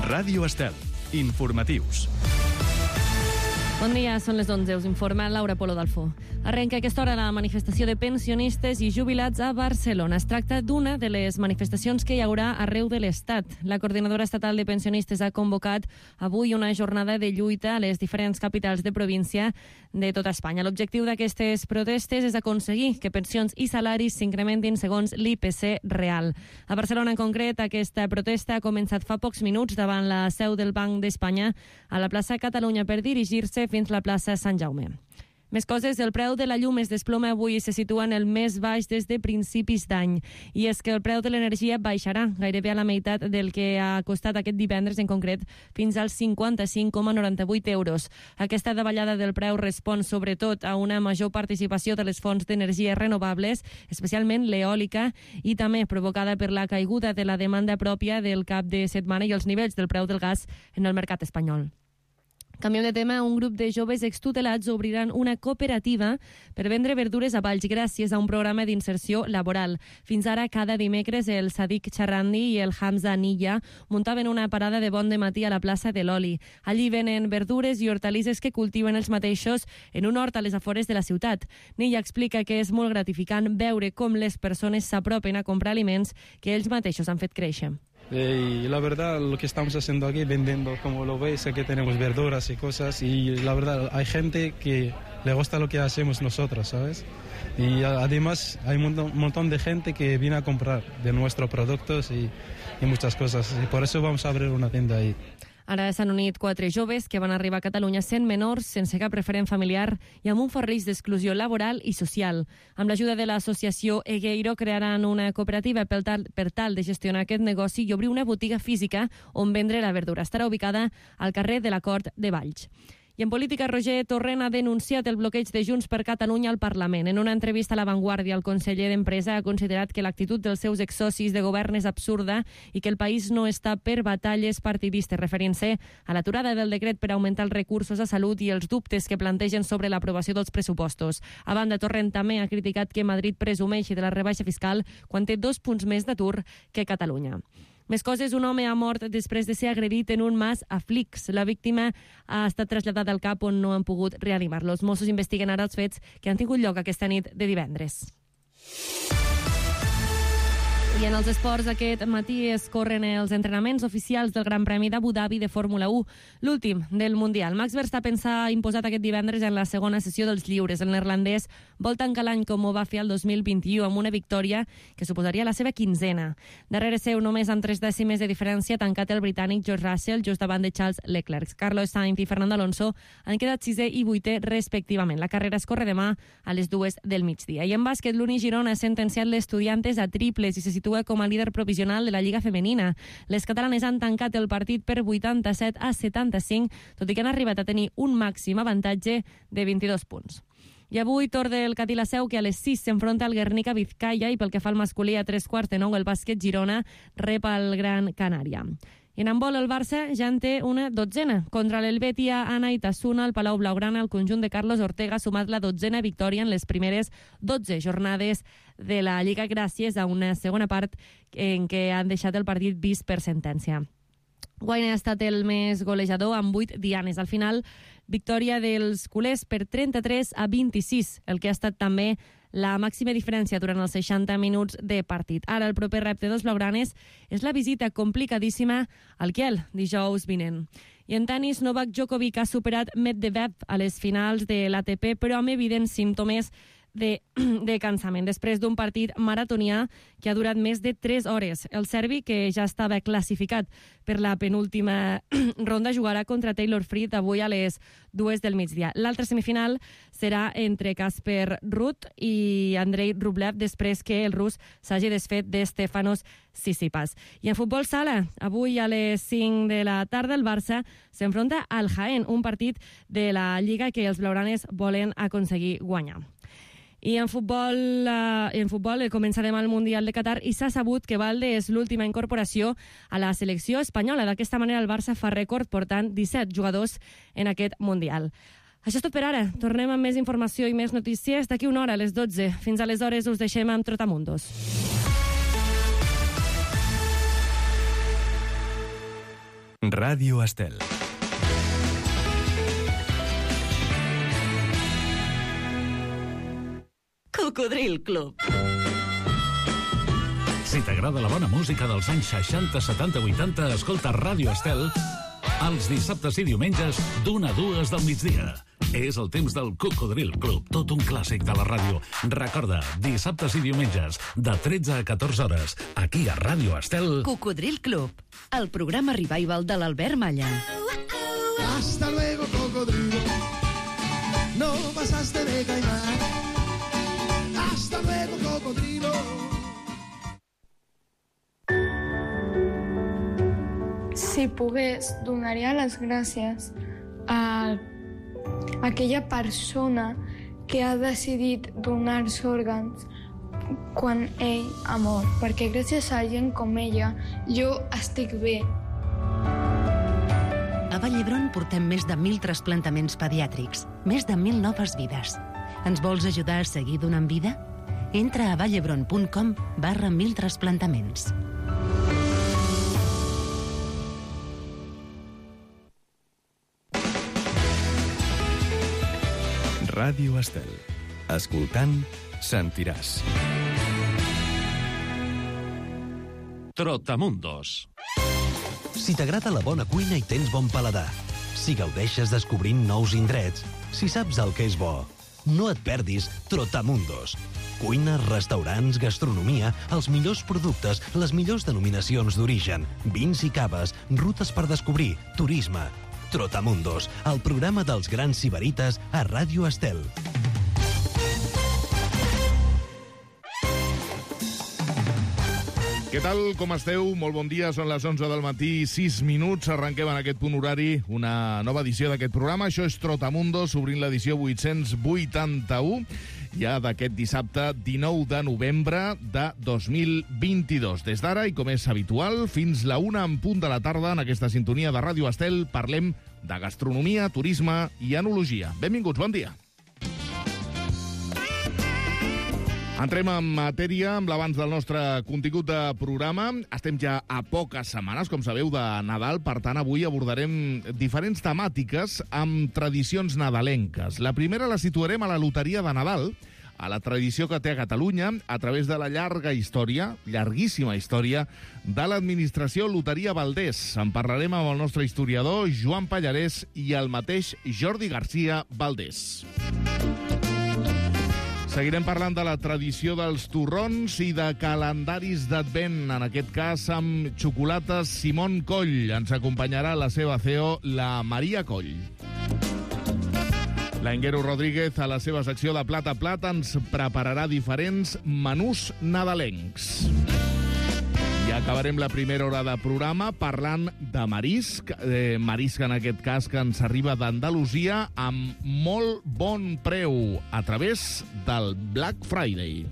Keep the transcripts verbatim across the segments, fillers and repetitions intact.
Ràdio Estel. Informatius. Bon dia, són les onze, us informa Laura Polo Dalfó. Arrenca a aquesta hora la manifestació de pensionistes i jubilats a Barcelona. Es tracta d'una de les manifestacions que hi haurà arreu de l'Estat. La Coordinadora Estatal de Pensionistes ha convocat avui una jornada de lluita a les diferents capitals de província de tota Espanya. L'objectiu d'aquestes protestes és aconseguir que pensions i salaris s'incrementin segons l'I P C real. A Barcelona, en concret, aquesta protesta ha començat fa pocs minuts davant la seu del Banc d'Espanya a la plaça Catalunya per dirigir-se fins a la plaça Sant Jaume. Més coses, el preu de la llum es desploma avui i se situa en el més baix des de principis d'any. I és que el preu de l'energia baixarà gairebé a la meitat del que ha costat aquest divendres, en concret, fins als cinquanta-cinc coma noranta-vuit euros. Aquesta davallada del preu respon sobretot a una major participació de les fonts d'energies renovables, especialment l'eòlica, i també provocada per la caiguda de la demanda pròpia del cap de setmana i els nivells del preu del gas en el mercat espanyol. Canviem de tema, un grup de joves extutelats obriran una cooperativa per vendre verdures a Valls gràcies a un programa d'inserció laboral. Fins ara, cada dimecres, el Sadiq Charrandi i el Hamza Nilla muntaven una parada de bon dematí a la plaça de l'Oli. Allí venen verdures i hortalisses que cultiven els mateixos en un hort a les afores de la ciutat. Nilla explica que és molt gratificant veure com les persones s'apropen a comprar aliments que ells mateixos han fet créixer. Y la verdad, lo que estamos haciendo aquí, vendiendo, como lo veis, aquí tenemos verduras y cosas, y la verdad, hay gente que le gusta lo que hacemos nosotros, ¿sabes? Y además hay un montón, montón de gente que viene a comprar de nuestros productos y, y muchas cosas, y por eso vamos a abrir una tienda ahí. Ara s'han unit quatre joves que van arribar a Catalunya sent menors, sense cap referent familiar i amb un fort risc d'exclusió laboral i social. Amb l'ajuda de l'associació Egueiro crearan una cooperativa per tal, per tal de gestionar aquest negoci i obrir una botiga física on vendre la verdura. Estarà ubicada al carrer de la Cort de Valls. I en política, Roger Torrent ha denunciat el bloqueig de Junts per Catalunya al Parlament. En una entrevista a La Vanguardia, el conseller d'Empresa ha considerat que l'actitud dels seus exsocis de govern és absurda i que el país no està per batalles partidistes, referint-se a l'aturada del decret per augmentar els recursos a salut i els dubtes que plantegen sobre l'aprovació dels pressupostos. A banda, Torrent també ha criticat que Madrid presumeixi de la rebaixa fiscal quan té dos punts més d'atur que Catalunya. Més coses, un home ha mort després de ser agredit en un mas a Flix. La víctima ha estat traslladada al CAP on no han pogut reanimar-lo. Els Mossos investiguen ara els fets que han tingut lloc aquesta nit de divendres. I en els esports, aquest matí es corren els entrenaments oficials del Gran Premi d'Abu Dhabi de Fórmula u, l'últim del Mundial. Max Verstappen s'ha imposat aquest divendres en la segona sessió dels lliures. El neerlandès vol tancar l'any com ho va fer el dos mil vint-i-u amb una victòria que suposaria la seva quinzena. Darrere seu, només amb tres dècimes de diferència, ha tancat el britànic George Russell just davant de Charles Leclerc. Carlos Sainz i Fernando Alonso han quedat sisè i vuitè respectivament. La carrera es corre demà a les dues del migdia. I en bàsquet, l'Uni Girona ha sentenciat l'Estudiantes a triples i se situa com a líder provisional de la Lliga Femenina. Les catalanes han tancat el partit per vuitanta-set a setanta-cinc, tot i que han arribat a tenir un màxim avantatge de vint-i-dos punts. I avui torn del Catí la Seu, que a les sis s'enfronta al Guernica Vizcaya, i pel que fa al masculí a tres quarts de nou el bàsquet Girona rep al Gran Canària. I en handbol el Barça ja en té una dotzena. Contra l'Helvetia Anaitasuna, el Palau Blaugrana, el conjunt de Carlos Ortega ha sumat la dotzena victòria en les primeres dotze jornades de la Lliga gràcies a una segona part en què han deixat el partit vist per sentència. Guaina ha estat el més golejador amb vuit dianes. Al final, victòria dels culers per trenta-tres a vint-i-sis, el que ha estat també la màxima diferència durant els seixanta minuts de partit. Ara el proper repte dels blaugranes és la visita complicadíssima al Kiel, dijous vinent. I en tenis, Novak Djokovic ha superat Medvedev a les finals de l'A T P, però amb evidents símptomes de, de cansament, després d'un partit maratonià que ha durat més de tres hores. El serbi, que ja estava classificat per la penúltima ronda, jugarà contra Taylor Fritz avui a les dues del migdia. L'altra semifinal serà entre Casper Ruud i Andrei Rublev, després que el rus s'hagi desfet de Stefanos Tsitsipas. I en futbol sala, avui a les cinc de la tarda el Barça s'enfronta al Jaén, un partit de la Lliga que els blaugranes volen aconseguir guanyar. I en futbol, eh, en futbol comença demà el Mundial de Qatar i s'ha sabut que Valde és l'última incorporació a la selecció espanyola. D'aquesta manera el Barça fa rècord portant disset jugadors en aquest Mundial. Això és tot per ara. Tornem amb més informació i més notícies d'aquí una hora a les dotze. Fins aleshores us deixem amb Trotamundos. Ràdio Estel. Cocodril Club. Si t'agrada la bona música dels anys seixanta, setanta, vuitanta, escolta Ràdio Estel els dissabtes i diumenges d'una a dues del migdia. És el temps del Cocodril Club, tot un clàssic de la ràdio. Recorda, dissabtes i diumenges, de tretze a catorze hores, aquí a Ràdio Estel. Cocodril Club, el programa revival de l'Albert Malla. Hasta luego, cocodrilo. No pasaste de caimán. Hasta luego, cocodrilo. Si pogués, donaria les gràcies a aquella persona que ha decidit donar-se òrgans quan ell ha mort, perquè gràcies a gent com ella jo estic bé. A Vall d'Hebron portem més de mil trasplantaments pediàtrics, més de mil noves vides. Ens vols ajudar a seguir donant vida? Entra a vallhebron punt com barra mil trasplantaments. Ràdio Estel. Escoltant, sentiràs. Trotamundos. Si t'agrada la bona cuina i tens bon paladar, si gaudeixes descobrint nous indrets, si saps el que és bo, no et perdis Trotamundos. Cuina, restaurants, gastronomia, els millors productes, les millors denominacions d'origen, vins i caves, rutes per descobrir, turisme. Trotamundos, el programa dels grans sibarites a Ràdio Estel. Què tal, com esteu? Molt bon dia, són les onze del matí, sis minuts. Arrenquem en aquest punt horari una nova edició d'aquest programa. Això és Trotamundos, obrint l'edició vuit-cents vuitanta-u, ja d'aquest dissabte dinou de novembre de dos mil vint-i-dos. Des d'ara, i com és habitual, fins la una en punt de la tarda, en aquesta sintonia de Ràdio Estel, parlem de gastronomia, turisme i enologia. Benvinguts, bon dia. Entrem en matèria amb l'abans del nostre contingut de programa. Estem ja a poques setmanes, com sabeu, de Nadal. Per tant, avui abordarem diferents temàtiques amb tradicions nadalenques. La primera la situarem a la loteria de Nadal, a la tradició que té a Catalunya a través de la llarga història, llarguíssima història, de l'administració Loteria Valdés. En parlarem amb el nostre historiador Joan Pallarès i el mateix Jordi García Valdés. Seguirem parlant de la tradició dels torrons i de calendaris d'advent, en aquest cas amb xocolates Simón Coll. Ens acompanyarà la seva C E O, la Maria Coll. L'Enguero Rodríguez, a la seva secció de Plat a Plat, ens prepararà diferents menús nadalencs. I acabarem la primera hora de programa parlant de marisc, eh, marisc en aquest cas que ens arriba d'Andalusia amb molt bon preu a través del Black Friday.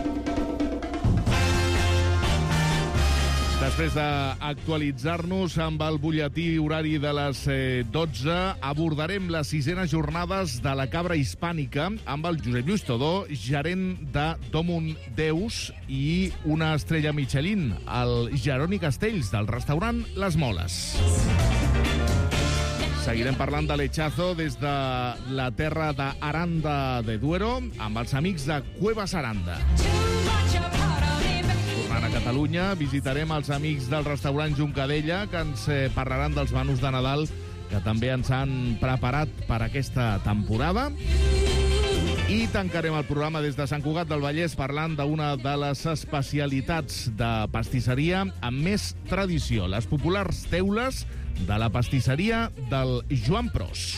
Després d'actualitzar-nos amb el butlletí horari de les dotze, abordarem les sisenes jornades de la cabra hispànica amb el Josep Lluís Todó, gerent de Domum Deus, i una estrella Michelin, el Jeroni Castells, del restaurant Les Moles. Seguirem parlant de l'Echazo des de la terra d'Aranda de Duero amb els amics de Cuevas Aranda. Tornant a Catalunya, visitarem els amics del restaurant Juncadella, que ens parlaran dels menús de Nadal que també ens han preparat per aquesta temporada. I tancarem el programa des de Sant Cugat del Vallès parlant d'una de les especialitats de pastisseria amb més tradició, les populars teules de la pastisseria del Joan Pros.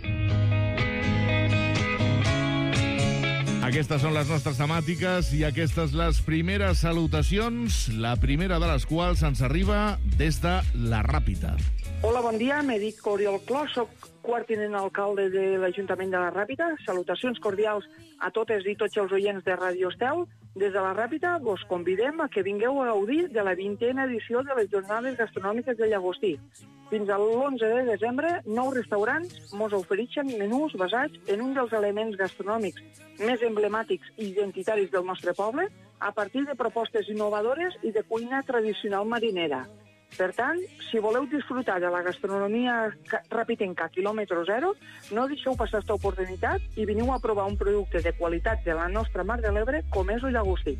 Aquestes són les nostres temàtiques i aquestes les primeres salutacions, la primera de les quals ens arriba des de la Ràpita. Hola, bon dia, me dic Oriol Clos, soc quart tinent alcalde de l'Ajuntament de la Ràpita. Salutacions cordials a totes i tots els oients de Ràdio Estel. Des de la Ràpita vos convidem a que vingueu a gaudir de la vintena edició de les Jornades Gastronòmiques de Llagostí. Fins a l'onze de desembre, nou restaurants mos ofereixen menús basats en un dels elements gastronòmics més emblemàtics i identitaris del nostre poble, a partir de propostes innovadores i de cuina tradicional marinera. Per tant, si voleu disfrutar de la gastronomia ràpitenca quilòmetre zero, no deixeu passar aquesta oportunitat i veniu a provar un producte de qualitat de la nostra Mar de l'Ebre com és el llagostí.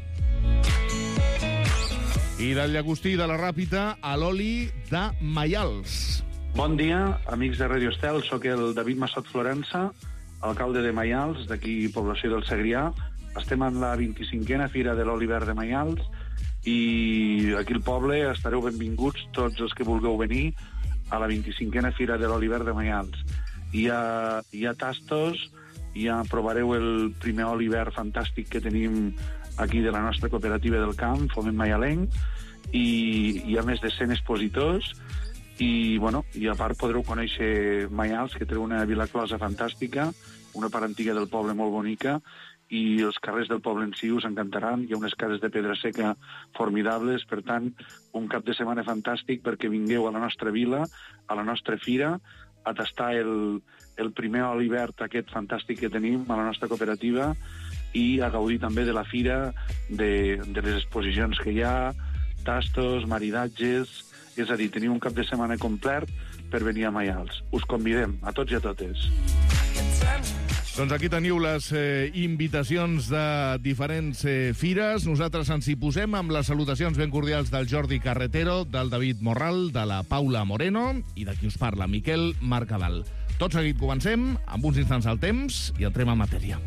I del llagostí de la Ràpita a l'oli de Maials. Bon dia, amics de Radio Estel. Soc el David Massot Florença, alcalde de Maials, d'aquí població del Segrià. Estem en la vint-i-cinquena Fira de l'Oli Verd de Maials i aquí al poble estareu benvinguts tots els que vulgueu venir a la vint-i-cinquena Fira de l'Oli Verd de Maials. Hi ha, hi ha tastos, ja provareu el primer oli verd fantàstic que tenim aquí de la nostra cooperativa del camp, Foment Maialenc, i hi ha més de cent expositors i, bueno, i a part podreu conèixer Maials, que té una vila closa fantàstica, una part antiga del poble molt bonica, i els carrers del poble en si us encantaran. Hi ha unes cases de pedra seca formidables, per tant, un cap de setmana fantàstic perquè vingueu a la nostra vila, a la nostra fira, a tastar el, el primer oli verd aquest fantàstic que tenim a la nostra cooperativa i a gaudir també de la fira, de, de les exposicions que hi ha, tastos, maridatges. És a dir, teniu un cap de setmana complet per venir a Maials. Us convidem, a tots i a totes. Doncs aquí teniu les eh, invitacions de diferents eh, fires. Nosaltres ens hi posem amb les salutacions ben cordials del Jordi Carretero, del David Morral, de la Paula Moreno i de qui us parla, Miquel Mercadal. Tot seguit comencem, amb uns instants al temps, i entrem en matèria.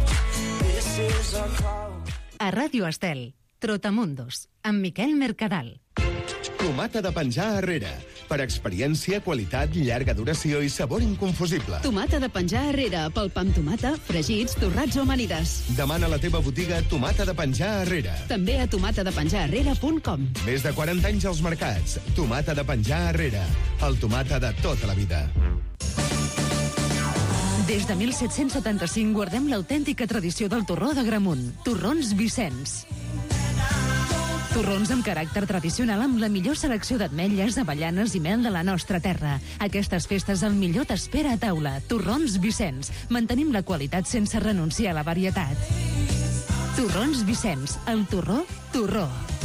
A Ràdio Estel, Trotamundos, amb Miquel Mercadal. Tomata de penjar Herrera. Per experiència, qualitat, llarga duració i sabor inconfusible. Tomata de penjar Herrera, pel pa amb tomata, fregits, torrats o amanides. Demana a la teva botiga Tomata de penjar Herrera. També a tomata de penjar herrera punt com. Més de quaranta anys als mercats. Tomata de penjar Herrera. El tomata de tota la vida. Des de mil set-cents setanta-cinc guardem l'autèntica tradició del torró d'Agramunt. Torrons Vicenç. Torrons amb caràcter tradicional amb la millor selecció d'ametlles, avellanes i mel de la nostra terra. Aquestes festes el millor t'espera a taula. Torrons Vicenç. Mantenim la qualitat sense renunciar a la varietat. Torrons Vicenç. El torró, torró.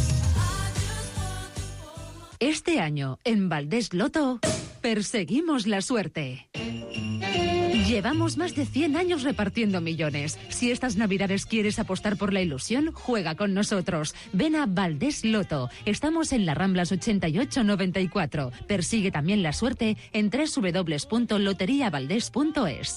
Este año, en Valdés Loto, perseguimos la suerte. Llevamos más de cien años repartiendo millones. Si estas navidades quieres apostar por la ilusión, juega con nosotros. Ven a Valdés Loto. Estamos en las Ramblas ochenta y ocho noventa y cuatro. Persigue también la suerte en doble u doble u doble u punto loteria valdés punto es.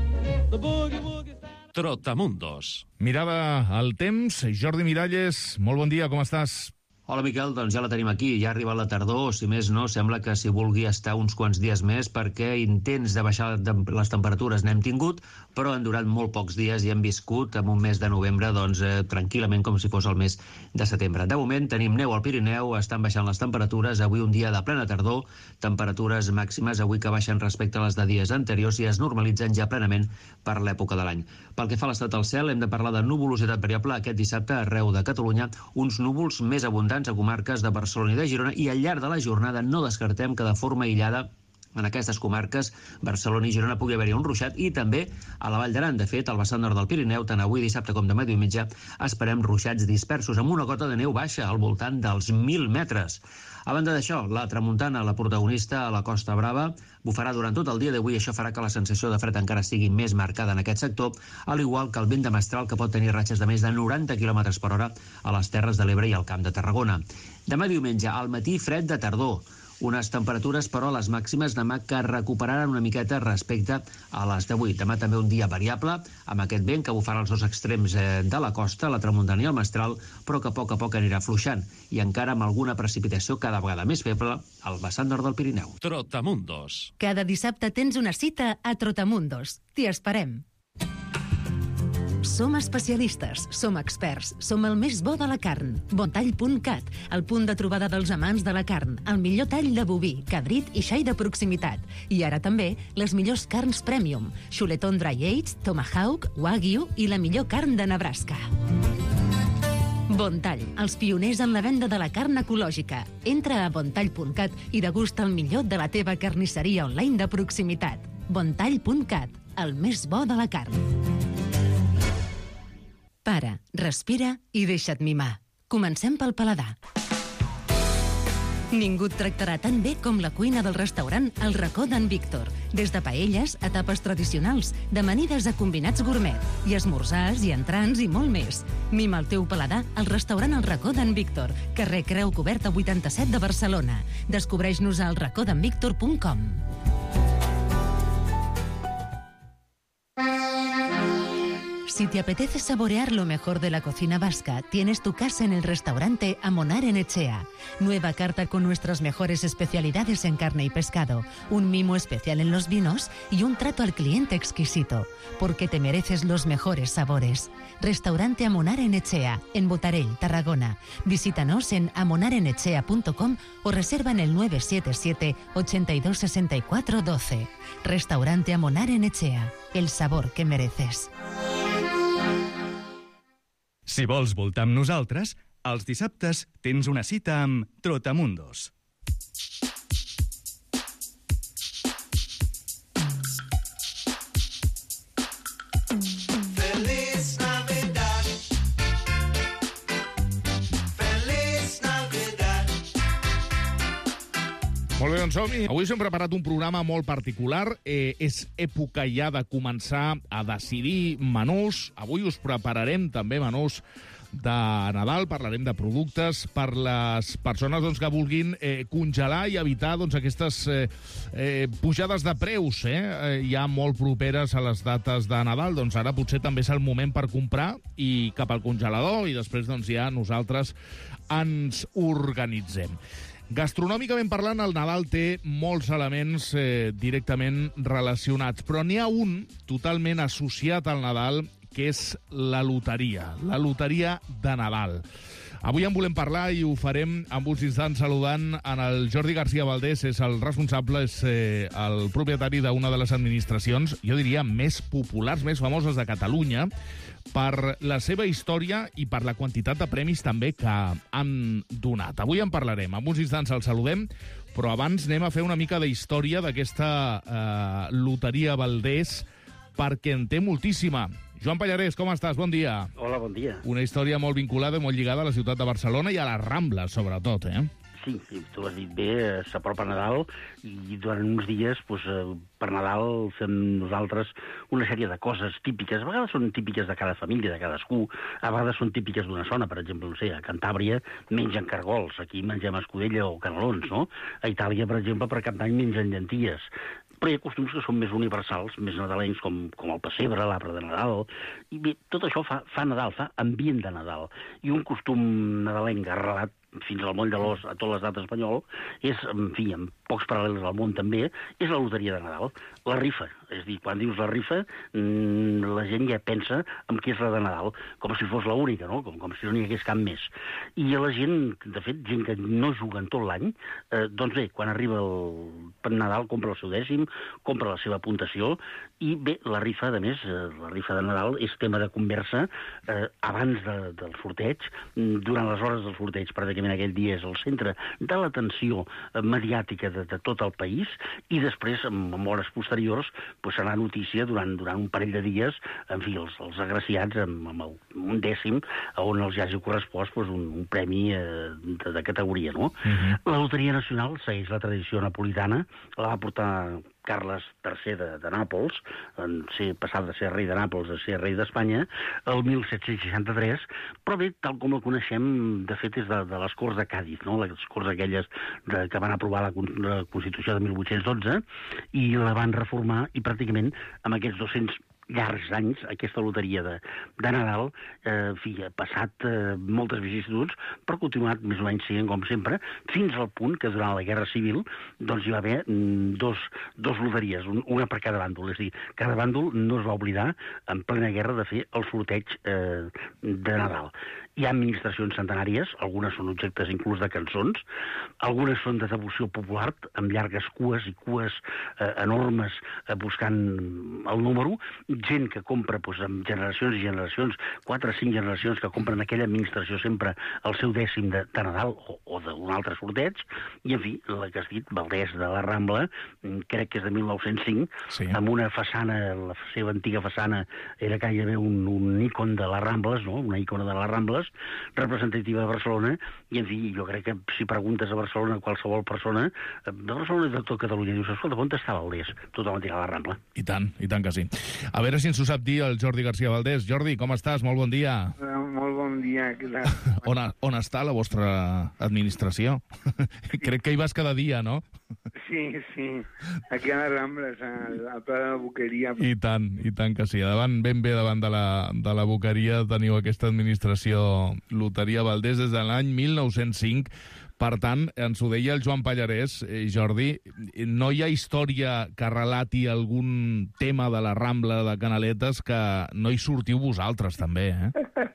Trotamundos. Mirada al temps. Jordi Miralles, molt bon dia, com estàs? Hola, Miquel, doncs ja la tenim aquí, ja ha arribat la tardor, si més no, sembla que si vulgui estar uns quants dies més, perquè intents de baixar les temperatures n'hem tingut, però han durat molt pocs dies i hem viscut en un mes de novembre doncs, eh, tranquil·lament com si fos el mes de setembre. De moment tenim neu al Pirineu, estan baixant les temperatures, avui un dia de plena tardor, temperatures màximes avui que baixen respecte a les de dies anteriors i es normalitzen ja plenament per l'època de l'any. Pel que fa a l'estat del cel, hem de parlar de nuvolositat variable aquest dissabte arreu de Catalunya, uns núvols més abundants a comarques de Barcelona i de Girona, i al llarg de la jornada no descartem que de forma aïllada en aquestes comarques, Barcelona i Girona, pugui haver-hi un ruixat, i també a la Vall d'Aran. De fet, al vessant nord del Pirineu, tant avui dissabte com demà diumenge, esperem ruixats dispersos amb una cota de neu baixa al voltant dels mil metres. A banda d'això, la tramuntana, la protagonista a la Costa Brava, bufarà durant tot el dia d'avui. Això farà que la sensació de fred encara sigui més marcada en aquest sector, al igual que el vent de mestral, que pot tenir ratxes de més de noranta quilòmetres per hora a les Terres de l'Ebre i al Camp de Tarragona. Demà diumenge, al matí, fred de tardor. Unes temperatures, però, les màximes demà que recuperaran una miqueta respecte a les d'avui. Demà també un dia variable, amb aquest vent que bufarà els dos extrems de la costa, la tramuntana i el mestral, però que a poc a poc anirà afluixant, i encara amb alguna precipitació cada vegada més feble al vessant nord del Pirineu. Trotamundos. Cada dissabte tens una cita a Trotamundos. T'hi esperem. Som especialistes, som experts, som el més bo de la carn. Bontall punt cat, el punt de trobada dels amants de la carn, el millor tall de boví, cabrit i xai de proximitat. I ara també les millors carns premium, chuletón dry aged, tomahawk, wagyu i la millor carn de Nebraska. Bontall, els pioners en la venda de la carn ecològica. Entra a bontall punt cat i degusta el millor de la teva carnisseria online de proximitat. Bontall punt cat, el més bo de la carn. Para, respira i deixa't mimar. Comencem pel paladar. Ningú et tractarà tan bé com la cuina del restaurant El Racó d'en Víctor. Des de paelles a tapes tradicionals, d'amanides a combinats gourmet, i esmorzars i entrants i molt més. Mima el teu paladar al restaurant El Racó d'en Víctor, carrer Creu Coberta vuitanta-set de Barcelona. Descobreix-nos a el racó d'en víctor punt com. Si te apetece saborear lo mejor de la cocina vasca, tienes tu casa en el restaurante Amonar en Echea. Nueva carta con nuestras mejores especialidades en carne y pescado, un mimo especial en los vinos y un trato al cliente exquisito, porque te mereces los mejores sabores. Restaurante Amonar en Echea, en Botarell, Tarragona. Visítanos en amonar en echea punto com o reserva en el nueve siete siete, ochenta y dos, sesenta y cuatro, doce. Restaurante Amonar en Echea, el sabor que mereces. Si vols voltar amb nosaltres, els dissabtes tens una cita amb Trotamundos. Feliz Navidad. Feliz Navidad. Molt bé, doncs som-hi. Avui us hem preparat un programa molt particular. Eh, és època ja de començar a decidir menús. Avui us prepararem també menús de Nadal, parlarem de productes per les persones doncs, que vulguin eh, congelar i evitar doncs, aquestes eh, eh, pujades de preus eh, eh, ja molt properes a les dates de Nadal. Doncs ara potser també és el moment per comprar i cap al congelador i després doncs, ja nosaltres ens organitzem. Gastronòmicament parlant, el Nadal té molts elements eh, directament relacionats, però n'hi ha un totalment associat al Nadal, que és la loteria, la loteria de Nadal. Avui en volem parlar i ho farem amb uns instants saludant en el Jordi García Valdés, és el responsable, és eh, el propietari d'una de les administracions, jo diria, més populars, més famoses de Catalunya, per la seva història i per la quantitat de premis també que han donat. Avui en parlarem, en uns instants el saludem, però abans anem a fer una mica de història d'aquesta eh, loteria Valdés, perquè en té moltíssima. Joan Pallarès, com estàs? Bon dia. Hola, bon dia. Una història molt vinculada, molt lligada a la ciutat de Barcelona i a les Rambles, sobretot, eh? Sí, sí, tu has dit bé, s'apropa Nadal i durant uns dies, doncs, per Nadal fem nosaltres una sèrie de coses típiques. A vegades són típiques de cada família, de cadascú. A vegades són típiques d'una zona. Per exemple, no sé, a Cantàbria mengen cargols, aquí mengem escudella o canelons, no? A Itàlia, per exemple, per Cap d'Any mengen llenties. Però hi ha costums que són més universals, més nadalencs, com, com el pessebre, l'arbre de Nadal. I bé, tot això fa, fa Nadal, fa ambient de Nadal. I un costum nadalenc arrelat fins al moll de l'os a tot l'estat espanyol és, en fi, amb pocs paral·lels al món també, és la loteria de Nadal. La rifa, és a dir, quan dius la rifa, la gent ja pensa en què és la de Nadal, com si fos l'única, no? Com, com si no n'hi hagués cap més. I la gent, de fet, gent que no juga en tot l'any, eh, doncs bé, quan arriba el Nadal compra el seu dècim, compra la seva puntuació, i bé, la rifa, a més, eh, la rifa de Nadal és tema de conversa eh, abans de, del sorteig, durant les hores del sorteig, pràcticament aquell dia és el centre de l'atenció mediàtica de, de tot el país, i després, en, en hores posteriors, pues, serà notícia durant, durant un parell de dies, en fi, els, els agraciats amb, amb el, un dècim on els hagi correspost pues, un, un premi eh, de, de categoria, no? Uh-huh. La Loteria Nacional segueix la tradició napolitana, la va portar Carles tercer de, de Nàpols, en ser passat de ser rei de Nàpols a ser rei d'Espanya, el mil set-cents seixanta-tres, però bé, tal com la coneixem, de fet, és de, de les Corts de Càdiz, no? Les Corts aquelles de, que van aprovar la, la Constitució de mil vuit-cents dotze i la van reformar, i pràcticament amb aquests dos-cents llargs anys, aquesta loteria de, de Nadal, eh, fi, ha passat eh, moltes vicissituds, però ha continuat més o menys sent com sempre, fins al punt que durant la Guerra Civil doncs hi va haver mm, dos, dos loteries, un, una per cada bàndol, és a dir, cada bàndol no es va oblidar en plena guerra de fer el sorteig eh, de Nadal. Hi ha administracions centenàries, algunes són objectes inclús de cançons, algunes són de devoció popular, amb llargues cues i cues eh, enormes eh, buscant el número, gent que compra doncs, amb generacions i generacions, quatre o cinc generacions que compren aquella administració sempre el seu dècim de, de Nadal o, o d'un altre sorteig, i en fi, la que has dit, Valdés de la Rambla, crec que és de mil nou-cents cinc, sí. Amb una façana, la seva antiga façana era gairebé un, un ícon de les Rambles, no? Una ícona de les Rambles, coses, representativa de Barcelona, i en fi, jo crec que si preguntes a Barcelona, a qualsevol persona, de Barcelona i de tot Catalunya, dius, escolta, on està Valdés? Tothom a tirar la Rambla. I tant, i tant que sí. A veure si ens ho sap dir el Jordi García Valdés. Jordi, com estàs? Molt bon dia. Uh, molt bon dia. On, a, on està la vostra administració? Crec que hi vas cada dia, no? Sí, sí. Aquí a les Rambles, al, al Pla de la Boqueria. I tant, i tant que sí. Davant, ben bé davant de la, de la Boqueria teniu aquesta administració Loteria Valdés des de l'any mil nou-cents cinc. Per tant, ens ho deia el Joan Pallarès, eh, Jordi, no hi ha història que relati algun tema de la Rambla de Canaletes que no hi sortiu vosaltres, també, eh?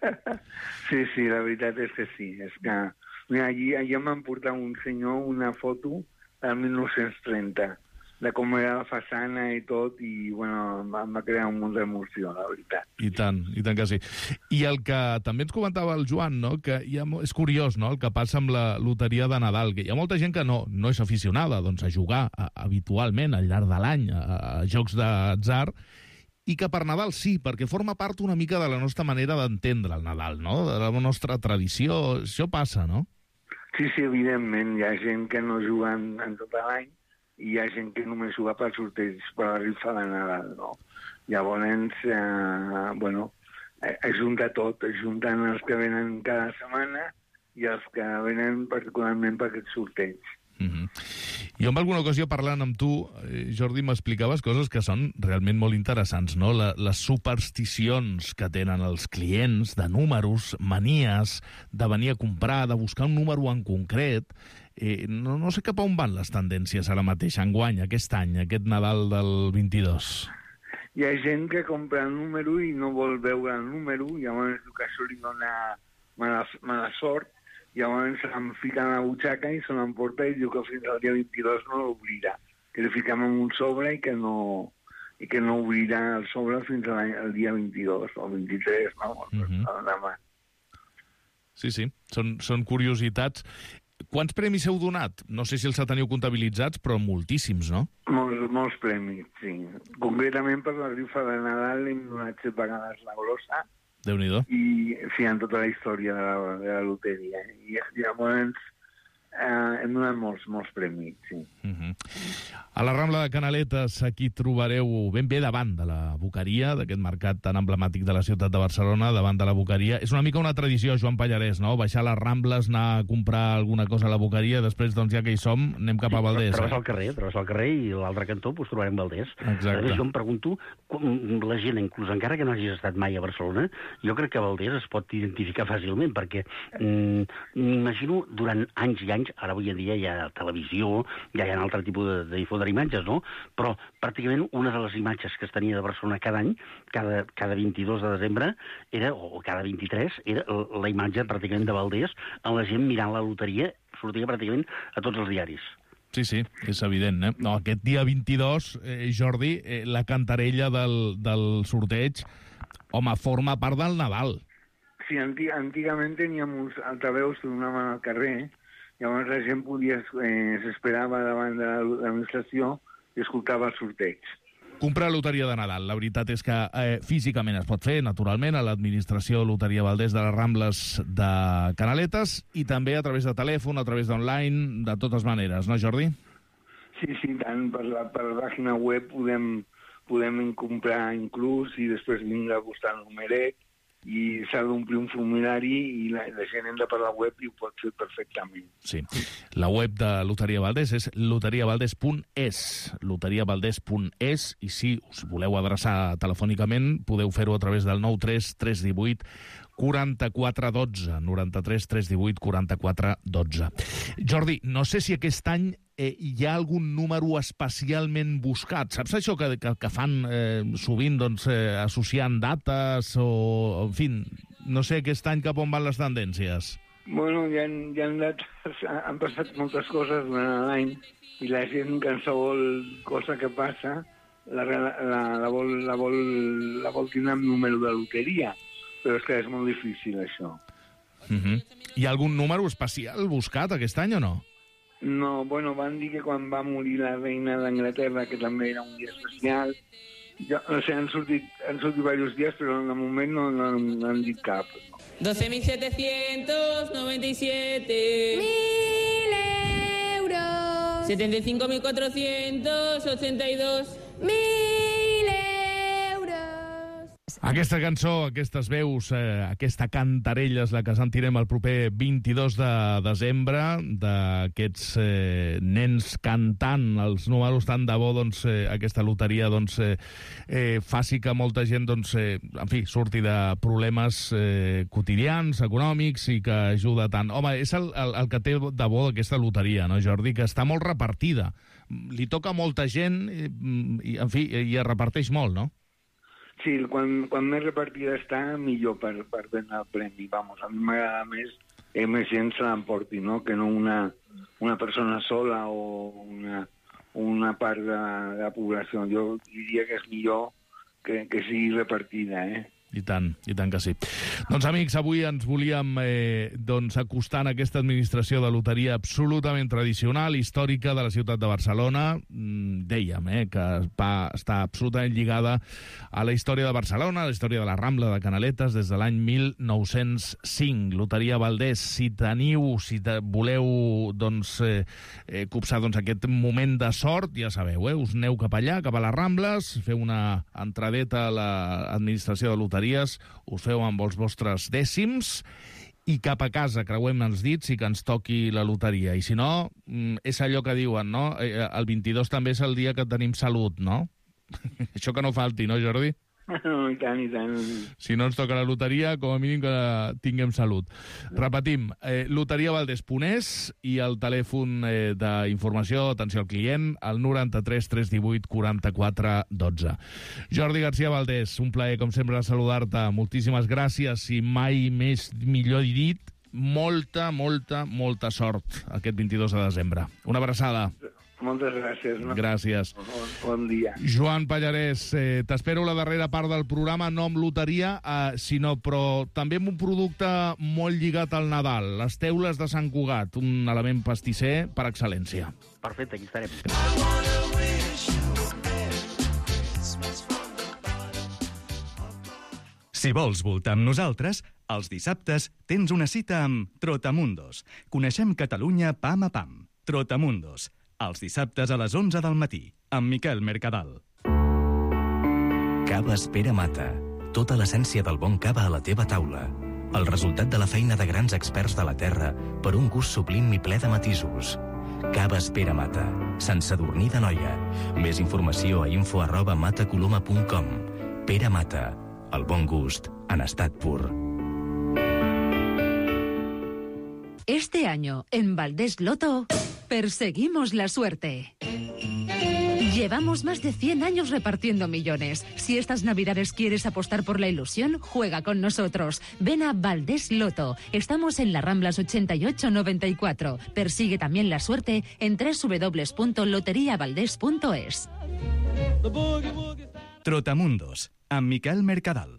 Sí, sí, la veritat és que sí. És que mira, allí, allà m'han portat un senyor una foto del mil nou-cents trenta, de com era la façana i tot, i bueno, em va, em va crear un munt d'emoció, la veritat. I tant, i tant que sí. I el que també ens comentava el Joan, no?, que hi ha, és curiós, no?, el que passa amb la loteria de Nadal, que hi ha molta gent que no, no és aficionada doncs, a jugar a, habitualment al llarg de l'any a, a jocs d'atzar, i que per Nadal sí, perquè forma part una mica de la nostra manera d'entendre el Nadal, no?, de la nostra tradició. Això passa, no? Sí, sí, evidentment. Hi ha gent que no juga en, en tot l'any, i hi ha gent que només juga per sorteig, per la rifa de Nadal, no? Llavors, eh, bueno, ajunta tot, ajunten els que venen cada setmana i els que venen particularment per aquest sorteig. Mm-hmm. Jo en alguna ocasió parlant amb tu, Jordi, m'explicaves coses que són realment molt interessants, no? La, les supersticions que tenen els clients de números, manies, de venir a comprar, de buscar un número en concret. Eh, no, no sé cap a on van les tendències ara mateix, enguany, aquest any, aquest Nadal del vint-i-dos. Hi ha gent que compra el número i no vol veure el número, i llavors el que això li dona mala, mala sort, i llavors se'm fica a la butxaca i se l'emporta i diu que fins al dia vint-i-dos no l'obrirà, que li fiquem en un sobre i que no, i que no obrirà el sobre fins al dia vint-i-dos o vint-i-tres, no? Mm-hmm. Demà. Sí, sí, són, són curiositats. Quants premis heu donat? No sé si els teniu comptabilitzats, però moltíssims, no? Molts, molts premis, sí. Concretament per la rifa de Nadal hem donat set vegades la grossa. Déu-n'hi-do. I sí, en tota la història de la, de la loteria. I llavors eh, hem donat molts, molts premis, sí. Uh-huh. A la Rambla de Canaletes, aquí trobareu ben bé davant de la Boqueria, d'aquest mercat tan emblemàtic de la ciutat de Barcelona, davant de la Boqueria. És una mica una tradició, Joan Pallarès, no?, baixar a les Rambles, anar a comprar alguna cosa a la Boqueria, després, doncs, ja que hi som, anem cap a Valdés. Travessar el carrer, travessar el carrer, i a l'altre cantó pues, trobarem Valdés. Exacte. Jo em pregunto, la gent, inclús encara que no hagis estat mai a Barcelona, jo crec que Valdés es pot identificar fàcilment, perquè mm, m'imagino durant anys i anys, ara avui en dia hi ha televisió, ja hi ha un altre tipus de, de difondre imatges, no? Però pràcticament una de les imatges que es tenia de Barcelona cada any, cada, cada vint-i-dos de desembre, era, o cada vint-i-tres, era la imatge pràcticament de Valdés, amb la gent mirant la loteria, sortia pràcticament a tots els diaris. Sí, sí, és evident, eh? No, aquest dia vint-i-dos, eh, Jordi, eh, la cantarella del, del sorteig, home, forma part del Nadal. Sí, antig antigament teníem uns altaveus que donaven al carrer, llavors la gent podia, eh, s'esperava davant de l'administració i escoltava el sorteig. Comprar loteria de Nadal. La veritat és que eh, físicament es pot fer, naturalment, a l'administració Loteria Valdés de les Rambles de Canaletes, i també a través de telèfon, a través d'online, de totes maneres, no, Jordi? Sí, sí, tant. Per la, per la pàgina web podem, podem comprar inclús i després vindre a buscar el numeret, i s'ha d'omplir un formulari i la, la gent entra per la web i ho pot fer perfectament. Sí. La web de Loteria Valdés és loteria valdés punt es, loteria valdés punt es, i si us voleu adreçar telefònicament podeu fer-ho a través del nou tres tres un vuit quaranta-quatre dotze, noranta-tres tres divuit quaranta-quatre dotze. Jordi, no sé si aquest any eh, hi ha algun número especialment buscat. Saps això que, que, que fan eh, sovint, doncs, eh, associant dates o, en fi, no sé aquest any cap on van les tendències? Bueno, hi ha, hi ha dates, han passat moltes coses durant l'any i la gent, qualsevol cosa que passa, la, la, la, vol, la, vol, la vol tenir amb número de loteria. Però és que és molt difícil, això. Uh-huh. Hi ha algun número especial buscat aquest any o no? No, bueno, van dir que quan va morir la reina d'Anglaterra, que també era un dia especial, Ja, o sigui, han sortit, han sortit diversos dies, però en el moment no, no, no han dit cap. doce mil setecientos noventa y siete. Mil euros. setenta y cinco mil cuatrocientos ochenta y dos. Mil euros. Aquesta cançó, aquestes veus, eh, aquesta cantarella és la que sentirem el proper vint-i-dos de desembre, d'aquests eh, nens cantant els números. Tant de bo doncs, eh, aquesta loteria doncs, eh, eh, faci que molta gent doncs, eh, en fi, surti de problemes eh, quotidians, econòmics, i que ajuda tant. Home, és el, el, el que té de bo aquesta loteria, no, Jordi? Que està molt repartida. Li toca a molta gent i, i en fi, i es reparteix molt, no? Sí, quan, quan més repartida està, millor per, per vendre el premi. Vamos, a mi m'agrada més que més gent se l'emporti, no? Que no una, una persona sola o una, una part de, de la població. Jo diria que és millor que, que sigui repartida, eh? I tant, i tant que sí. Doncs, amics, avui ens volíem eh, doncs, acostar a aquesta administració de loteria absolutament tradicional, històrica de la ciutat de Barcelona. Mm, dèiem eh, que va estar absolutament lligada a la història de Barcelona, a la història de la Rambla de Canaletes, des de l'any mil nou-cents cinc. Loteria Valdés, si teniu, si te voleu doncs, eh, eh, copsar doncs, aquest moment de sort, ja sabeu, eh, us aneu cap allà, cap a les Rambles, feu una entradeta a l'administració de loteria, us feu amb els vostres dècims i cap a casa, creuem els dits i que ens toqui la loteria. I si no, és allò que diuen, no? El vint-i-dos també és el dia que tenim salut, no? Això que no falti, no, Jordi? No, i tant, i tant. Si no ens toca la loteria, com a mínim que tinguem salut. Repetim, eh, loteria valdés punt es i el telèfon eh, d'informació, atenció al client, el noranta-tres tres divuit quaranta-quatre dotze. Jordi García Valdés, un plaer, com sempre, saludar-te. Moltíssimes gràcies i mai més millor dit, molta, molta, molta sort aquest vint-i-dos de desembre. Una abraçada. Moltes gràcies. No? Gràcies. Bon, bon dia. Joan Pallarès, eh, t'espero la darrera part del programa, no amb loteria, eh, sinó però també amb un producte molt lligat al Nadal, les teules de Sant Cugat, un element pastisser per excel·lència. Perfecte, aquí estarem. Si vols voltar amb nosaltres, els dissabtes tens una cita amb Trotamundos. Coneixem Catalunya pam a pam. Trotamundos. Els dissabtes a les onze del matí, amb Miquel Mercadal. Caves Pere Mata. Tota l'essència del bon cava a la teva taula. El resultat de la feina de grans experts de la terra per un gust sublim i ple de matisos. Caves Pere Mata. Sant Sadurní d'Anoia. Més informació a info arroba matacoloma punt com. Pere Mata. El bon gust en estat pur. Este año, en Valdés Loto, perseguimos la suerte. Llevamos más de cien años repartiendo millones. Si estas navidades quieres apostar por la ilusión, juega con nosotros. Ven a Valdés Loto. Estamos en las Ramblas ochenta y ocho noventa y cuatro. Persigue también la suerte en doble u doble u doble u punto loteria valdés punto es. Trotamundos, amb Miquel Mercadal.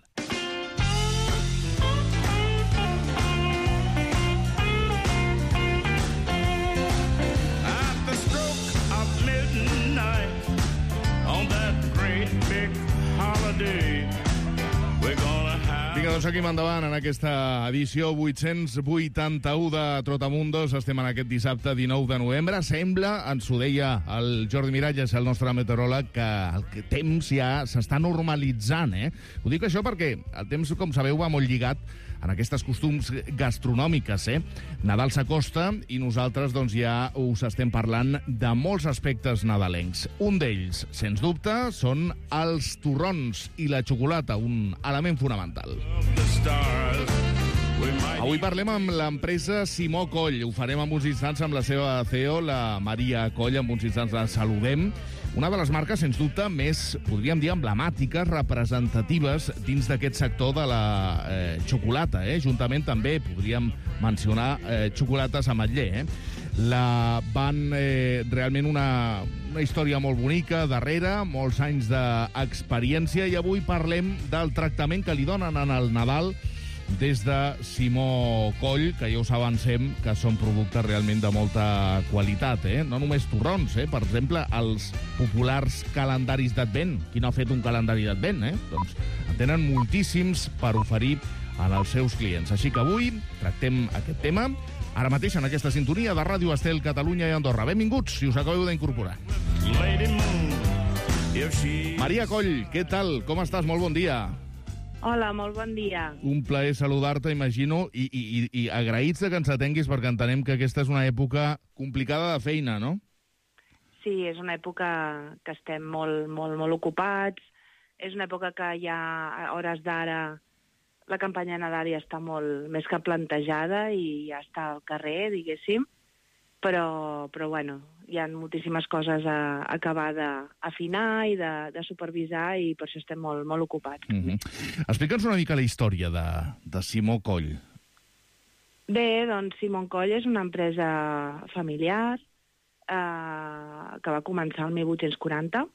Vinga, doncs seguim endavant en aquesta edició vuit-cents vuitanta-u de Trotamundos. Estem en aquest dissabte dinou de novembre. Sembla, ens ho deia el Jordi Miralles, el nostre meteoròleg, que el temps ja s'està normalitzant, eh? Ho dic això perquè el temps, com sabeu, va molt lligat en aquestes costums gastronòmiques, eh? Nadal s'acosta i nosaltres doncs, ja us estem parlant de molts aspectes nadalencs. Un d'ells, sens dubte, són els torrons i la xocolata, un element fonamental. Avui parlem amb l'empresa Simó Coll. Ho farem en uns instants amb la seva C E O, la Maria Coll. En uns instants la saludem. Una de les marques, sens dubte, més, podríem dir, emblemàtiques, representatives dins d'aquest sector de la eh, xocolata. Eh? Juntament també podríem mencionar eh, xocolates ametller. Eh? La van eh, realment una, una història molt bonica darrere, molts anys d'experiència, i avui parlem del tractament que li donen en el Nadal des de Simó Coll, que ja us avancem que són productes realment de molta qualitat, eh? No només torrons, eh? Per exemple, els populars calendaris d'Advent. Qui no ha fet un calendari d'Advent, eh? Doncs en tenen moltíssims per oferir als seus clients. Així que avui tractem aquest tema ara mateix en aquesta sintonia de Ràdio Estel, Catalunya i Andorra. Benvinguts, si us acabeu d'incorporar. Maria Coll, què tal? Com estàs? Molt bon dia. Hola, molt bon dia. Un plaer saludar-te, imagino, i, i, i agraïts que ens atenguis, perquè entenem que aquesta és una època complicada de feina, no? Sí, és una època que estem molt, molt, molt ocupats. És una època que ja, a hores d'ara, la campanya Nadal ja està molt més que plantejada i ja està al carrer, diguéssim. Però, però bueno, hi ha moltíssimes coses a, a acabar d'afinar i de, de supervisar i per això estem molt, molt ocupats. Mm-hmm. Explica'ns una mica la història de, de Simó Coll. Bé, doncs Simó Coll és una empresa familiar eh, que va començar el mil vuit-cents quaranta.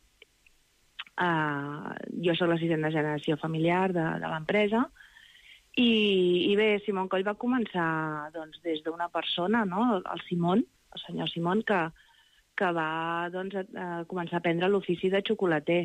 Eh, jo soc la sisena generació familiar de, de l'empresa. I, I bé, Simó Coll va començar doncs, des d'una persona, no? el Simón, el senyor Simón, que, que va doncs, a, a començar a aprendre l'ofici de xocolater.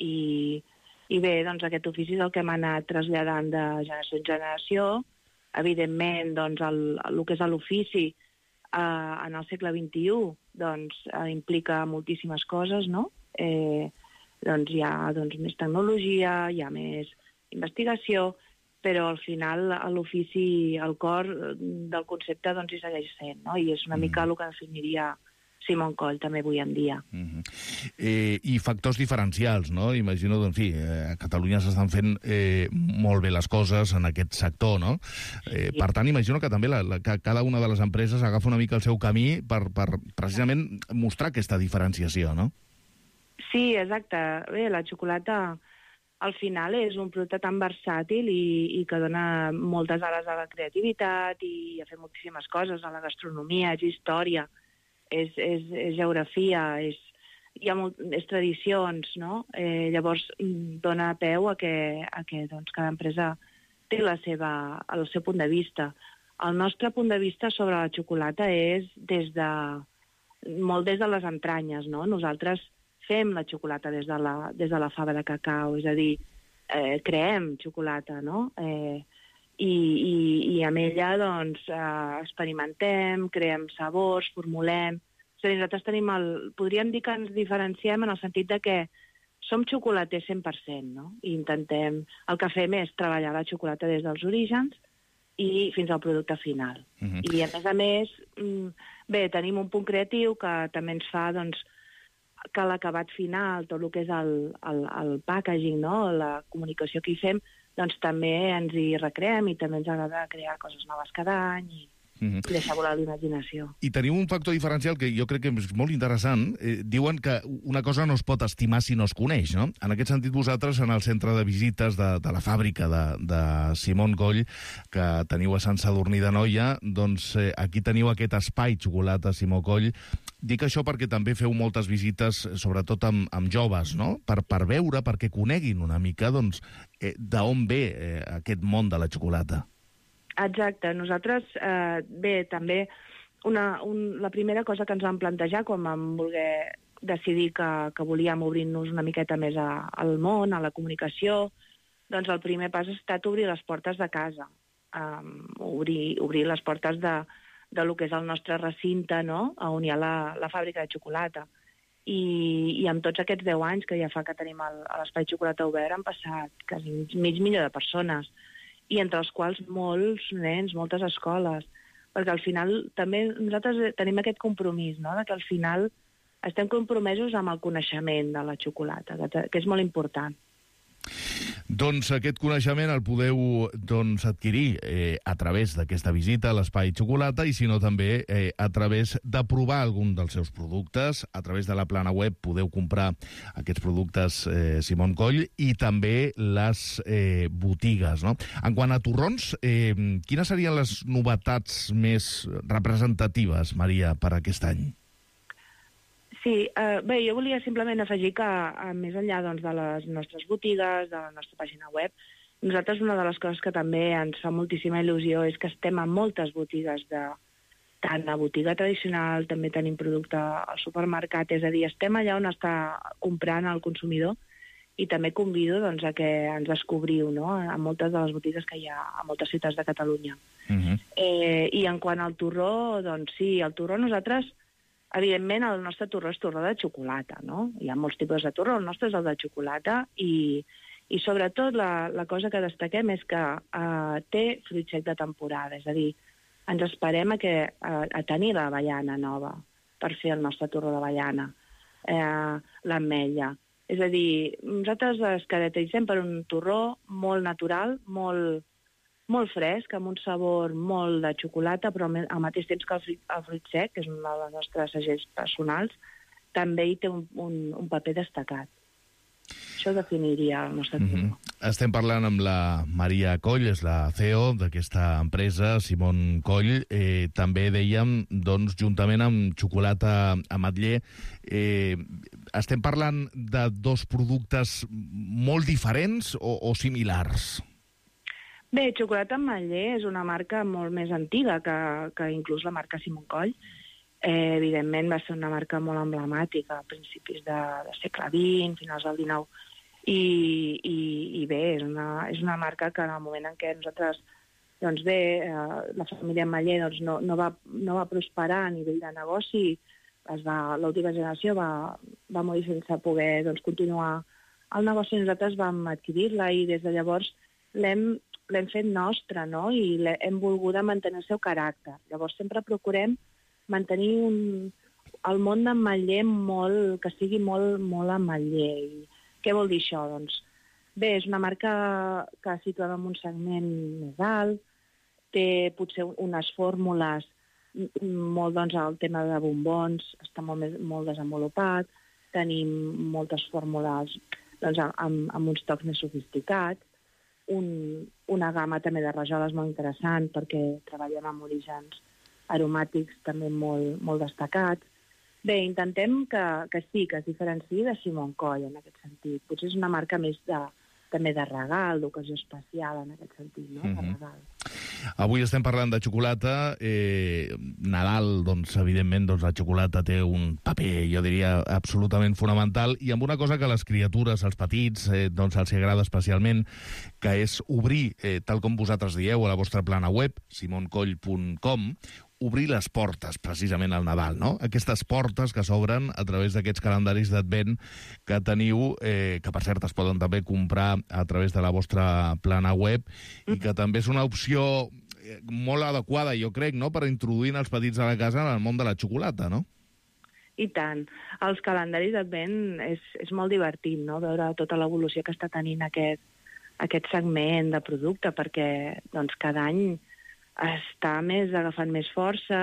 I, I bé, doncs, aquest ofici és el que hem anat traslladant de generació en generació. Evidentment, doncs, el, el que és l'ofici eh, en el segle vint-i-u doncs, eh, implica moltíssimes coses, no? Eh, doncs, hi ha doncs, més tecnologia, hi ha més investigació, però al final l'ofici, el cor del concepte doncs hi segueix sent, no? I és una mica el que definiria Simó Coll també avui en dia. Mm-hmm. eh, I factors diferencials, no? Imagino, doncs, en fi, eh, a Catalunya s'estan fent eh, molt bé les coses en aquest sector, no? Eh, sí. Per tant, imagino que també la, la, que cada una de les empreses agafa una mica el seu camí per, per precisament mostrar aquesta diferenciació, no? Sí, exacte. Bé, la xocolata al final és un producte tan versàtil i, i que dona moltes ales a la creativitat i a fer moltíssimes coses, a la gastronomia, és història, és, és, és geografia, és, hi ha molt, és tradicions, no? Eh, llavors dona peu a que, a que doncs, cada empresa té la seva, el seu punt de vista. El nostre punt de vista sobre la xocolata és des de, molt des de les entranyes, no? Nosaltres fem la xocolata des de la, des de la fava de cacau, és a dir, eh, creem xocolata, no? Eh, i, i, I amb ella, doncs, eh, experimentem, creem sabors, formulem. És a dir, nosaltres tenim el... Podríem dir que ens diferenciem en el sentit de que som xocolaters cent per cent, no? I intentem... El que fem és treballar la xocolata des dels orígens i fins al producte final. Mm-hmm. I, a més a més, bé, tenim un punt creatiu que també ens fa, doncs, que l'acabat final, tot el que és el, el, el packaging, no? La comunicació que hi fem, doncs també ens hi recreem i també ens agrada crear coses noves cada any i, mm-hmm. i deixar volar l'imaginació. I tenim un factor diferencial que jo crec que és molt interessant. Eh, diuen que una cosa no es pot estimar si no es coneix, no? En aquest sentit, vosaltres, en el centre de visites de, de la fàbrica de, de Simó Coll, que teniu a Sant Sadurní d'Anoia, doncs eh, aquí teniu aquest espai xocolata Simó Coll. Dic això perquè també feu moltes visites, sobretot amb, amb joves, no? Per, per veure, perquè coneguin una mica, doncs, eh, d'on ve eh, aquest món de la xocolata. Exacte. Nosaltres, eh, bé, també, una, un, la primera cosa que ens vam plantejar quan vam voler decidir que, que volíem obrir-nos una miqueta més a, al món, a la comunicació, doncs el primer pas ha estat obrir les portes de casa, um, obrir, obrir les portes de... de lo que és el nostre recinte, no? On hi ha la, la fàbrica de xocolata. I, I amb tots aquests deu anys que ja fa que tenim l'espai xocolata obert han passat quasi mig milió de persones, i entre els quals molts nens, moltes escoles, perquè al final també nosaltres tenim aquest compromís, no? De que al final estem compromesos amb el coneixement de la xocolata, que, que és molt important. Doncs aquest coneixement el podeu doncs, adquirir eh, a través d'aquesta visita a l'Espai Xocolata i, si no, també eh, a través de provar algun dels seus productes. A través de la plana web podeu comprar aquests productes eh, Simó Coll i també les eh, botigues, no? En quant a torrons, eh, quines serien les novetats més representatives, Maria, per aquest any? Sí, eh, bé, jo volia simplement afegir que, eh, més enllà doncs, de les nostres botigues, de la nostra pàgina web, nosaltres una de les coses que també ens fa moltíssima il·lusió és que estem a moltes botigues de... tant a botiga tradicional, també tenim producte al supermercat, és a dir, estem allà on està comprant el consumidor i també convido doncs, a que ens descobriu, no?, a moltes de les botigues que hi ha a moltes ciutats de Catalunya. Uh-huh. Eh, I en quant al torró, doncs sí, el torró nosaltres, evidentment el nostre torró és torró de xocolata, no? Hi ha molts tipus de torró, el nostre és el de xocolata i, i sobretot la, la cosa que destaquem és que eh, té fruit sec de temporada, és a dir, ens esperem a, que, a, a tenir l'avellana nova per fer el nostre torró d'avellana, eh, l'ametlla. És a dir, nosaltres es caracteritzem per un torró molt natural, molt, molt fresc, amb un sabor molt de xocolata, però al mateix temps que el fruit, el fruit sec, que és un dels nostres segells personals, també hi té un, un, un paper destacat. Això definiria el nostre torró. Mm-hmm. Estem parlant amb la Maria Coll, és la C E O d'aquesta empresa, Simon Coll. Eh, també dèiem, doncs, juntament amb xocolata ametller, eh, estem parlant de dos productes molt diferents o, o similars? Bé, xocolata ametller és una marca molt més antiga que, que inclús la marca Simon Coll. Eh, evidentment va ser una marca molt emblemàtica a principis de, de segle vint, finals del dinou, i, i, i bé, és una, és una marca que en el moment en què nosaltres, doncs bé, eh, la família Ametller doncs no, no, va, no va prosperar a nivell de negoci, es va, l'última generació va, va morir sense poder doncs, continuar el negoci, nosaltres vam adquirir-la i des de llavors l'hem l'hem fet nostra, no?, i hem volgut mantenir el seu caràcter. Llavors sempre procurem mantenir un, el món d'ametller molt, que sigui molt, molt ametller. I què vol dir això? Doncs, bé, és una marca que situada en un segment més alt, té potser unes fórmules, molt doncs el tema de bombons està molt, més, molt desenvolupat, tenim moltes fórmules doncs, amb, amb uns tocs més sofisticats, un, una gamma també de rajoles molt interessant perquè treballem amb orígens aromàtics també molt, molt destacats. Bé, intentem que, que sí, que es diferenciï de Simon Coll en aquest sentit. Potser és una marca més de, també de regal, d'ocasió especial en aquest sentit, no? Mm-hmm. De regal. Avui estem parlant de xocolata. Eh, Nadal, doncs, evidentment, doncs, la xocolata té un paper, jo diria, absolutament fonamental, i amb una cosa que a les criatures, als petits, eh, doncs, els agrada especialment, que és obrir, eh, tal com vosaltres dieu a la vostra plana web, simon coll punt com, obrir les portes, precisament, al Nadal, no? Aquestes portes que s'obren a través d'aquests calendaris d'Advent que teniu, eh, que per cert es poden també comprar a través de la vostra plana web, i que també és una opció molt adequada, jo crec, no?, per introduir els petits a la casa en el món de la xocolata, no? I tant. Els calendaris d'Advent és, és molt divertit, no?, veure tota l'evolució que està tenint aquest, aquest segment de producte, perquè doncs, cada any està més agafant més força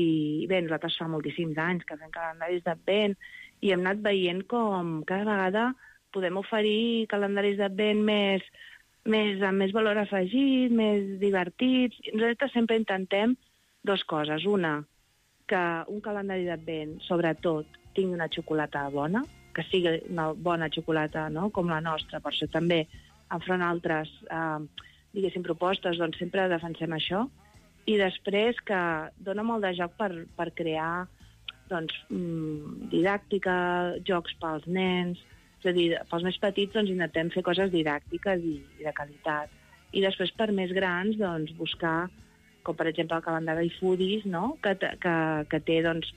i bé, nosaltres fa moltíssims anys que fem calendaris d'Advent i hem anat veient com cada vegada podem oferir calendaris d'Advent més, més, amb més valor afegit, més divertits. Nosaltres sempre intentem dues coses. Una, que un calendari d'Advent, sobretot, tingui una xocolata bona, que sigui una bona xocolata, no?, com la nostra. Per això també, enfront altres eh, diguéssim, propostes, doncs sempre defensem això. I després que dona molt de joc per, per crear doncs, didàctica, jocs pels nens, és a dir, pels més petits doncs, intentem fer coses didàctiques i, i de qualitat. I després per més grans doncs, buscar, com per exemple el calendari Foodies, no?, que, que, que té doncs,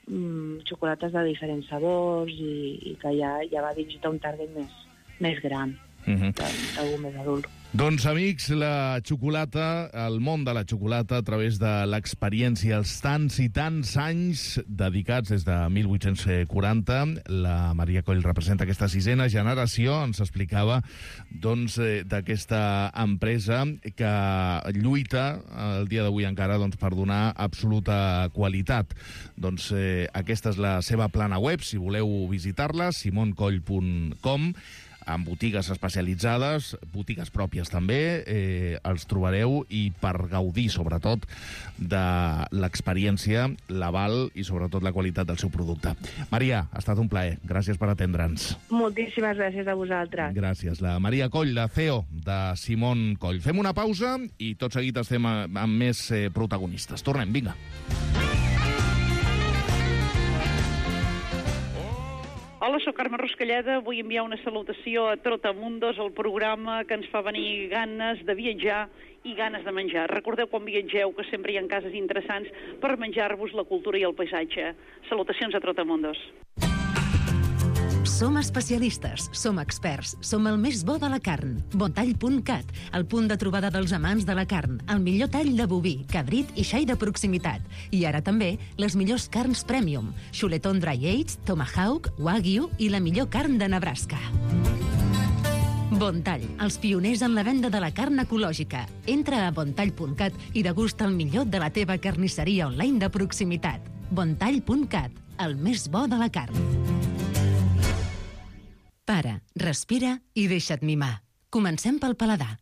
xocolates de diferents sabors i, i que ja, ja va dirigit a un target més, més gran, mm-hmm. d'algú més adult. Doncs, amics, la xocolata, el món de la xocolata, a través de l'experiència, els tants i tants anys dedicats des de mil vuit-cents quaranta. La Maria Coll representa aquesta sisena generació. Ens explicava doncs, d'aquesta empresa que lluita el dia d'avui encara doncs, per donar absoluta qualitat. Doncs eh, aquesta és la seva plana web, si voleu visitar-la, simon coll punt com. en botigues especialitzades, botigues pròpies també, eh, els trobareu, i per gaudir, sobretot, de l'experiència, l'aval i, sobretot, la qualitat del seu producte. Maria, ha estat un plaer. Gràcies per atendre'ns. Moltíssimes gràcies a vosaltres. Gràcies. La Maria Coll, la C E O de Simón Coll. Fem una pausa i tot seguit estem amb més eh, protagonistes. Tornem, vinga. Hola, soc Carme Ruscalleda. Vull enviar una salutació a Trotamundos, el programa que ens fa venir ganes de viatjar i ganes de menjar. Recordeu quan viatgeu que sempre hi ha cases interessants per menjar-vos la cultura i el paisatge. Salutacions a Trotamundos. Som especialistes, som experts, som el més bo de la carn. Bontall punt cat, el punt de trobada dels amants de la carn, el millor tall de boví, cabrit i xai de proximitat. I ara també les millors carns premium, xuletón dry aged, tomahawk, wagyu i la millor carn de Nebraska. Bontall, els pioners en la venda de la carn ecològica. Entra a bontall punt cat i degusta el millor de la teva carnisseria online de proximitat. Bontall punt cat, el més bo de la carn. Para, respira i deixa't mimar. Comencem pel paladar.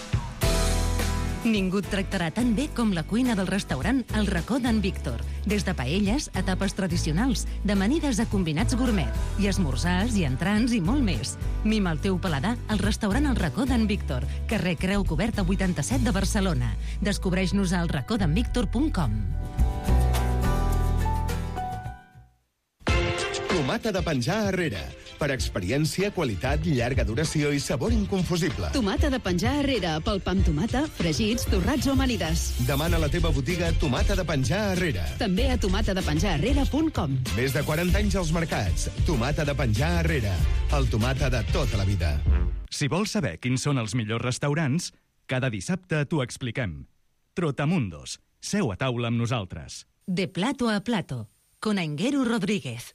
Ningú et tractarà tan bé com la cuina del restaurant El Racó d'en Víctor. Des de paelles a tapes tradicionals, d'amanides a combinats gourmet, i esmorzars i entrants i molt més. Mima el teu paladar al restaurant El Racó d'en Víctor, carrer Creu Coberta vuitanta-set de Barcelona. Descobreix-nos a el racó d'en víctor punt com. Tomata de penjar Herrera. Per experiència, qualitat, llarga duració i sabor inconfusible. Tomata de penjar Herrera, pel pa amb tomata, fregits, torrats o amanides. Demana a la teva botiga Tomata de penjar Herrera. També a tomata de penjar herrera punt com. Més de quaranta anys als mercats. Tomata de penjar Herrera. El tomata de tota la vida. Si vols saber quins són els millors restaurants, cada dissabte t'ho expliquem. Trotamundos. Seu a taula amb nosaltres. De plato a plato, con Aingeru Rodríguez.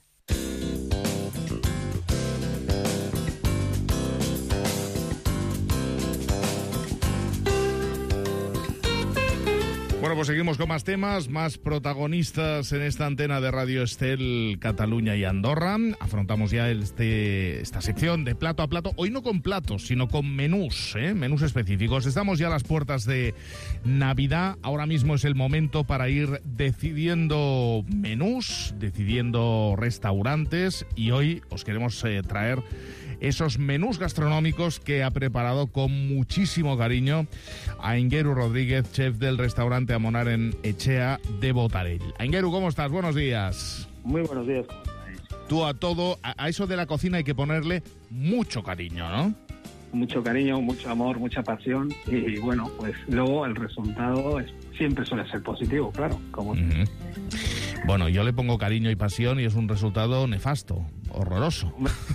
Bueno, pues seguimos con más temas, más protagonistas en esta antena de Radio Estel, Cataluña y Andorra. Afrontamos ya este, esta sección de plato a plato, hoy no con platos, sino con menús, ¿eh? menús específicos. Estamos ya a las puertas de Navidad, ahora mismo es el momento para ir decidiendo menús, decidiendo restaurantes, y hoy os queremos eh, traer esos menús gastronómicos que ha preparado con muchísimo cariño Aingeru Rodríguez, chef del restaurante Amonar en Echea de Botarell. Aingeru, ¿cómo estás? Buenos días. Muy buenos días, ¿cómo estáis? Tú a todo, a, a eso de la cocina hay que ponerle mucho cariño, ¿no? Mucho cariño, mucho amor, mucha pasión, y, y bueno, pues luego el resultado es, siempre suele ser positivo, claro. Como... Uh-huh. Bueno, yo le pongo cariño y pasión y es un resultado nefasto, horroroso.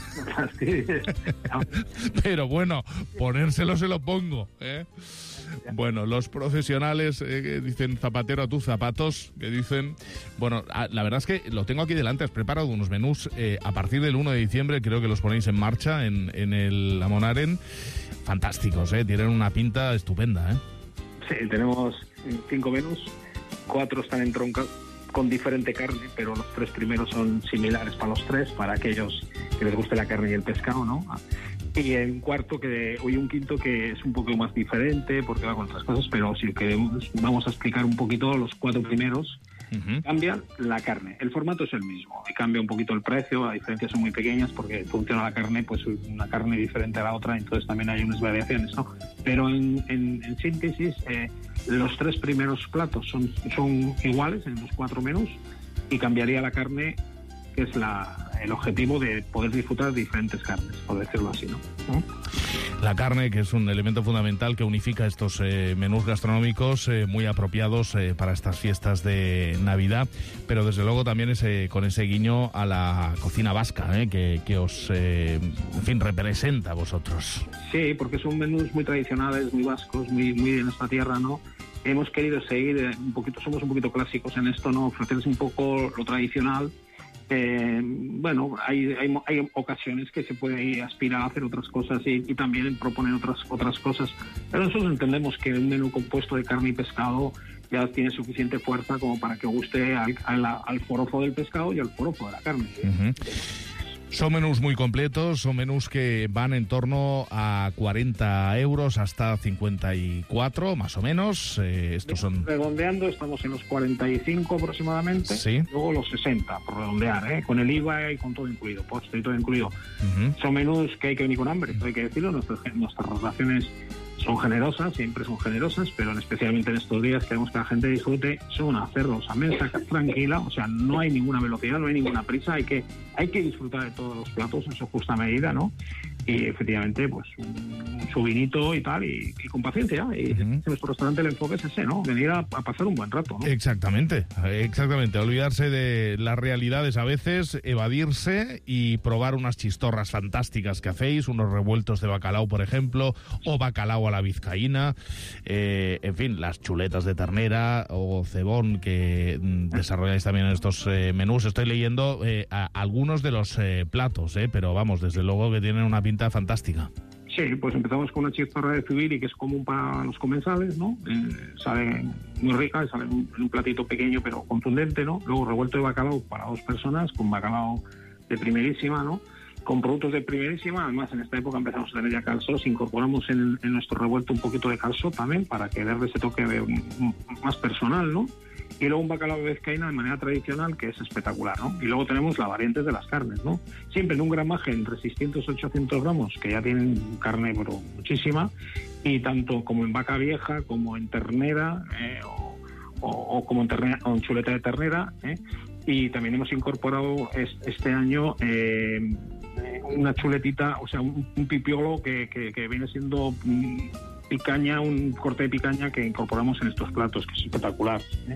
Pero bueno, ponérselo se lo pongo, ¿eh? Bueno, los profesionales eh, que dicen zapatero a tus zapatos, que dicen... Bueno, a, la verdad es que lo tengo aquí delante, has preparado unos menús eh, a partir del uno de diciembre, creo que los ponéis en marcha en, en el Amonaren. Fantásticos, ¿eh? Tienen una pinta estupenda, ¿eh? Sí, tenemos cinco menús, cuatro están en tronca con diferente carne, pero los tres primeros son similares para los tres, para aquellos que les guste la carne y el pescado, ¿no? Y en cuarto, que hoy un quinto que es un poco más diferente, porque va con otras cosas, pero si queremos, vamos a explicar un poquito los cuatro primeros. Uh-huh. Cambia la carne, el formato es el mismo, y cambia un poquito el precio, las diferencias son muy pequeñas porque funciona la carne, pues una carne diferente a la otra, entonces también hay unas variaciones, ¿no? Pero en, en, en síntesis, eh, los tres primeros platos son, son iguales en los cuatro menús, y cambiaría la carne, que es la, el objetivo de poder disfrutar de diferentes carnes, por decirlo así, ¿no? ¿no? La carne, que es un elemento fundamental que unifica estos eh, menús gastronómicos eh, muy apropiados eh, para estas fiestas de Navidad, pero desde luego también ese, con ese guiño a la cocina vasca, eh, que, que os, eh, en fin, representa a vosotros. Sí, porque son menús muy tradicionales, muy vascos, muy, muy de nuestra tierra, ¿no? Hemos querido seguir eh, un poquito, somos un poquito clásicos en esto, ¿no? Ofrecerles un poco lo tradicional. Eh, bueno, hay, hay, hay ocasiones que se puede aspirar a hacer otras cosas y, y también proponer otras otras cosas, pero nosotros entendemos que un menú compuesto de carne y pescado ya tiene suficiente fuerza como para que guste al, al, al forofo del pescado y al forofo de la carne. Uh-huh. Son menús muy completos, son menús que van en torno a cuarenta euros hasta cincuenta y cuatro, más o menos. Eh, estos son... Redondeando, estamos en los cuarenta y cinco aproximadamente. Sí. Luego los sesenta, por redondear, ¿eh? Con el I V A y con todo incluido, postre y todo incluido. Uh-huh. Son menús que hay que venir con hambre, hay que decirlo. Nuestras, nuestras raciones son generosas, siempre son generosas, pero especialmente en estos días queremos que la gente disfrute. Son hacerlos a mesa tranquila, o sea, no hay ninguna velocidad, no hay ninguna prisa, hay que hay que disfrutar de todos los platos en su justa medida, ¿no? Y efectivamente, pues un, su vinito y tal, y, y con paciencia. Y uh-huh. En nuestro restaurante el enfoque es ese, ¿no? Venir a, a pasar un buen rato, ¿no? Exactamente, exactamente. Olvidarse de las realidades a veces, evadirse y probar unas chistorras fantásticas que hacéis, unos revueltos de bacalao, por ejemplo, o bacalao a la vizcaína, eh, en fin, las chuletas de ternera o cebón que desarrolláis también en estos eh, menús. Estoy leyendo eh, a, algunos de los eh, platos, eh, pero vamos, desde luego que tienen una pinta fantástica. Sí, pues empezamos con una chistorra de cibiri que es común para los comensales, ¿no? Eh, sale muy rica, sale en un, un platito pequeño pero contundente, ¿no? Luego revuelto de bacalao para dos personas, con bacalao de primerísima, ¿no? Con productos de primerísima. Además, en esta época empezamos a tener ya calzot, incorporamos en, en nuestro revuelto un poquito de calzot también para que darle ese toque de, um, más personal, ¿no? Y luego un bacalao de vizcaína de manera tradicional, que es espectacular, ¿no? Y luego tenemos las variantes de las carnes, ¿no? Siempre en un gramaje entre seiscientos a ochocientos gramos, que ya tienen carne, pero muchísima, y tanto como en vaca vieja, como en ternera, eh, o, o, o como en, ternera, o en chuleta de ternera, ¿eh? Y también hemos incorporado es, este año eh, una chuletita, o sea, un, un pipiolo que, que, que viene siendo... Mm, picaña, un corte de picaña que incorporamos en estos platos, que es espectacular, ¿eh?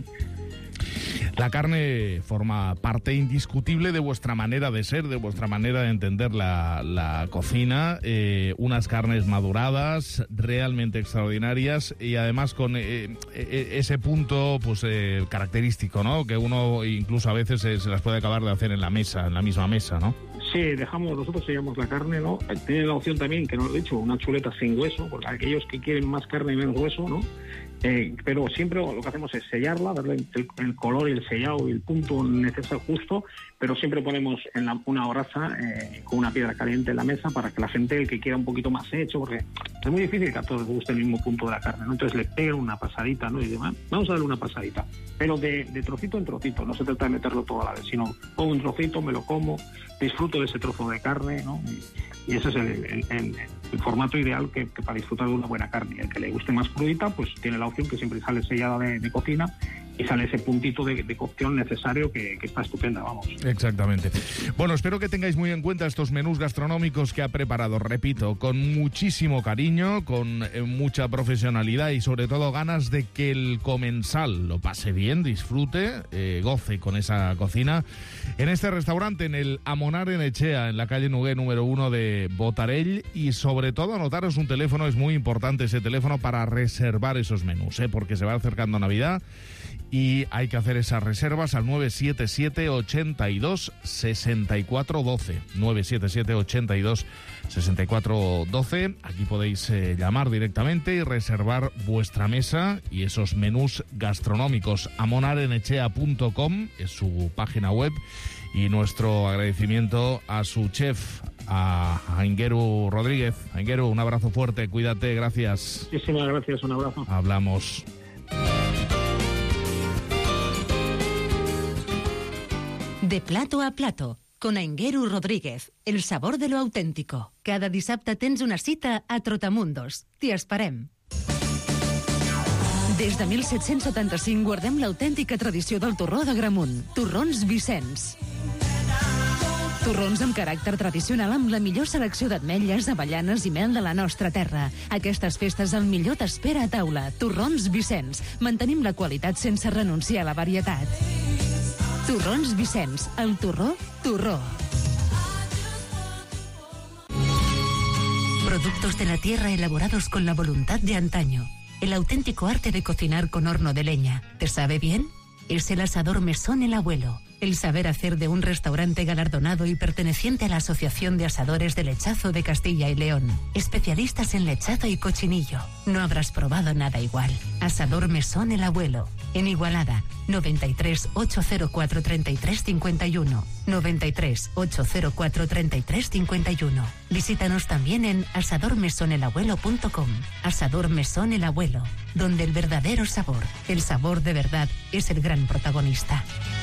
La carne forma parte indiscutible de vuestra manera de ser, de vuestra manera de entender la, la cocina. Eh, unas carnes maduradas, realmente extraordinarias y además con eh, eh, ese punto pues eh, característico, ¿no? Que uno incluso a veces eh, se las puede acabar de hacer en la mesa, en la misma mesa, ¿no? Sí, dejamos, nosotros sellamos la carne, ¿no? Tiene la opción también, que no lo he dicho, una chuleta sin hueso, porque aquellos que quieren más carne y menos hueso, ¿no? Eh, pero siempre lo que hacemos es sellarla, darle el, el color y el sellado y el punto necesario justo, pero siempre ponemos en la, una horaza eh, con una piedra caliente en la mesa para que la gente, el que quiera un poquito más hecho, porque es muy difícil que a todos les guste el mismo punto de la carne, ¿no? Entonces le pego una pasadita, ¿no? Y digo, vamos a darle una pasadita, pero de, de trocito en trocito, no se trata de meterlo todo a la vez, sino pongo un trocito, me lo como, disfruto de ese trozo de carne, ¿no? Y, y ese es el, el, el, el formato ideal que, que para disfrutar de una buena carne. El que le guste más crudita, pues tiene la opción que siempre sale sellada de, de cocina y sale ese puntito de, de cocción necesario que, que está estupenda, vamos. Exactamente. Bueno, espero que tengáis muy en cuenta estos menús gastronómicos que ha preparado, repito, con muchísimo cariño, con eh, mucha profesionalidad y sobre todo ganas de que el comensal lo pase bien, disfrute, eh, goce con esa cocina en este restaurante, en el Amonar en Echea, en la calle Nugué número uno de Botarell. Y sobre todo anotaros un teléfono, es muy importante ese teléfono para reservar esos menús, ¿eh? Porque se va acercando Navidad y hay que hacer esas reservas al nueve siete siete, ochenta y dos, sesenta y cuatro doce. nueve siete siete, ochenta y dos, sesenta y cuatro doce. Aquí podéis eh, llamar directamente y reservar vuestra mesa y esos menús gastronómicos. amonarenechea punto com es su página web. Y nuestro agradecimiento a su chef, a, a Ingeru Rodríguez. Ingeru, un abrazo fuerte, cuídate, gracias. Muchísimas gracias, un abrazo. Hablamos. De plato a plato, con Ingeru Rodríguez, el sabor de lo auténtico. Cada dissabte tens una cita a Trotamundos. T'hi esperem. Des de disset setanta-cinc guardem l'autèntica tradició del torró de Gramunt. Torrons Vicenç. Torrons amb caràcter tradicional amb la millor selecció d'ametlles, avellanes i mel de la nostra terra. Aquestes festes el millor t'espera a taula. Torrons Vicenç. Mantenim la qualitat sense renunciar a la varietat. Torrons Vicenç. El torró, torró. Productos de la tierra elaborados con la voluntad de antaño. El auténtico arte de cocinar con horno de leña. ¿Te sabe bien? Es el asador Mesón El Abuelo. El saber hacer de un restaurante galardonado y perteneciente a la Asociación de Asadores de Lechazo de Castilla y León. Especialistas en lechazo y cochinillo. No habrás probado nada igual. Asador Mesón El Abuelo. En Igualada, noventa y tres, ochocientos cuatro, treinta y tres cincuenta y uno. noventa y tres, ochocientos cuatro, treinta y tres cincuenta y uno. Visítanos también en asador mesón el abuelo punto com. Asador Mesón El Abuelo, donde el verdadero sabor, el sabor de verdad, es el gran protagonista.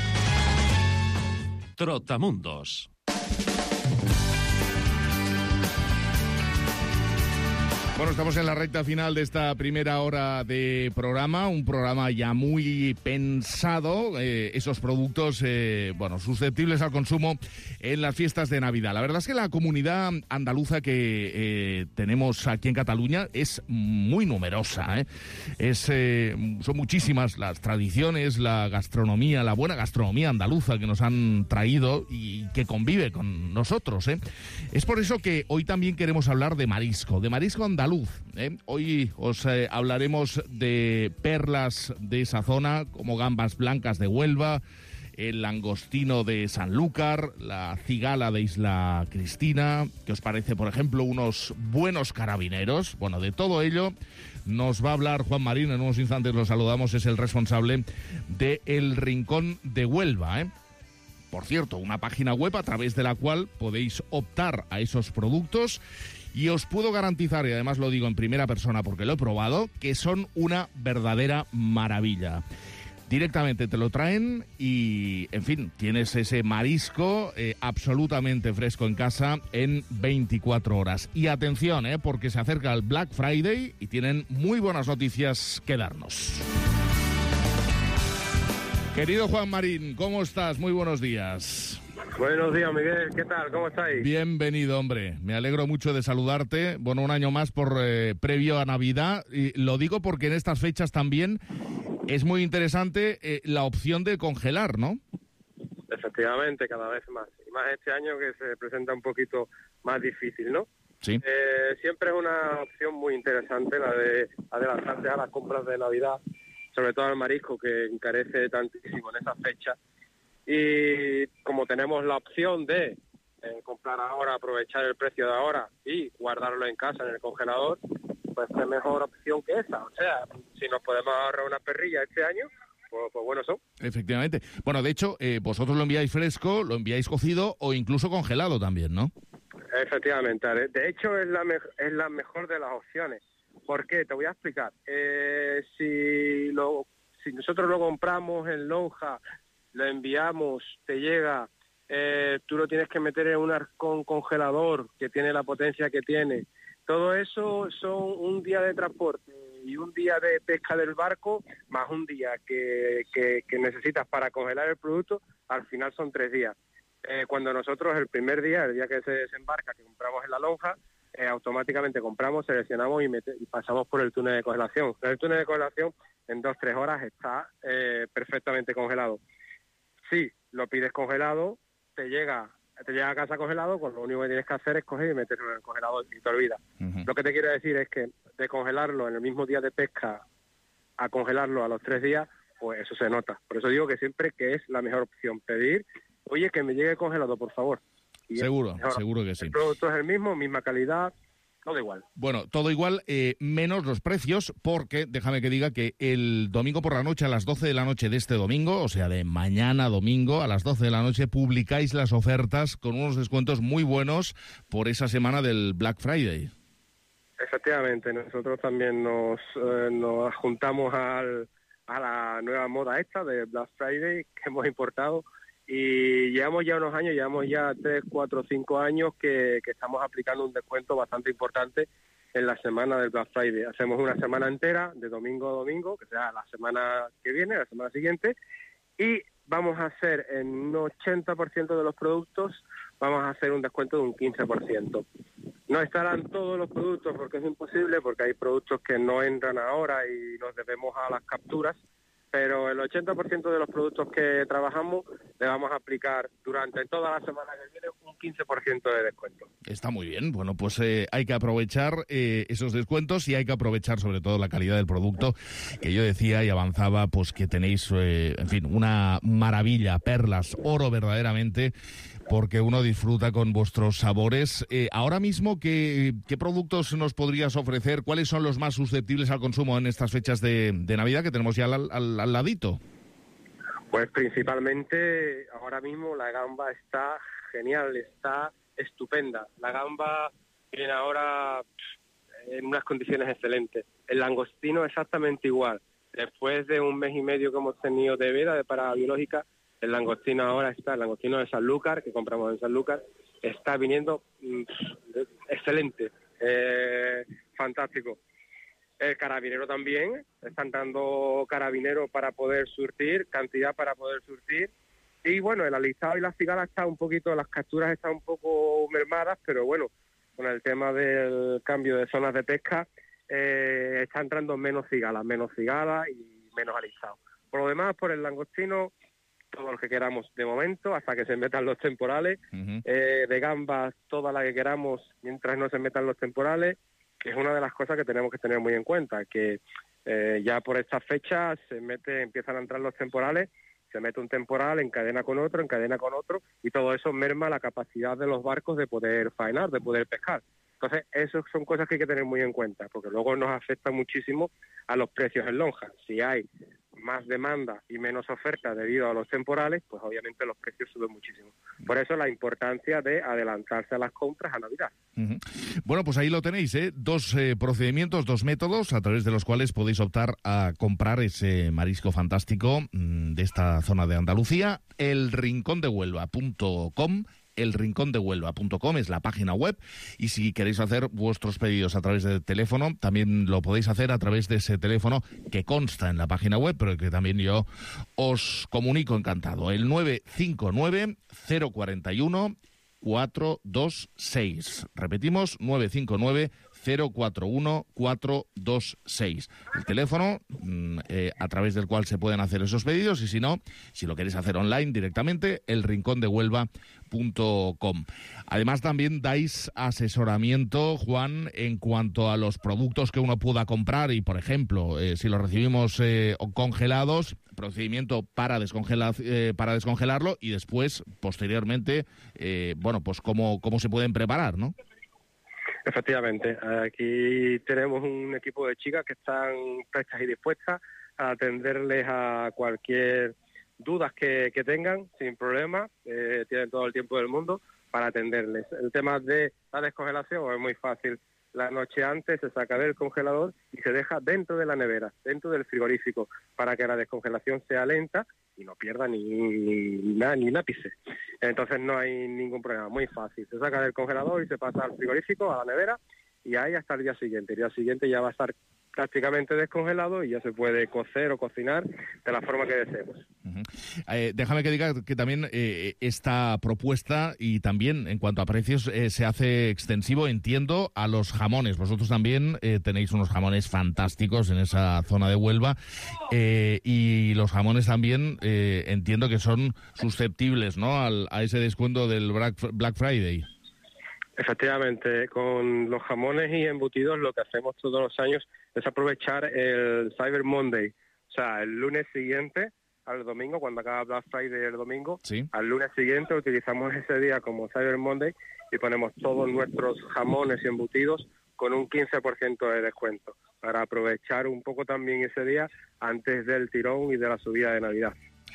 Trotamundos. Bueno, estamos en la recta final de esta primera hora de programa, un programa ya muy pensado, eh, esos productos, eh, bueno, susceptibles al consumo en las fiestas de Navidad. La verdad es que la comunidad andaluza que eh, tenemos aquí en Cataluña es muy numerosa, ¿eh? Es, eh, son muchísimas las tradiciones, la gastronomía, la buena gastronomía andaluza que nos han traído y que convive con nosotros, ¿eh? Es por eso que hoy también queremos hablar de marisco, de marisco andaluz. ¿Eh? Hoy os eh, hablaremos de perlas de esa zona, como gambas blancas de Huelva, el langostino de Sanlúcar, la cigala de Isla Cristina. ¿Qué os parece, por ejemplo, unos buenos carabineros? Bueno, de todo ello nos va a hablar Juan Marín. En unos instantes lo saludamos, es el responsable de El Rincón de Huelva, ¿eh? Por cierto, una página web a través de la cual podéis optar a esos productos. Y os puedo garantizar, y además lo digo en primera persona porque lo he probado, que son una verdadera maravilla. Directamente te lo traen y, en fin, tienes ese marisco eh, absolutamente fresco en casa en veinticuatro horas. Y atención, eh, porque se acerca el Black Friday y tienen muy buenas noticias que darnos. Querido Juan Marín, ¿cómo estás? Muy buenos días. Buenos días, Miguel. ¿Qué tal? ¿Cómo estáis? Bienvenido, hombre. Me alegro mucho de saludarte. Bueno, un año más por eh, previo a Navidad. Y lo digo porque en estas fechas también es muy interesante eh, la opción de congelar, ¿no? Efectivamente, cada vez más. Y más este año que se presenta un poquito más difícil, ¿no? Sí. Eh, siempre es una opción muy interesante la de adelantarse a las compras de Navidad, sobre todo al marisco, que encarece tantísimo en esa fecha. Y como tenemos la opción de eh, comprar ahora, aprovechar el precio de ahora y guardarlo en casa, en el congelador, pues qué mejor opción que esa. O sea, si nos podemos ahorrar una perrilla este año, pues, pues bueno son. Efectivamente. Bueno, de hecho, eh, vosotros lo enviáis fresco, lo enviáis cocido o incluso congelado también, ¿no? Efectivamente. De hecho, es la, me- es la mejor de las opciones. ¿Por qué? Te voy a explicar. Eh, si, lo, si nosotros lo compramos en lonja, lo enviamos, te llega, eh, tú lo tienes que meter en un arcón congelador que tiene la potencia que tiene. Todo eso son un día de transporte y un día de pesca del barco, más un día que, que, que necesitas para congelar el producto, al final son tres días. Eh, cuando nosotros el primer día, el día que se desembarca, que compramos en la lonja, eh, automáticamente compramos, seleccionamos y, mete, y pasamos por el túnel de congelación. El túnel de congelación en dos, tres horas está eh, perfectamente congelado. Si lo pides congelado, te llega te llega a casa congelado, pues lo único que tienes que hacer es coger y meterlo en el congelador y te olvidas. Uh-huh. Lo que te quiero decir es que de congelarlo en el mismo día de pesca a congelarlo a los tres días, pues eso se nota. Por eso digo que siempre que es la mejor opción pedir, oye, que me llegue congelado, por favor. Y seguro, seguro que sí. El producto es el mismo, misma calidad, todo igual. Bueno, todo igual, eh, menos los precios, porque déjame que diga que el domingo por la noche, a las doce de la noche de este domingo, o sea, de mañana domingo, a las doce de la noche, publicáis las ofertas con unos descuentos muy buenos por esa semana del Black Friday. Efectivamente, nosotros también nos, eh, nos juntamos al, a la nueva moda esta de Black Friday que hemos importado. Y llevamos ya unos años, llevamos ya tres, cuatro, cinco años que, que estamos aplicando un descuento bastante importante en la semana del Black Friday. Hacemos una semana entera, de domingo a domingo, que sea la semana que viene, la semana siguiente, y vamos a hacer en un ochenta por ciento de los productos, vamos a hacer un descuento de un quince por ciento. No estarán todos los productos porque es imposible, porque hay productos que no entran ahora y nos debemos a las capturas, pero el ochenta por ciento de los productos que trabajamos le vamos a aplicar durante toda la semana que viene un quince por ciento de descuento. Está muy bien. Bueno, pues eh, hay que aprovechar eh, esos descuentos y hay que aprovechar sobre todo la calidad del producto, que yo decía y avanzaba, pues que tenéis, eh, en fin, una maravilla, perlas, oro verdaderamente, porque uno disfruta con vuestros sabores. Eh, ahora mismo, ¿qué, ¿qué productos nos podrías ofrecer? ¿Cuáles son los más susceptibles al consumo en estas fechas de, de Navidad que tenemos ya al, al, al ladito? Pues principalmente ahora mismo la gamba está genial, está estupenda. La gamba viene ahora en unas condiciones excelentes. El langostino exactamente igual. Después de un mes y medio que hemos tenido de veda, de parada biológica, el langostino ahora está, el langostino de Sanlúcar, que compramos en Sanlúcar, está viniendo mmm, excelente, eh, fantástico. El carabinero también, están dando carabinero para poder surtir, cantidad para poder surtir. Y bueno, el alistado y la cigala está un poquito, las capturas están un poco mermadas, pero bueno, con el tema del cambio de zonas de pesca, eh, está entrando menos cigalas, menos cigalas y menos alistado. Por lo demás, por el langostino, todo lo que queramos de momento, hasta que se metan los temporales. Uh-huh. eh, de gambas, toda la que queramos, mientras no se metan los temporales, que es una de las cosas que tenemos que tener muy en cuenta, que eh, ya por estas fechas se mete, empiezan a entrar los temporales, se mete un temporal, encadena con otro, encadena con otro, y todo eso merma la capacidad de los barcos de poder faenar, de poder pescar. Entonces, esas son cosas que hay que tener muy en cuenta, porque luego nos afecta muchísimo a los precios en lonja. Si hay más demanda y menos oferta debido a los temporales, pues obviamente los precios suben muchísimo. Por eso la importancia de adelantarse a las compras a Navidad. Uh-huh. Bueno, pues ahí lo tenéis, ¿eh? Dos eh, procedimientos, dos métodos a través de los cuales podéis optar a comprar ese marisco fantástico mmm, de esta zona de Andalucía. el rincón de huelva punto com el rincón de huelva punto com es la página web, y si queréis hacer vuestros pedidos a través del teléfono, también lo podéis hacer a través de ese teléfono que consta en la página web, pero que también yo os comunico encantado, el nueve cinco nueve, cero cuatro uno, cuatro dos seis. Repetimos, nueve cinco nueve, cero cuatro uno, cuatro dos seis. El teléfono eh, a través del cual se pueden hacer esos pedidos, y si no, si lo queréis hacer online directamente, el rincón de huelva punto com. Además, también dais asesoramiento, Juan, en cuanto a los productos que uno pueda comprar y, por ejemplo, eh, si los recibimos eh, congelados, procedimiento para, descongelar, eh, para descongelarlo, y después, posteriormente, eh, bueno, pues cómo, cómo se pueden preparar, ¿no? Efectivamente, aquí tenemos un equipo de chicas que están prestas y dispuestas a atenderles a cualquier dudas que, que tengan, sin problema, eh, tienen todo el tiempo del mundo para atenderles. El tema de la descongelación es muy fácil. La noche antes se saca del congelador y se deja dentro de la nevera, dentro del frigorífico, para que la descongelación sea lenta y no pierda ni, ni, ni, ni un ápice. Entonces no hay ningún problema, muy fácil. Se saca del congelador y se pasa al frigorífico, a la nevera, y ahí hasta el día siguiente. El día siguiente ya va a estar prácticamente descongelado y ya se puede cocer o cocinar de la forma que deseemos. Uh-huh. Eh, déjame que diga que también eh, esta propuesta, y también en cuanto a precios, eh, se hace extensivo, entiendo, a los jamones. Vosotros también eh, tenéis unos jamones fantásticos en esa zona de Huelva, eh, y los jamones también eh, entiendo que son susceptibles, ¿no?, al, a ese descuento del Black Friday. Efectivamente, con los jamones y embutidos lo que hacemos todos los años es aprovechar el Cyber Monday, o sea, el lunes siguiente al domingo, cuando acaba Black Friday el domingo, ¿sí?, al lunes siguiente utilizamos ese día como Cyber Monday y ponemos todos nuestros jamones y embutidos con un quince por ciento de descuento, para aprovechar un poco también ese día antes del tirón y de la subida de Navidad.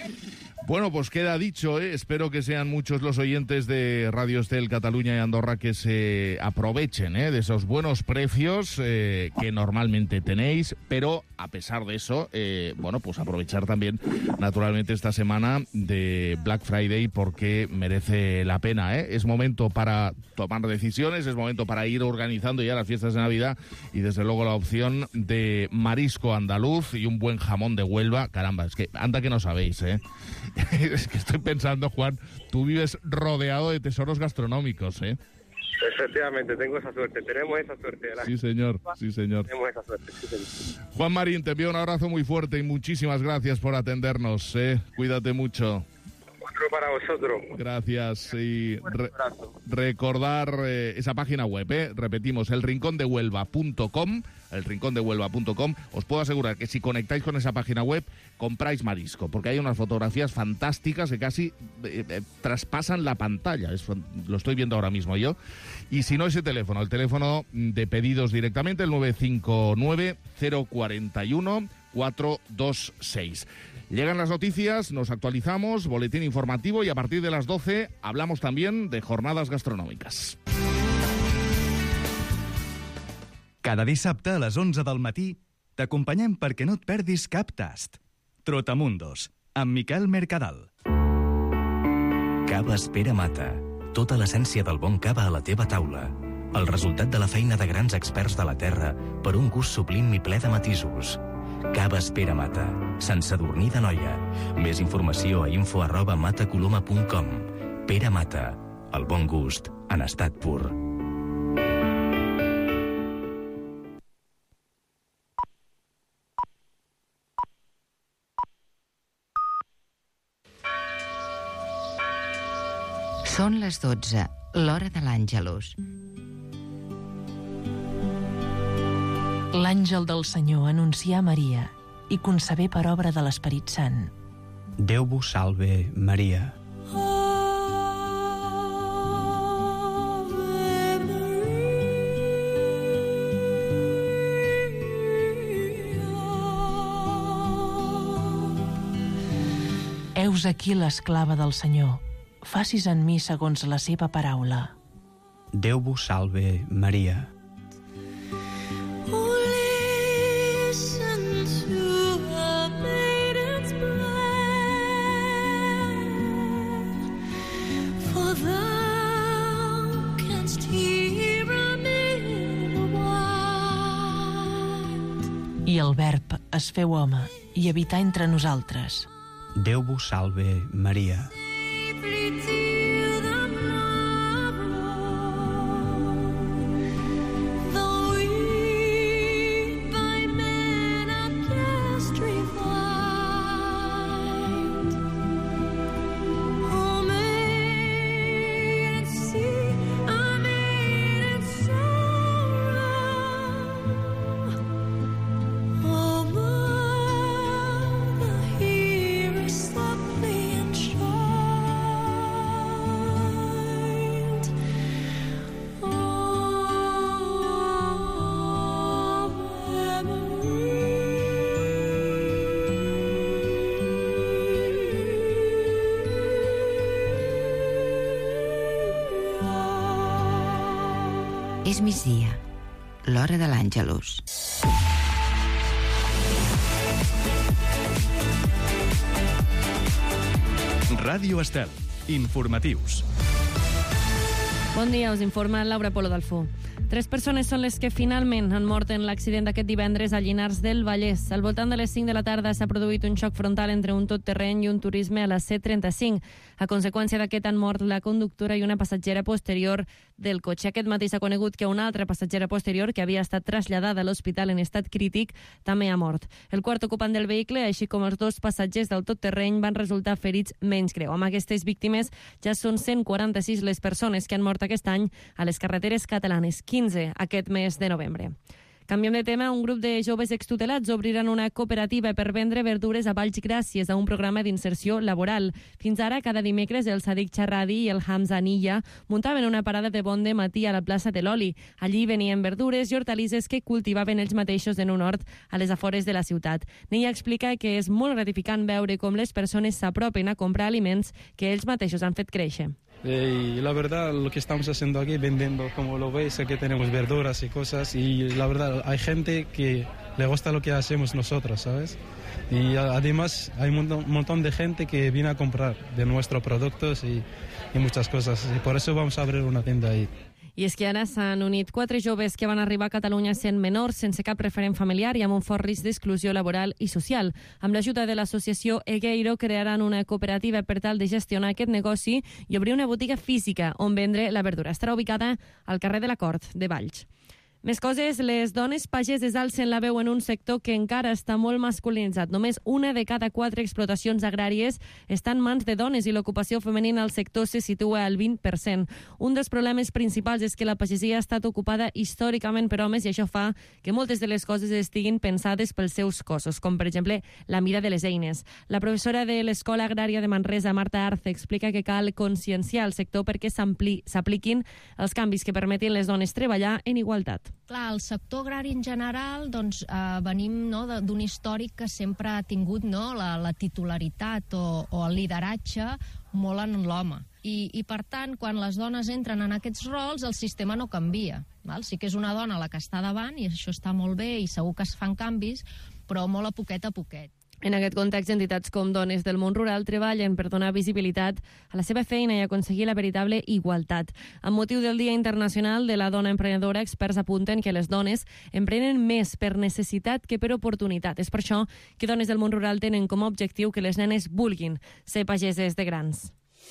Bueno, pues queda dicho, ¿eh? Espero que sean muchos los oyentes de Radio Estel Cataluña y Andorra que se aprovechen ¿eh? de esos buenos precios eh, que normalmente tenéis, pero a pesar de eso, eh, bueno, pues aprovechar también naturalmente esta semana de Black Friday, porque merece la pena, ¿eh? Es momento para tomar decisiones, es momento para ir organizando ya las fiestas de Navidad, y desde luego la opción de marisco andaluz y un buen jamón de Huelva, caramba, es que anda que no sabéis, ¿eh? Es que estoy pensando, Juan, tú vives rodeado de tesoros gastronómicos, ¿eh? Efectivamente, tengo esa suerte, tenemos esa suerte. Sí, señor, sí, señor. Tenemos esa suerte, sí, señor. Juan Marín, te envío un abrazo muy fuerte y muchísimas gracias por atendernos. ¿eh? Cuídate mucho. Otro para vosotros. Gracias. Y re recordar eh, esa página web, ¿eh? Repetimos, el rincón de huelva punto com, el rincón de huelva punto com. Os puedo asegurar que si conectáis con esa página web, compráis marisco, porque hay unas fotografías fantásticas que casi eh, eh, traspasan la pantalla. Es, lo estoy viendo ahora mismo yo. Y si no, ese teléfono, el teléfono de pedidos directamente, el nueve cinco nueve, cero cuatro uno, cuatro dos seis. Llegan las noticias, nos actualizamos, boletín informativo y a partir de las doce hablamos también de jornades gastronòmiques. Cada dissabte a les onze del matí t'acompanyem perquè no et perdis cap tast. Trotamundos, amb Miquel Mercadal. Cava Pere Mata. Tota l'essència del bon cava a la teva taula. El resultat de la feina de grans experts de la terra per un gust sublim i ple de matisos. Caves Pere Mata. Sant Sadurní d'Anoia. Més informació a info arroba matacoloma punt com. Pere Mata. El bon gust en estat pur. Són les dotze, l'hora de l'Àngelus. L'àngel del Senyor anuncià a Maria i concebé per obra de l'Esperit Sant. Déu vos salve, Maria. Heus aquí l'esclava del Senyor. Facis en mi segons la seva paraula. Déu vos salve, Maria. I el Verb es feu home i habità entre nosaltres. Déu vos salve, Maria. És migdia, l'hora de l'Àngelus. Ràdio Estel. Informatius. Bon dia, us informa Laura Polo Dalfó. Tres persones són les que finalment han mort en l'accident d'aquest divendres a Llinars del Vallès. Al voltant de les cinc de la tarda s'ha produït un xoc frontal entre un tot-terreny i un turisme a la C trenta-cinc. A conseqüència d'aquest han mort la conductora i una passatgera posterior del cotxe. Aquest matí s'ha conegut que una altra passatgera posterior, que havia estat traslladada a l'hospital en estat crític, també ha mort. El quart ocupant del vehicle, així com els dos passatgers del tot-terreny, van resultar ferits menys greu. Amb aquestes víctimes ja són cent quaranta-sis les persones que han mort aquest any a les carreteres catalanes, quinze aquest mes de novembre. Canviem de tema. Un grup de joves extutelats obriran una cooperativa per vendre verdures a Valls gràcies a un programa d'inserció laboral. Fins ara, cada dimecres, el Sadiq Charradi i el Hamza Nilla muntaven una parada de bon dematí a la plaça de l'Oli. Allí venien verdures i hortalisses que cultivaven ells mateixos en un hort a les afores de la ciutat. Nilla explica que és molt gratificant veure com les persones s'apropen a comprar aliments que ells mateixos han fet créixer. Y la verdad, lo que estamos haciendo aquí, vendiendo, como lo veis, aquí tenemos verduras y cosas, y la verdad, hay gente que le gusta lo que hacemos nosotros, ¿sabes? Y además hay un montón, montón de gente que viene a comprar de nuestros productos y, y muchas cosas, y por eso vamos a abrir una tienda ahí. I és que ara s'han unit quatre joves que van arribar a Catalunya sent menors, sense cap referent familiar i amb un fort risc d'exclusió laboral i social. Amb l'ajuda de l'associació Egueiro crearan una cooperativa per tal de gestionar aquest negoci i obrir una botiga física on vendre la verdura. Estarà ubicada al carrer de la Cort de Valls. Més coses, les dones pageses alcen la veu en un sector que encara està molt masculinitzat. Només una de cada quatre explotacions agràries està en mans de dones i l'ocupació femenina al sector se situa al vint per cent. Un dels problemes principals és que la pagesia ha estat ocupada històricament per homes i això fa que moltes de les coses estiguin pensades pels seus cossos, com per exemple la mida de les eines. La professora de l'Escola Agrària de Manresa, Marta Arce, explica que cal conscienciar el sector perquè s'apliquin els canvis que permetin les dones treballar en igualtat. Clar, el sector agrari en general, doncs, eh, venim no, d'un històric que sempre ha tingut no, la, la titularitat o, o el lideratge molt en l'home. I, I, per tant, quan les dones entren en aquests rols, el sistema no canvia. Val? Sí que és una dona la que està davant, i això està molt bé, i segur que es fan canvis, però molt a poquet a poquet. En aquest context, entitats com Dones del Món Rural treballen per donar visibilitat a la seva feina i aconseguir la veritable igualtat. Amb motiu del Dia Internacional de la Dona Emprenedora, experts apunten que les dones emprenen més per necessitat que per oportunitat. És per això que Dones del Món Rural tenen com a objectiu que les nenes vulguin ser pageses de grans.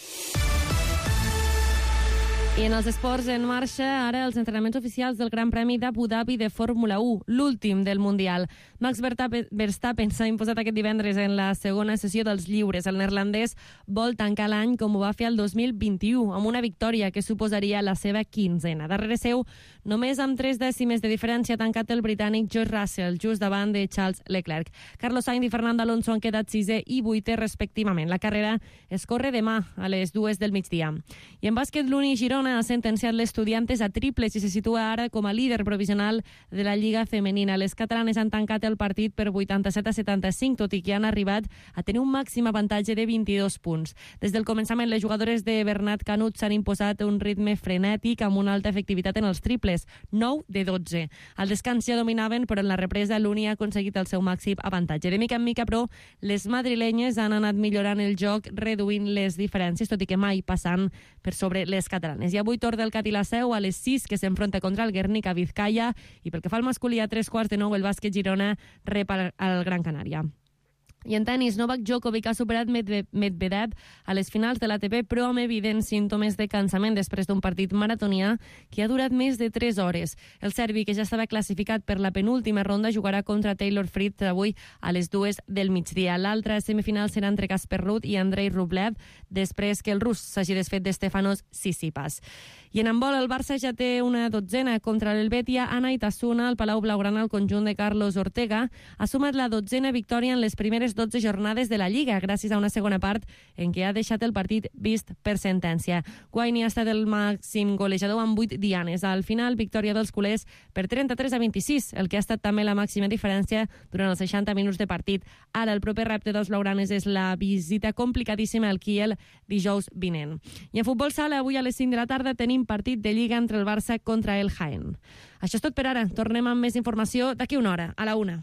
I en els esports en marxa, ara els entrenaments oficials del Gran Premi d'Abu Dhabi de Fórmula u, l'últim del Mundial. Max Verstappen s'ha imposat aquest divendres en la segona sessió dels lliures. El neerlandès vol tancar l'any com ho va fer el dos mil vint-i-u, amb una victòria que suposaria la seva quinzena. Darrere seu, només amb tres dècimes de diferència, ha tancat el britànic George Russell, just davant de Charles Leclerc. Carlos Sainz i Fernando Alonso han quedat sisè i vuitè respectivament. La carrera es corre demà a les dues del migdia. I en bàsquet, l'Uni Girona ha sentenciat l'Estudiantes a triples i se situa ara com a líder provisional de la Lliga Femenina. Les catalanes han tancat el partit per vuitanta-set a setanta-cinc, tot i que han arribat a tenir un màxim avantatge de vint-i-dos punts. Des del començament, les jugadores de Bernat Canut s'han imposat un ritme frenètic amb una alta efectivitat en els triples, nou de dotze. Al descans ja dominaven, però en la represa l'Uni ha aconseguit el seu màxim avantatge. De mica en mica, però, les madrilenyes han anat millorant el joc, reduint les diferències, tot i que mai passant per sobre les catalanes. I avui torna el Cat i la Seu a les sis, que s'enfronta contra el Guernica a Vizcaya, i pel que fa al masculí a tres quarts de nou, el bàsquet Girona rep al, al Gran Canària. I en tenis, Novak Djokovic ha superat Medvedev a les finals de l'A T P, però amb evidents símptomes de cansament després d'un partit maratonià que ha durat més de tres hores. El serbi, que ja estava classificat per la penúltima ronda, jugarà contra Taylor Fritz avui a les dues del migdia. L'altra semifinal serà entre Casper Ruud i Andrei Rublev, després que el rus s'hagi desfet d'Stefanos Tsitsipas. I en handbol, el Barça ja té una dotzena contra l'Helvetia. Anna Itasuna, al Palau Blaugrana, el conjunt de Carlos Ortega, ha sumat la dotzena victòria en les primeres dotze jornades de la Lliga, gràcies a una segona part en què ha deixat el partit vist per sentència. Guaini ha estat el màxim golejador amb vuit dianes. Al final, victòria dels culers per trenta-tres a vint-i-sis, el que ha estat també la màxima diferència durant els seixanta minuts de partit. Ara, el proper repte dels blaugranes és la visita complicadíssima al Kiel dijous vinent. I en futbol sala, avui a les cinc de la tarda tenim partit de Lliga entre el Barça contra el Jaén. Això és tot per ara. Tornem amb més informació d'aquí una hora, a la una.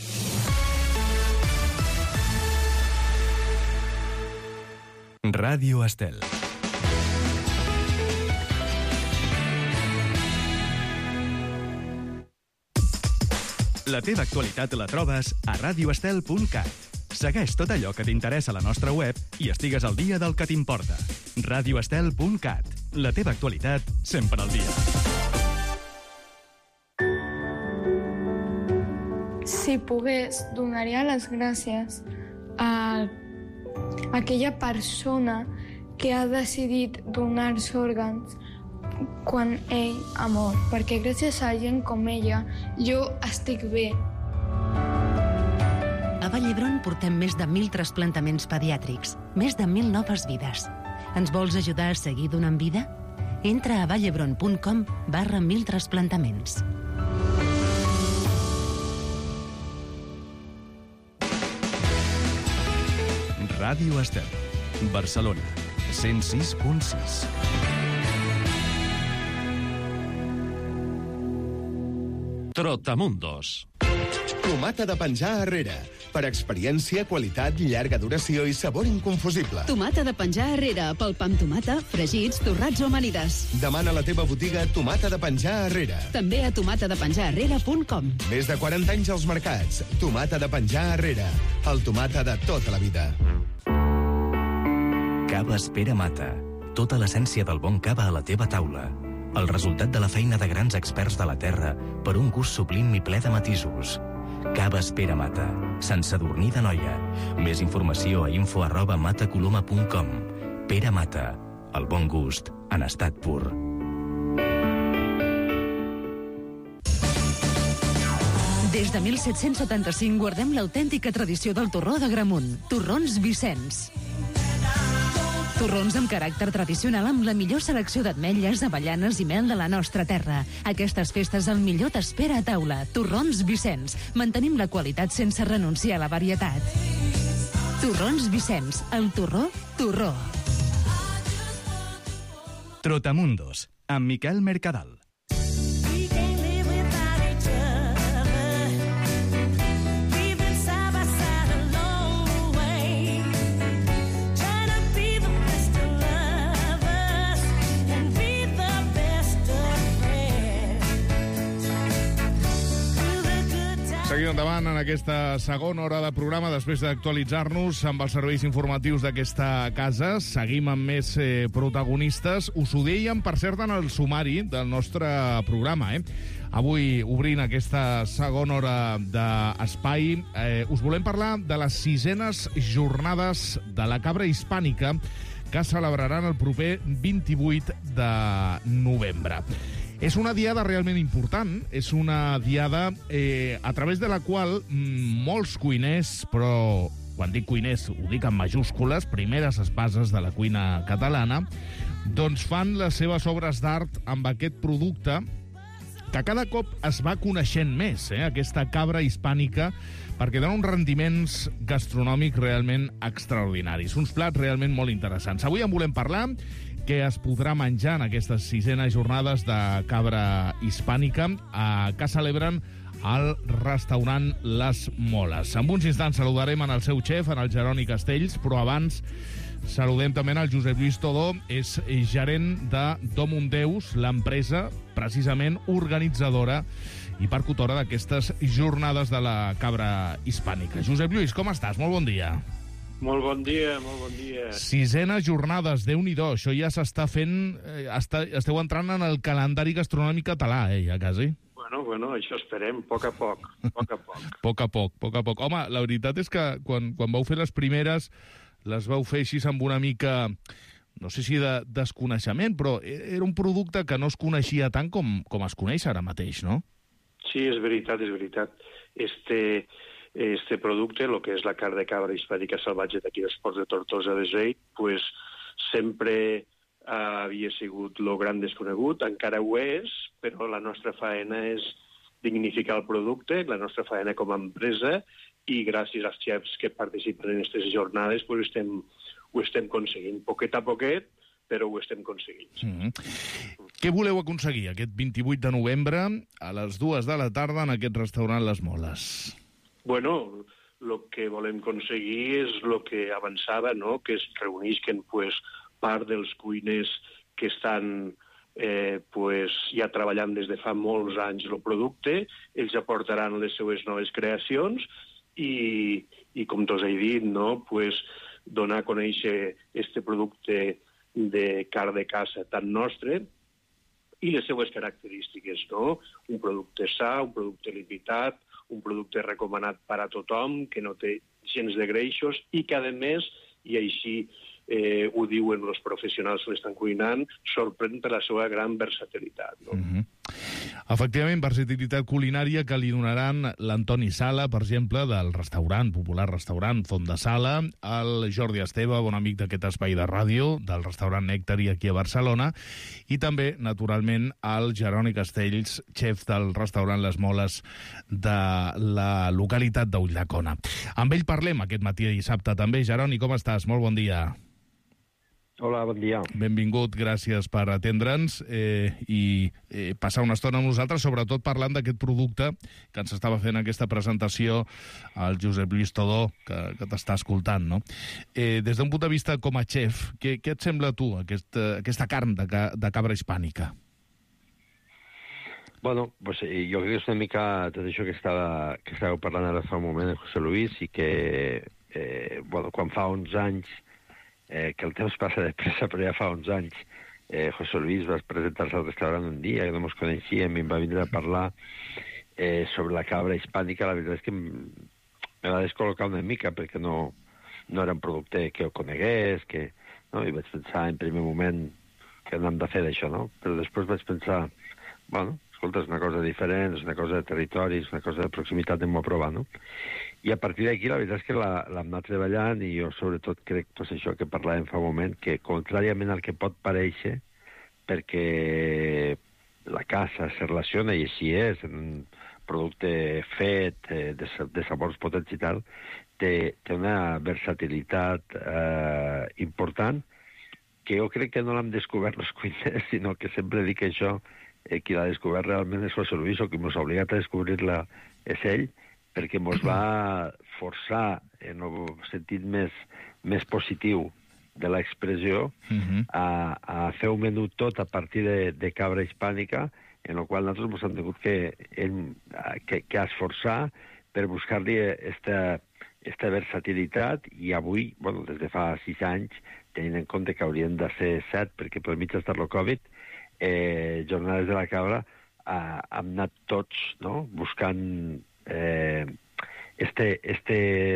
Ràdio Estel. La teva actualitat la trobes a radio estel punt cat. Segueix tot allò que t'interessa a la nostra web i estigues al dia del que t'importa. radio estel punt cat. La teva actualitat sempre al dia. Si pogués, donaria les gràcies a aquella persona que ha decidit donar-se òrgans quan ell ha mort, perquè gràcies a gent com ella jo estic bé. A Vall d'Hebron portem més de mil trasplantaments pediàtrics, més de mil noves vides. Ens vols ajudar a seguir donant vida? Entra a vallhebron punt com barra mil trasplantaments. Ràdio Estel, Barcelona, cent sis punt sis. Trotamundos. Tomata de penjar arrere. Per experiència, qualitat, llarga duració i sabor inconfusible. Tomata de penjar Herrera, pel pa amb tomata, fregits, torrats o amanides. Demana a la teva botiga Tomata de penjar Herrera. També a tomata de penjar herrera punt com. Més de quaranta anys als mercats. Tomata de penjar Herrera. El tomata de tota la vida. Caves Pere Mata. Tota l'essència del bon cava a la teva taula. El resultat de la feina de grans experts de la terra per un gust sublim i ple de matisos. Caves Pere Mata. Sant Sadurní d'Anoia. Més informació a info arroba matacoloma punt com. Pere Mata. El bon gust en estat pur. Des de mil set-cents setanta-cinc guardem l'autèntica tradició del torró d'Agramunt. Torrons Vicenç. Torrons amb caràcter tradicional amb la millor selecció d'ametlles, avellanes i mel de la nostra terra. Aquestes festes el millor t'espera a taula. Torrons Vicenç. Mantenim la qualitat sense renunciar a la varietat. Torrons Vicenç. El torró, torró. Trotamundos, amb Miquel Mercadal. Seguim endavant en aquesta segona hora de programa després d'actualitzar-nos amb els serveis informatius d'aquesta casa. Seguim amb més eh, protagonistes. Us ho dèiem, per cert, en el sumari del nostre programa. Eh? Avui, obrint aquesta segona hora d'espai, eh, us volem parlar de les sisenes jornades de la cabra hispànica que celebraran el proper vint-i-vuit de novembre. És una diada realment important, és una diada eh, a través de la qual mm, molts cuiners, però quan dic cuiners ho dic en majúscules, primeres espases de la cuina catalana, doncs fan les seves obres d'art amb aquest producte que cada cop es va coneixent més, eh, aquesta cabra hispànica, perquè dona uns rendiments gastronòmics realment extraordinaris, uns plats realment molt interessants. Avui en volem parlar què es podrà menjar en aquestes sisenes jornades de cabra hispànica eh, que celebren al restaurant Les Moles. En uns instants saludarem en el seu xef, en el Jeroni Castells, però abans saludem també en el Josep Lluís Todó, és gerent de Domundeus, l'empresa precisament organitzadora i percutora d'aquestes jornades de la cabra hispànica. Josep Lluís, com estàs? Molt bon dia. Molt bon dia, molt bon dia. Sisenes jornades, Déu-n'hi-do, això ja s'està fent, eh, està, esteu entrant en el calendari gastronòmic català, eh, ja quasi. Bueno, bueno, això esperem, a poc a poc, a poc a poc. poc a poc, poc a poc. Home, la veritat és que quan, quan vau fer les primeres, les vau fer així amb una mica, no sé si de desconeixement, però era un producte que no es coneixia tant com, com es coneix ara mateix, no? Sí, és veritat, és veritat. Este... Este producte, el que és la carn de cabra hispànica salvatge d'aquí dels Ports de Tortosa de Rei, pues, sempre havia sigut lo gran desconegut, encara ho és, però la nostra faena és dignificar el producte, la nostra faena com a empresa, i gràcies als xefs que participen en aquestes jornades pues, estem, ho estem aconseguint, poquet a poquet, però ho estem aconseguint. Mm-hmm. Què voleu aconseguir aquest vint-i-vuit de novembre a les dues de la tarda en aquest restaurant Les Moles? Bueno, el que volem aconseguir és el que avançava, no? Que es reunisquen pues, part dels cuiners que estan eh, pues, ja treballant des de fa molts anys el producte, ells aportaran les seues noves creacions i, i com tots he dit, no? Pues, donar a conèixer este producte de carn de caça tan nostre i les seues característiques, no? Un producte sa, un producte limitat, un producte recomanat per a tothom, que no té gens de greixos i que, a més, i així eh, ho diuen els professionals que l'estan cuinant, sorprèn per la seva gran versatilitat. No? Mm-hmm. Efectivament, versatilitat culinària que li donaran l'Antoni Sala, per exemple, del restaurant, popular restaurant Font de Sala, el Jordi Esteve, bon amic d'aquest espai de ràdio, del restaurant Nèctari aquí a Barcelona, i també, naturalment, el Jeroni Castells, xef del restaurant Les Moles de la localitat d'Ulldecona. Amb ell parlem aquest matí de dissabte també. Jeroni, com estàs? Molt bon dia. Hola, bon dia. Benvingut, gràcies per atendre'ns eh, i eh, passar una estona amb nosaltres, sobretot parlant d'aquest producte que ens estava fent aquesta presentació al Josep Lluís Todó, que, que t'està escoltant, no? Eh, des d'un punt de vista com a xef, què, què et sembla a tu, aquesta, aquesta carn de, de cabra hispànica? Bueno, pues, jo crec que és una mica tot això que, estava, que estàveu parlant ara fa un moment, José Luis, i que eh, bueno, quan fa onze anys Eh, que el temps passa de pressa, però ja fa uns anys, eh, José Luis va presentar-se al restaurant un dia, que no ens coneixíem, i em va vindre a parlar eh, sobre la cabra hispànica. La veritat és que me va descol·locar una mica, perquè no, no era un producte que ho conegués, que, no? I vaig pensar en primer moment que no hem de fer d'això, no? Però després vaig pensar, bueno, escolta, és una cosa diferent, és una cosa de territori, és una cosa de proximitat, anem a provar, no? I a partir d'aquí, la veritat és que l'hem anat treballant, i jo sobretot crec, pues, això que parlàvem fa un moment, que contràriament al que pot parèixer, perquè la casa se relaciona, i així és, en un producte fet, eh, de, de sabors potents i tal, té, té una versatilitat eh, important, que jo crec que no l'hem descobert els cuiners, sinó que sempre dic que això, eh, qui l'ha descobert realment és José Luis, o qui mos ha obligat a descobrir-la és ell, perquè ens va forçar, en el sentit més, més positiu de l'expressió, uh-huh. a, a fer un menú tot a partir de, de cabra hispànica, en el qual nosaltres ens hem tingut que, ell, que, que esforçar per buscar-li esta, esta versatilitat, i avui, bueno, des de fa sis anys, tenint en compte que haurien de ser set, perquè per mig d'estar el Covid, eh, Jornades de la Cabra, eh, hem anat tots, no?, buscant Eh, este, este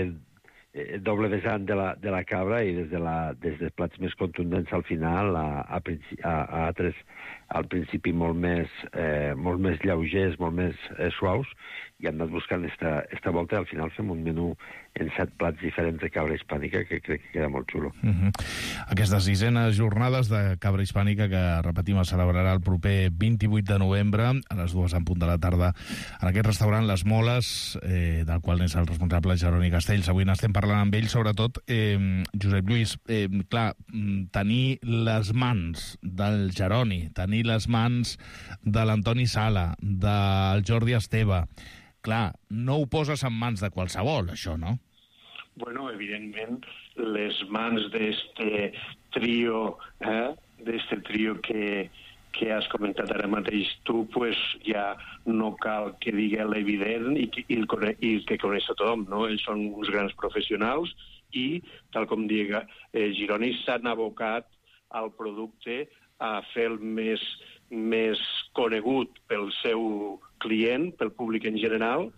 eh, doble vessant de la, de la cabra, i des de la, des dels plats més contundents al final a, a, a, a altres al principi molt més, eh, molt més lleugers, molt més eh, suaus, i hem anat buscant esta, esta volta, i al final fem un menú en set plats diferents de cabra hispànica que crec que queda molt xulo. Uh-huh. Aquestes sisenes jornades de cabra hispànica que, repetim, es celebrarà el proper vint-i-vuit de novembre a les dues en punt de la tarda en aquest restaurant Les Moles, eh, del qual és el responsable Jeroni Castells. Avui n'estem parlant amb ell, sobretot, eh, Josep Lluís, eh, clar, tenir les mans del Jeroni, tenir les mans de l'Antoni Sala, del Jordi Esteve, clar, no ho poses en mans de qualsevol, això, no? Bueno, evidentment, les mans d'este trio, eh, d'este trio que, que has comentat ara mateix tu, pues ja no cal que digui l'evident i, i, el, i el que coneix a tothom, no? Ells són uns grans professionals i, tal com diga, eh, Jeroni s'han abocat al producte a fer el més, més conegut pel seu client, pel públic en general,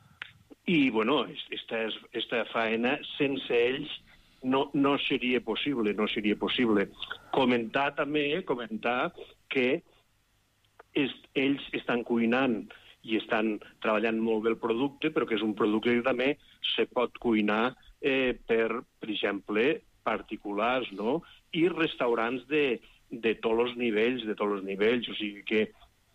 i, bueno, esta, esta faena, sense ells, no, no seria possible, no seria possible. Comentar també, comentar que es, ells estan cuinant i estan treballant molt bé el producte, però que és un producte que també se pot cuinar eh, per, per exemple, particulars, no?, i restaurants de, de tots els nivells, de tots els nivells, o sigui que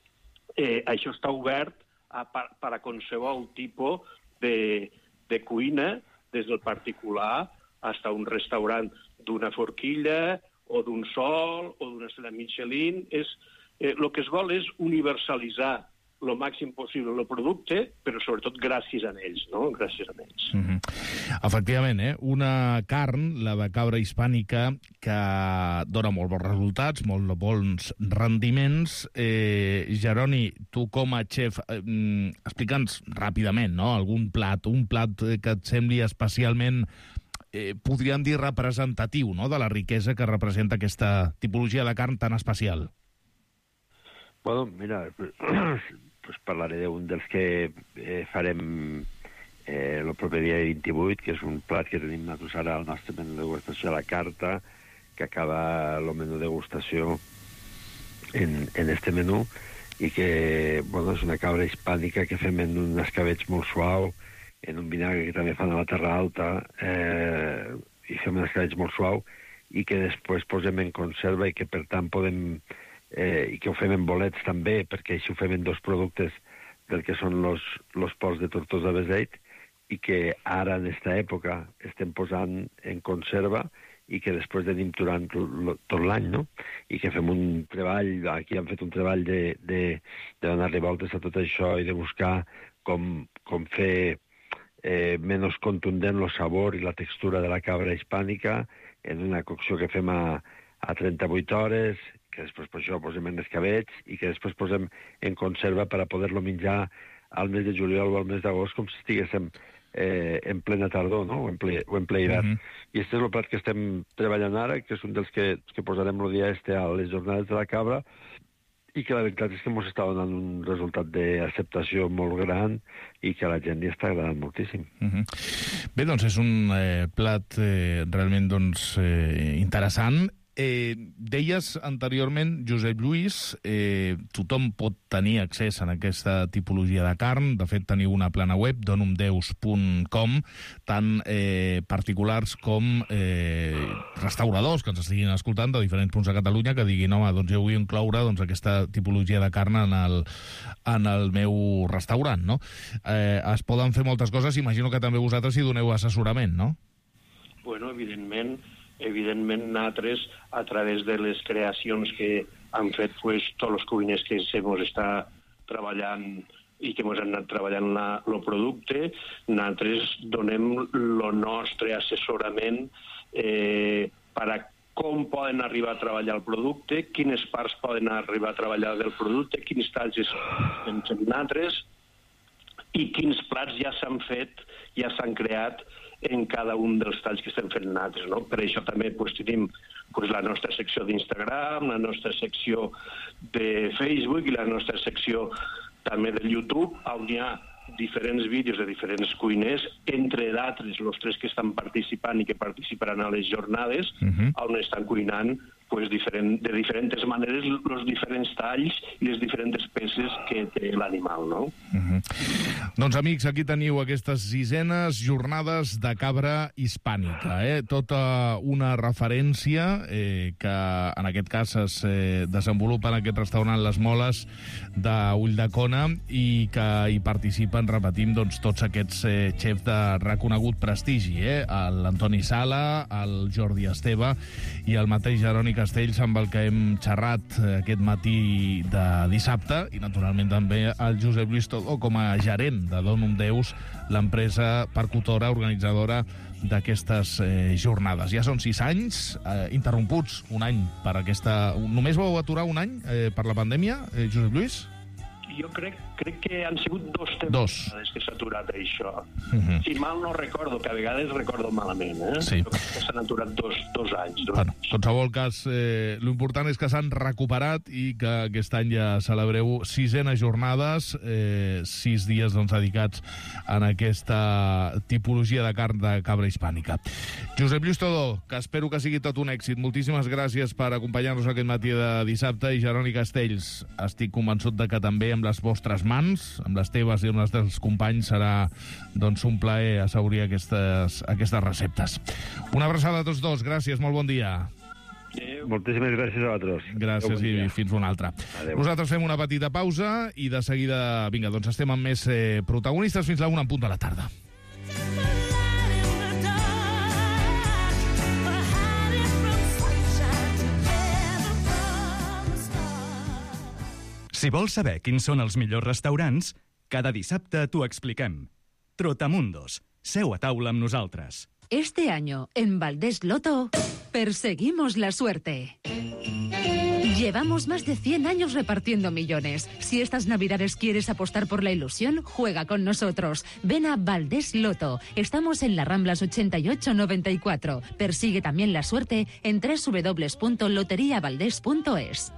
eh, això està obert a, per, per a qualsevol tipus de, de cuina, des del particular fins a un restaurant d'una forquilla o d'un sol o d'una estrella Michelin. És, eh, el que es vol és universalitzar el màxim possible el producte, però sobretot gràcies a ells, no? Gràcies a ells. Mm-hmm. Efectivament, eh? Una carn, la de cabra hispànica, que dona molt bons resultats, molt bons rendiments. Eh, Jeroni, tu com a xef, eh, explica'ns ràpidament, no?, algun plat, un plat que et sembli especialment, eh, podríem dir, representatiu, no?, de la riquesa que representa aquesta tipologia de carn tan especial. Bueno, mira, pues parlaré d'un dels que eh, farem eh, el proper dia vint-i-vuit, que és un plat que tenim nosaltres ara al nostre menú de degustació a la carta, que acaba el menú de degustació en, en este menú, i que, bueno, és una cabra hispànica que fem en un escabetx molt suau, en un vinagre que també fan a la Terra Alta, eh, i fem un escabetx molt suau, i que després posem en conserva, i que per tant podem Eh, i que ho fem en bolets també, perquè així ho fem en dos productes del que són los, los pols de Tortosa de Beseit, i que ara en aquesta època estem posant en conserva i que després tenim durant tot l'any, no? I que fem un treball, aquí hem fet un treball de, de, de donar-li voltes a tot això i de buscar com, com fer eh, menys contundent el sabor i la textura de la cabra hispànica en una cocció que fem a, a trenta-vuit hores, que després per això posem en escabets i que després posem en conserva per a poder-lo menjar al mes de juliol o al mes d'agost com si estiguéssim eh, en plena tardor, no? o en ple, o en ple hivern. Mm-hmm. I aquest és el plat que estem treballant ara, que és un dels que, que posarem el dia este a les jornades de la cabra, i que la veritat és que ens està donant un resultat d'acceptació molt gran i que a la gent li està agradant moltíssim. Mm-hmm. Bé, doncs és un eh, plat eh, realment doncs, eh, interessant. Eh, deies anteriorment, Josep Lluís, eh, tothom pot tenir accés a aquesta tipologia de carn. De fet, teniu una plana web, donumdeus punt com, tant eh, particulars com eh, restauradors que ens estiguin escoltant de diferents punts de Catalunya que diguin, home, doncs jo vull incloure doncs, aquesta tipologia de carn en el, en el meu restaurant, no? Eh, es poden fer moltes coses, imagino que també vosaltres hi doneu assessorament, no? Bueno, evidentment, evidentment nosaltres, a través de les creacions que han fet pues, tots els cuiners que s'hemos està treballant i que ens han anat treballant el producte, nosaltres donem el nostre assessorament eh, per a com poden arribar a treballar el producte, quines parts poden arribar a treballar del producte, quins talls estem fent nosaltres i quins plats ja s'han fet, ja s'han creat en cada un dels talls que estem fent nosaltres, no? Per això també pues, tenim pues, la nostra secció d'Instagram, la nostra secció de Facebook i la nostra secció també del YouTube, on hi ha diferents vídeos de diferents cuiners, entre d'altres els tres que estan participant i que participaran a les jornades, uh-huh. on estan cuinant pues, diferent, de diferents maneres els diferents talls i les diferents peces que té l'animal, no? Uh-huh. Doncs, amics, aquí teniu aquestes sisenes jornades de cabra hispànica, eh? Tota una referència eh, que en aquest cas es eh, desenvolupa en aquest restaurant Les Moles d'Ulldecona i que hi participen, repetim, doncs, tots aquests eh, xefs de reconegut prestigi, eh? L'Antoni Sala, el Jordi Esteve i el mateix Jeroni Castells, amb el que hem xerrat aquest matí de dissabte, i naturalment també el Josep Lluís Todó com a gerent de Donum Deus, l'empresa percutora organitzadora d'aquestes eh, jornades. Ja són sis anys, eh, interromputs un any per aquesta... Només vau aturar un any eh, per la pandèmia, eh, Josep Lluís? Jo crec, crec que han sigut dos temporades dos. que s'ha aturat això. Uh-huh. Si mal no recordo, que a vegades recordo malament, eh? Sí. Jo crec que s'han aturat dos, dos anys. Dos bueno, anys. En qualsevol cas, eh, l'important és que s'han recuperat i que aquest any ja celebreu sisenes jornades, eh, sis dies doncs, dedicats en aquesta tipologia de carn de cabra hispànica. Josep Lluís Todó, que espero que sigui tot un èxit. Moltíssimes gràcies per acompanyar-nos aquest matí de dissabte. I Jeroni Castells, estic convençut de que també amb les vostres mans, amb les teves i amb les dels companys, serà doncs, un plaer assaurir aquestes, aquestes receptes. Una abraçada a tots dos, gràcies, molt bon dia. Adéu. Moltíssimes gràcies a vosaltres. Gràcies bon i dia. Fins una altra. Adéu. Nosaltres fem una petita pausa i de seguida, vinga, doncs estem amb més eh, protagonistes fins a una en punt de la tarda. Si vols saber quins són els millors restaurants, cada dissabte t'ho expliquem. Trotamundos. Seu a taula amb nosaltres. Este año, en Valdés Loto, perseguimos la suerte. Llevamos más de cien años repartiendo millones. Si estas Navidades quieres apostar por la ilusión, juega con nosotros. Ven a Valdés Loto. Estamos en las Ramblas ochenta y ocho noventa y cuatro. Persigue también la suerte en doble u doble u doble u punto loteria valdés punto es.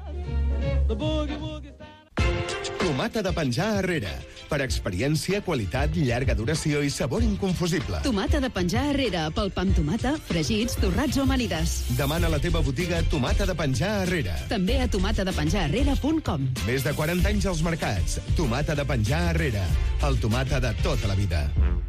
Tomata de penjar Herrera. Per experiència, qualitat, llarga duració i sabor inconfusible. Tomata de penjar Herrera, pel pa amb tomata, fregits, torrats o amanides. Demana a la teva botiga Tomata de penjar Herrera. També a tomata de penjar herrera punt com. Més de quaranta anys als mercats. Tomata de penjar Herrera. El tomata de tota la vida.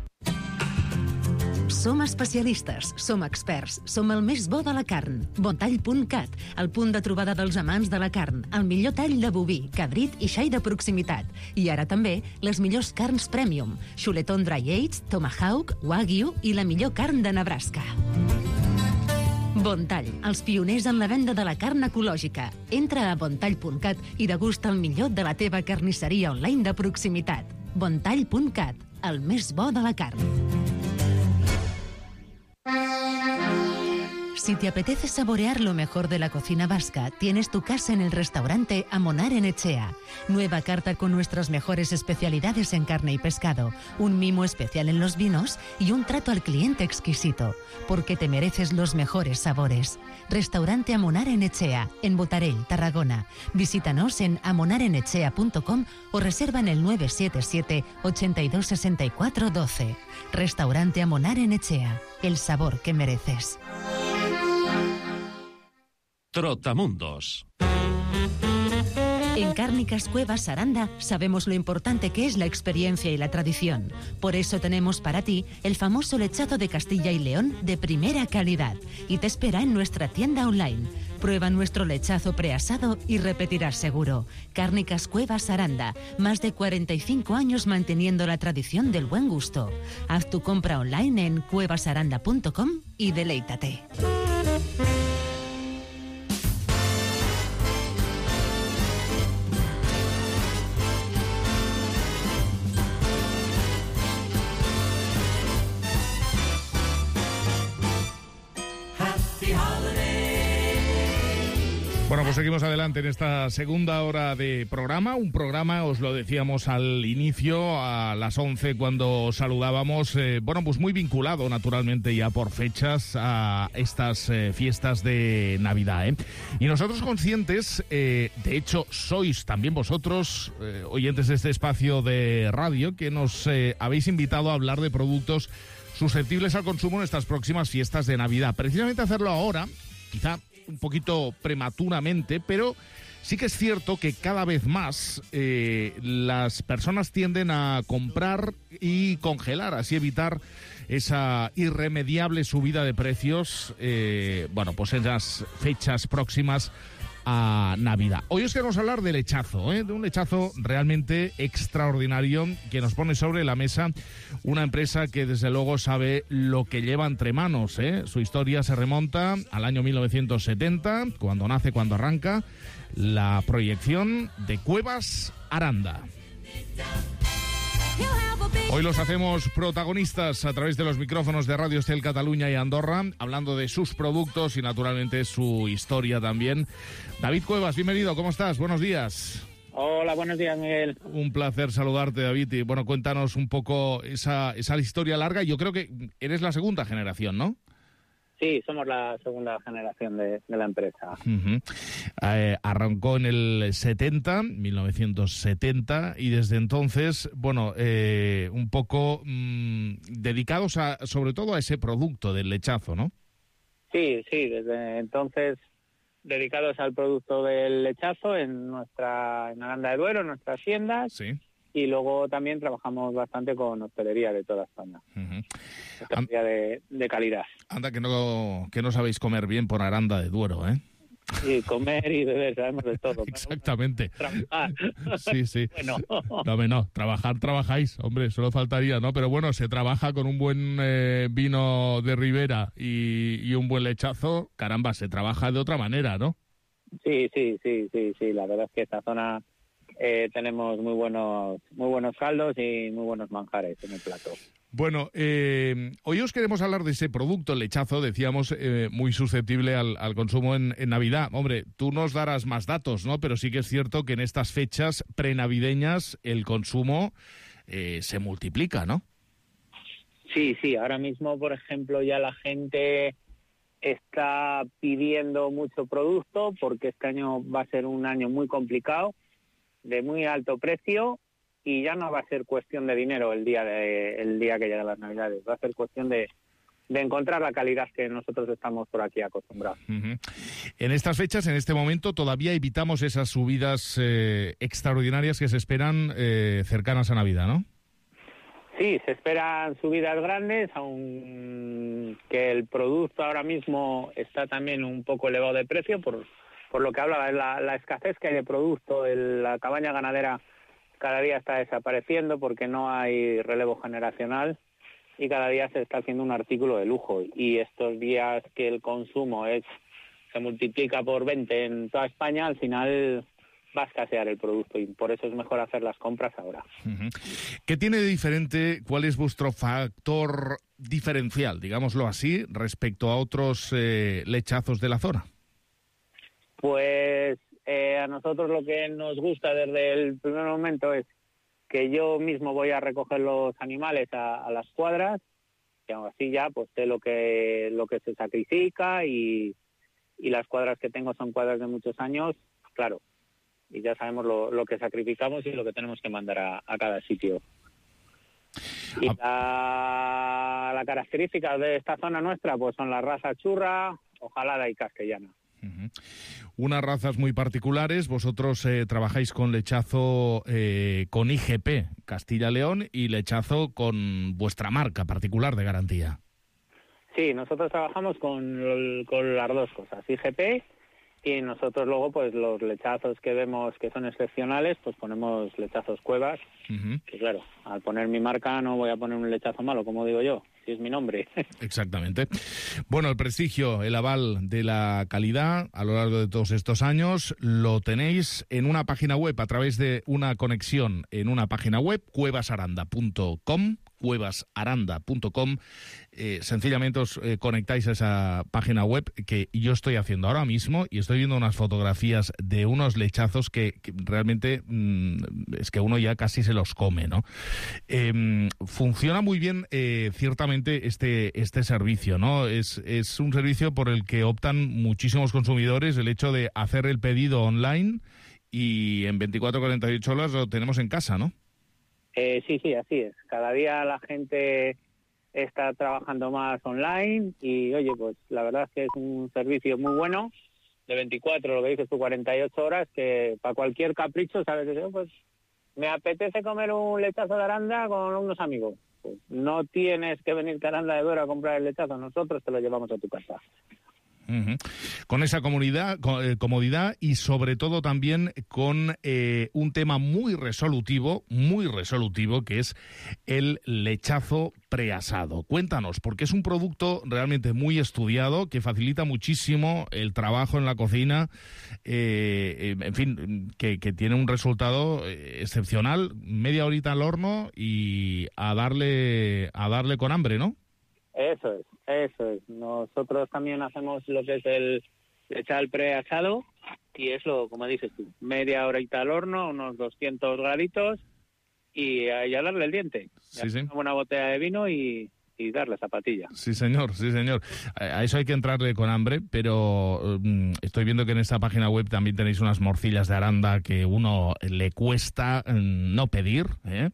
Som especialistes, som experts, som el més bo de la carn. Bontall punt cat, el punt de trobada dels amants de la carn, el millor tall de boví, cabrit i xai de proximitat. I ara també les millors carns premium, xuletón dry aged, tomahawk, wagyu i la millor carn de Nebraska. Bontall, els pioners en la venda de la carn ecològica. Entra a bontall punt cat i degusta el millor de la teva carnisseria online de proximitat. bontall punt cat, el més bo de la carn. Si te apetece saborear lo mejor de la cocina vasca, tienes tu casa en el restaurante Amonar en Etxea. Nueva carta con nuestras mejores especialidades en carne y pescado, un mimo especial en los vinos y un trato al cliente exquisito, porque te mereces los mejores sabores. Restaurante Amonar en Etxea, en Botarell, Tarragona. Visítanos en amonar en etxea punto com o reserva en el nueve siete siete, ochenta y dos, sesenta y cuatro, doce. Restaurante Amonar en Etxea, el sabor que mereces. Trotamundos. En Cárnicas Cuevas Aranda sabemos lo importante que es la experiencia y la tradición. Por eso tenemos para ti el famoso lechazo de Castilla y León de primera calidad y te espera en nuestra tienda online. Prueba nuestro lechazo preasado y repetirás seguro. Cárnicas Cuevas Aranda, más de cuarenta y cinco años manteniendo la tradición del buen gusto. Haz tu compra online en cuevas aranda punto com y deleítate. Bueno, pues seguimos adelante en esta segunda hora de programa. Un programa, os lo decíamos al inicio, a las once, cuando saludábamos, eh, bueno, pues muy vinculado naturalmente ya por fechas a estas eh, fiestas de Navidad, ¿eh? Y nosotros conscientes, eh, de hecho sois también vosotros, eh, oyentes de este espacio de radio, que nos eh, habéis invitado a hablar de productos susceptibles al consumo en estas próximas fiestas de Navidad. Precisamente hacerlo ahora, quizá un poquito prematuramente, pero sí que es cierto que cada vez más eh, las personas tienden a comprar y congelar, así evitar esa irremediable subida de precios, eh, bueno, pues en las fechas próximas a Navidad. Hoy os queremos hablar de lechazo, ¿eh? de un lechazo realmente extraordinario que nos pone sobre la mesa una empresa que desde luego sabe lo que lleva entre manos, ¿eh? Su historia se remonta al año mil novecientos setenta, cuando nace, cuando arranca la proyección de Cuevas Aranda. Hoy los hacemos protagonistas a través de los micrófonos de Radio Estel Cataluña y Andorra, hablando de sus productos y naturalmente su historia también. David Cuevas, bienvenido, ¿cómo estás? Buenos días. Hola, buenos días, Miguel. Un placer saludarte, David. Y bueno, cuéntanos un poco esa, esa historia larga. Yo creo que eres la segunda generación, ¿no? Sí, somos la segunda generación de, de la empresa. Uh-huh. Eh, arrancó en el setenta, mil novecientos setenta, y desde entonces, bueno, eh, un poco mmm, dedicados a, sobre todo a ese producto del lechazo, ¿no? Sí, sí, desde entonces dedicados al producto del lechazo en nuestra en Aranda de Duero, en nuestras tiendas. Sí. Y luego también trabajamos bastante con hostelería de toda España. Uh-huh. Hostelería de, de calidad. Anda, que no, que no sabéis comer bien por Aranda de Duero, ¿eh? Sí, comer y beber, sabemos de todo. Exactamente. Trabajar. Sí, sí. Bueno. No, no, trabajar, trabajáis. Hombre, solo faltaría, ¿no? Pero bueno, se trabaja con un buen eh, vino de Ribera y, y un buen lechazo. Caramba, se trabaja de otra manera, ¿no? Sí, sí, sí, sí, sí. La verdad es que esta zona... Eh, tenemos muy buenos muy buenos caldos y muy buenos manjares en el plato. Bueno, eh, hoy os queremos hablar de ese producto, el lechazo, decíamos, eh, muy susceptible al, al consumo en, en Navidad. Hombre, tú nos darás más datos, ¿no? Pero sí que es cierto que en estas fechas prenavideñas el consumo eh, se multiplica, ¿no? Sí, sí. Ahora mismo, por ejemplo, ya la gente está pidiendo mucho producto porque este año va a ser un año muy complicado, de muy alto precio, y ya no va a ser cuestión de dinero el día de el día que lleguen las Navidades, va a ser cuestión de, de encontrar la calidad que nosotros estamos por aquí acostumbrados. Uh-huh. En estas fechas, en este momento, todavía evitamos esas subidas eh, extraordinarias que se esperan eh, cercanas a Navidad, ¿no? Sí, se esperan subidas grandes, aunque el producto ahora mismo está también un poco elevado de precio por por lo que hablaba, la, la escasez que hay de producto. El, la cabaña ganadera cada día está desapareciendo porque no hay relevo generacional y cada día se está haciendo un artículo de lujo. Y estos días que el consumo es se multiplica por veinte en toda España, al final va a escasear el producto y por eso es mejor hacer las compras ahora. Uh-huh. ¿Qué tiene de diferente, cuál es vuestro factor diferencial, digámoslo así, respecto a otros eh, lechazos de la zona? Pues eh, a nosotros lo que nos gusta desde el primer momento es que yo mismo voy a recoger los animales a, a las cuadras, y aún así ya pues sé lo que, lo que se sacrifica y, y las cuadras que tengo son cuadras de muchos años, claro, y ya sabemos lo, lo que sacrificamos y lo que tenemos que mandar a, a cada sitio. Y la, la característica de esta zona nuestra pues son las razas churra, ojalada y castellana. Uh-huh. Unas razas muy particulares. Vosotros eh, trabajáis con lechazo eh, con I G P, Castilla-León, y lechazo con vuestra marca particular de garantía. Sí, nosotros trabajamos con, con las dos cosas, I G P, y nosotros luego pues los lechazos que vemos que son excepcionales, pues ponemos lechazos Cuevas, uh-huh. que claro, al poner mi marca no voy a poner un lechazo malo, como digo yo, si es mi nombre. Exactamente. Bueno, el prestigio, el aval de la calidad a lo largo de todos estos años lo tenéis en una página web, a través de una conexión en una página web, cuevasaranda punto com, cuevasaranda punto com. Eh, sencillamente os eh, conectáis a esa página web que yo estoy haciendo ahora mismo y estoy viendo unas fotografías de unos lechazos que, que realmente mmm, es que uno ya casi se los come, ¿no? Eh, funciona muy bien eh, ciertamente este, este servicio, ¿no? Es, es un servicio por el que optan muchísimos consumidores, el hecho de hacer el pedido online y en veinticuatro a cuarenta y ocho horas lo tenemos en casa, ¿no? Eh, sí, sí, así es. Cada día la gente está trabajando más online y, oye, pues la verdad es que es un servicio muy bueno, de veinticuatro, lo que dices tú, cuarenta y ocho horas, que para cualquier capricho, ¿sabes? Pues me apetece comer un lechazo de Aranda con unos amigos. Pues no tienes que venirte a Aranda de Duero a comprar el lechazo, nosotros te lo llevamos a tu casa. Uh-huh. Con esa comunidad, con, eh, comodidad y sobre todo también con eh, un tema muy resolutivo, muy resolutivo, que es el lechazo preasado. Cuéntanos, porque es un producto realmente muy estudiado que facilita muchísimo el trabajo en la cocina, eh, en fin, que, que tiene un resultado excepcional, media horita al horno y a darle, a darle con hambre, ¿no? Eso es, eso es. Nosotros también hacemos lo que es el lechal preasado y es lo, como dices tú, media horita al horno, unos doscientos graditos y a, y a darle el diente. Sí, sí. Una buena botella de vino y, y darle zapatilla. Sí, señor, sí, señor. A eso hay que entrarle con hambre, pero um, estoy viendo que en esta página web también tenéis unas morcillas de Aranda que uno le cuesta um, no pedir, ¿eh?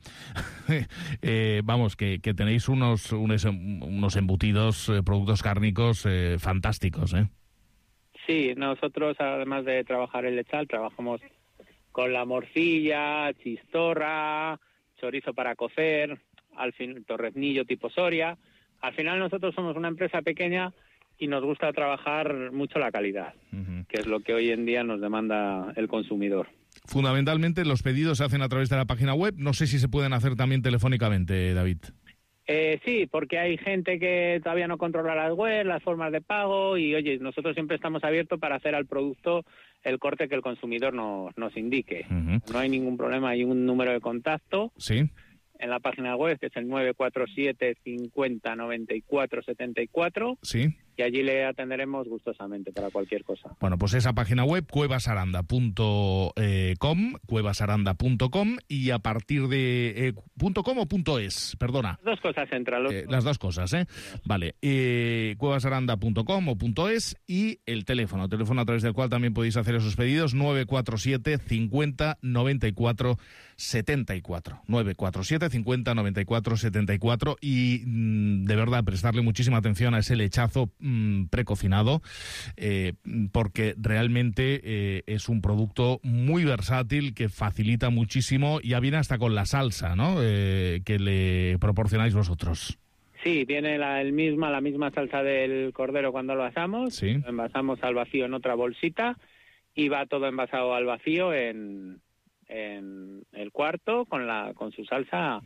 eh, vamos, que, que tenéis unos, unos, unos embutidos, eh, productos cárnicos eh, fantásticos, ¿eh? Sí, nosotros además de trabajar el lechal, trabajamos con la morcilla, chistorra, chorizo para cocer, al fin torreznillo tipo Soria. Al final nosotros somos una empresa pequeña y nos gusta trabajar mucho la calidad, uh-huh. que es lo que hoy en día nos demanda el consumidor. Fundamentalmente los pedidos se hacen a través de la página web. No sé si se pueden hacer también telefónicamente, David. Eh, sí, porque hay gente que todavía no controla las webs, las formas de pago y, oye, nosotros siempre estamos abiertos para hacer al producto el corte que el consumidor nos, nos indique. Uh-huh. No hay ningún problema, hay un número de contacto. Sí. En la página web, que es el nueve cuatro siete, cincuenta, noventa y cuatro, setenta y cuatro. Sí. Y allí le atenderemos gustosamente para cualquier cosa. Bueno, pues esa página web, cuevasaranda punto com, cuevasaranda punto com, y a partir de... Eh, ¿.com o punto .es? Perdona. Las dos cosas entran. Los... Eh, las dos cosas, ¿eh? Vale. Eh, cuevasaranda punto com o punto .es y el teléfono, el teléfono a través del cual también podéis hacer esos pedidos, nueve cuatro siete, cincuenta, noventa y cuatro, setenta y cuatro. nueve cuatro siete, cincuenta, noventa y cuatro, setenta y cuatro. Y mmm, de verdad, prestarle muchísima atención a ese lechazo precocinado, eh, porque realmente eh, es un producto muy versátil que facilita muchísimo. Ya viene hasta con la salsa, ¿no? Eh, que le proporcionáis vosotros. Sí, viene la, el misma, la misma salsa del cordero cuando lo asamos. Sí. Lo envasamos al vacío en otra bolsita y va todo envasado al vacío en, en el cuarto con la con su salsa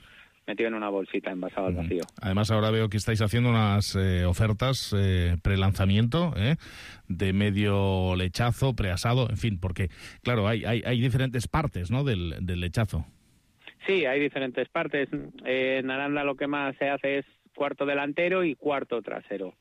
metido en una bolsita, envasado al vacío. Además, ahora veo que estáis haciendo unas eh, ofertas eh, pre-lanzamiento, ¿eh? de medio lechazo, preasado, en fin, porque, claro, hay, hay, hay diferentes partes, ¿no?, del, del lechazo. Sí, hay diferentes partes. Eh, en Aranda lo que más se hace es cuarto delantero y cuarto trasero.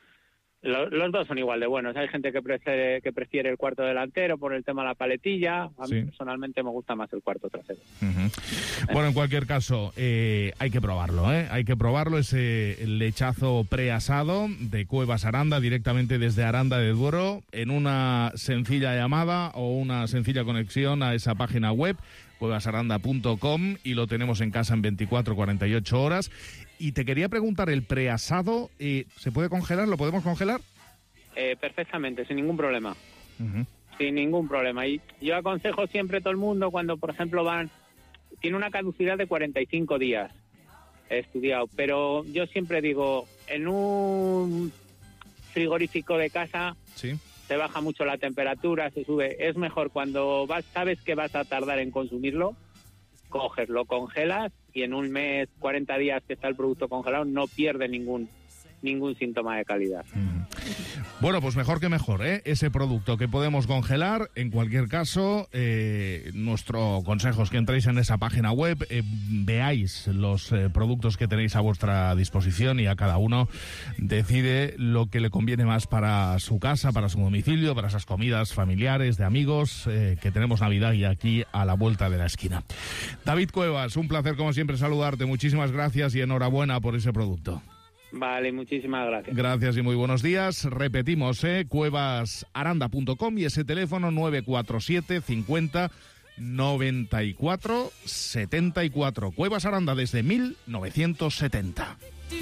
Los, los dos son igual de buenos. Hay gente que prefiere, que prefiere el cuarto delantero por el tema de la paletilla. A mí sí. personalmente me gusta más el cuarto trasero. Uh-huh. Bueno, en cualquier caso, eh, hay que probarlo, ¿eh? Hay que probarlo, ese lechazo preasado de Cuevas Aranda, directamente desde Aranda de Duero, en una sencilla llamada o una sencilla conexión a esa página web, cuevas aranda punto com, y lo tenemos en casa en veinticuatro a cuarenta y ocho horas. Y te quería preguntar, ¿el preasado eh, se puede congelar? ¿Lo podemos congelar? Eh, perfectamente, sin ningún problema. Uh-huh. Sin ningún problema. Y yo aconsejo siempre a todo el mundo cuando, por ejemplo, van... Tiene una caducidad de cuarenta y cinco días, he estudiado, pero yo siempre digo, en un frigorífico de casa... Sí. Se baja mucho la temperatura, se sube. Es mejor cuando vas, sabes que vas a tardar en consumirlo, coges, lo congelas y en un mes, cuarenta días que está el producto congelado, no pierde ningún ningún síntoma de calidad. Mm. Bueno, pues mejor que mejor, ¿eh? Ese producto que podemos congelar. En cualquier caso, eh, nuestro consejo es que entréis en esa página web, eh, veáis los eh, productos que tenéis a vuestra disposición y a cada uno decide lo que le conviene más para su casa, para su domicilio, para esas comidas familiares, de amigos, eh, que tenemos Navidad y aquí a la vuelta de la esquina. David Cuevas, un placer como siempre saludarte. Muchísimas gracias y enhorabuena por ese producto. Vale, muchísimas gracias. Gracias y muy buenos días. Repetimos, ¿eh? cuevas aranda punto com y ese teléfono nueve cuatro siete cincuenta noventa y cuatro setenta y cuatro. Cuevas Aranda desde mil novecientos setenta.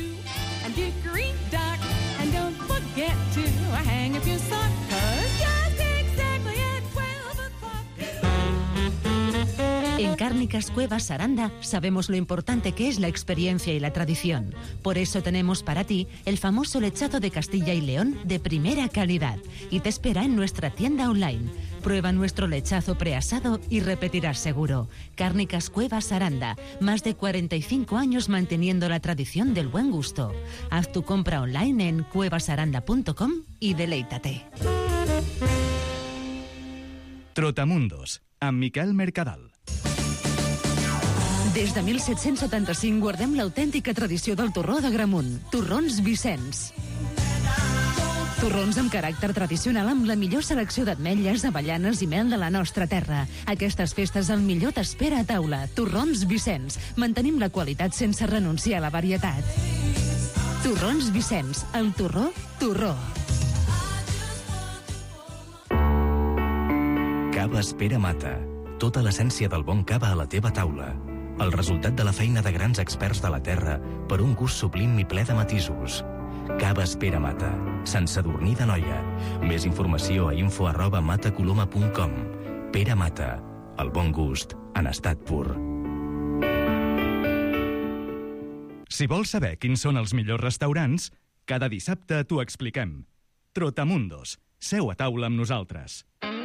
En Cárnicas Cuevas Aranda sabemos lo importante que es la experiencia y la tradición. Por eso tenemos para ti el famoso lechazo de Castilla y León de primera calidad y te espera en nuestra tienda online. Prueba nuestro lechazo preasado y repetirás seguro. Cárnicas Cuevas Aranda, más de cuarenta y cinco años manteniendo la tradición del buen gusto. Haz tu compra online en cuevas aranda punto com y deleítate. Trotamundos, amb Miquel Mercadal. Des de mil set-cents setanta-cinc guardem l'autèntica tradició del torró de Gramunt. Torrons Vicenç. Torrons amb caràcter tradicional amb la millor selecció d'ametlles, avellanes i mel de la nostra terra. Aquestes festes el millor t'espera a taula. Torrons Vicenç. Mantenim la qualitat sense renunciar a la varietat. Torrons Vicenç. El torró, torró. Caves Pere Mata. Tota l'essència del bon cava a la teva taula. El resultat de la feina de grans experts de la terra per un gust sublim i ple de matisos. Caves Pere Mata. Sant Sadurní d'Anoia. Més informació a info arroba matacoloma punt com. Pere Mata. El bon gust en estat pur. Si vols saber quins són els millors restaurants, cada dissabte t'ho expliquem. Trotamundos. Seu a taula amb nosaltres.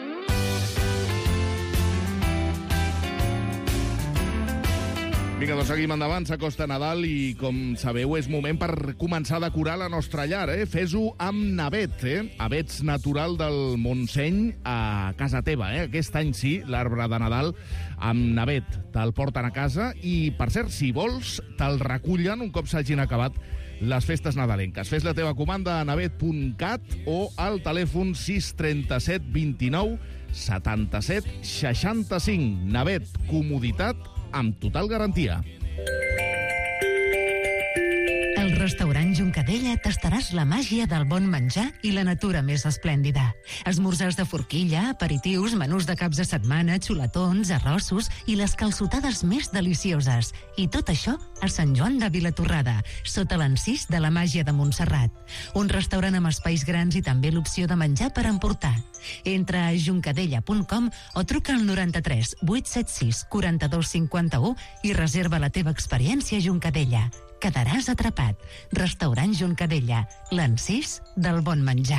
Vinga, doncs seguim endavant, s'acosta Nadal i, com sabeu, és moment per començar a decorar la nostra llar, eh? Fes-ho amb Navet, eh? Avets natural del Montseny a casa teva, eh? Aquest any sí, l'arbre de Nadal amb Navet. Te'l porten a casa i, per cert, si vols, te'l recullen un cop s'hagin acabat les festes nadalenques. Fes la teva comanda a navet punt cat o al telèfon sis trenta-set vint-i-nou setanta-set seixanta-cinc. Navet, comoditat amb total garantia. Al restaurant Juncadella tastaràs la màgia del bon menjar i la natura més esplèndida. Esmorzars de forquilla, aperitius, menús de caps de setmana, xuletons, arrossos i les calçotades més delicioses. I tot això a Sant Joan de Vilatorrada, sota l'encís de la màgia de Montserrat. Un restaurant amb espais grans i també l'opció de menjar per emportar. Entra a juncadella punt com o truca al noranta-tres vuit set sis quaranta-dos cinquanta-u i reserva la teva experiència a Juncadella. Quedaràs atrapat. Restaurant Juncadella, l'encís del bon menjar.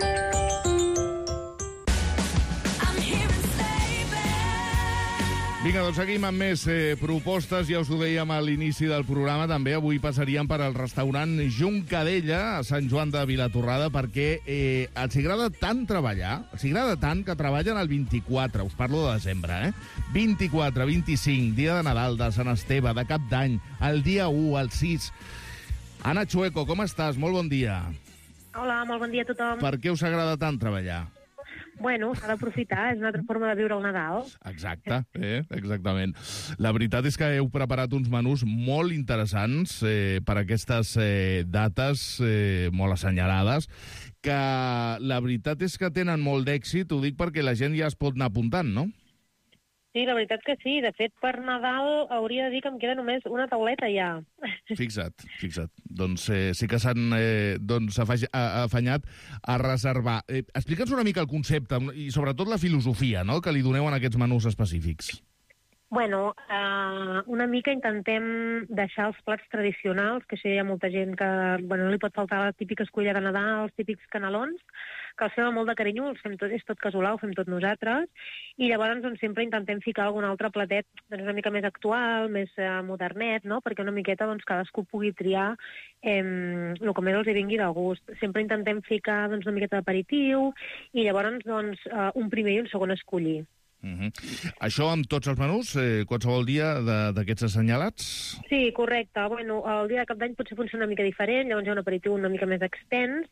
Vinga, Vinga, doncs seguim amb més eh, propostes. Ja us ho dèiem a l'inici del programa, també. Avui passaríem per al restaurant Juncadella, a Sant Joan de Vilatorrada, perquè eh, els agrada tant treballar, els agrada tant que treballen el vint-i-quatre, us parlo de desembre, eh? vint-i-quatre, vint-i-cinc, dia de Nadal, de Sant Esteve, de Cap d'Any, el dia u, el sis... Anna Chueco, com estàs? Molt bon dia. Hola, molt bon dia a tothom. Per què us agrada tant treballar? Bueno, s'ha d'aprofitar, és una altra forma de viure el Nadal. Exacte, eh? Exactament. La veritat és que heu preparat uns menús molt interessants eh, per aquestes eh, dates eh, molt assenyalades, que la veritat és que tenen molt d'èxit, ho dic perquè la gent ja es pot anar apuntant, no? Sí, la veritat que sí. De fet, per Nadal hauria de dir que em queda només una tauleta ja. Fixa't, fixa't. Doncs eh, sí que s'han eh, doncs, afanyat a reservar. Eh, Explica'ns una mica el concepte i sobretot la filosofia, no?, que li doneu en aquests menús específics. Bueno, eh, una mica intentem deixar els plats tradicionals, que sí, hi ha molta gent que bueno, no li pot faltar la típica esculla de Nadal, els típics canelons, que els fem amb molt de carinyo, els fem tot, és tot casolà, ho fem tot nosaltres, i llavors doncs, sempre intentem ficar algun altre platet doncs, una mica més actual, més eh, modernet, no?, perquè una miqueta doncs, cadascú pugui triar eh, el que més els hi vingui de gust. Sempre intentem ficar doncs, una miqueta d'aperitiu, i llavors doncs, eh, un primer i un segon escollir. Uh-huh. Això amb tots els menús, eh, qualsevol dia d'aquests assenyalats? Sí, correcte. Bueno, el dia de Cap d'Any potser funciona una mica diferent, llavors hi ha un aperitiu una mica més extens,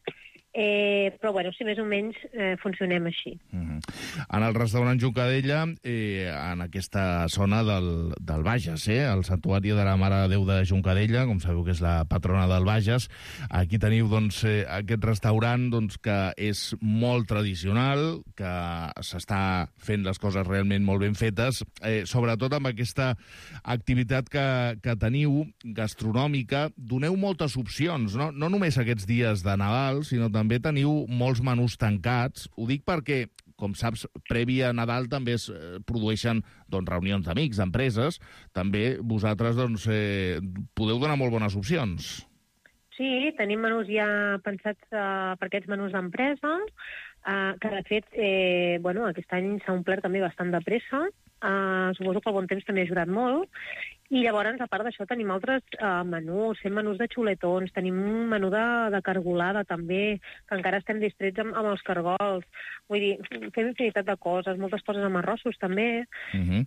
eh, però bueno, sí, més o menys eh, funcionem així. Uh-huh. En el restaurant Juncadella, eh, en aquesta zona del, del Bages, eh, el santuari de la Mare de Déu de Juncadella, com sabeu que és la patrona del Bages, aquí teniu doncs, eh, aquest restaurant doncs, que és molt tradicional, que s'està fent les coses realment molt ben fetes, eh, sobretot amb aquesta activitat que, que teniu, gastronòmica. Doneu moltes opcions, no? No només aquests dies de Nadal, sinó també teniu molts menús tancats. Ho dic perquè, com saps, previ a Nadal també es eh, produeixen doncs, reunions d'amics, d'empreses. També vosaltres doncs, eh, podeu donar molt bones opcions. Sí, tenim menús ja pensats uh, per aquests menús d'empresa, uh, que de fet, eh, bueno, aquest any s'ha omplert també bastant de pressa. Uh, suposo que el bon temps també ha ajudat molt. I llavors, a part d'això, tenim altres uh, menús, fem menús de xuletons, tenim un menú de, de cargolada també, que encara estem distrets amb, amb els cargols. Vull dir, fem infinitat de coses, moltes coses amb arrossos també. Uh-huh.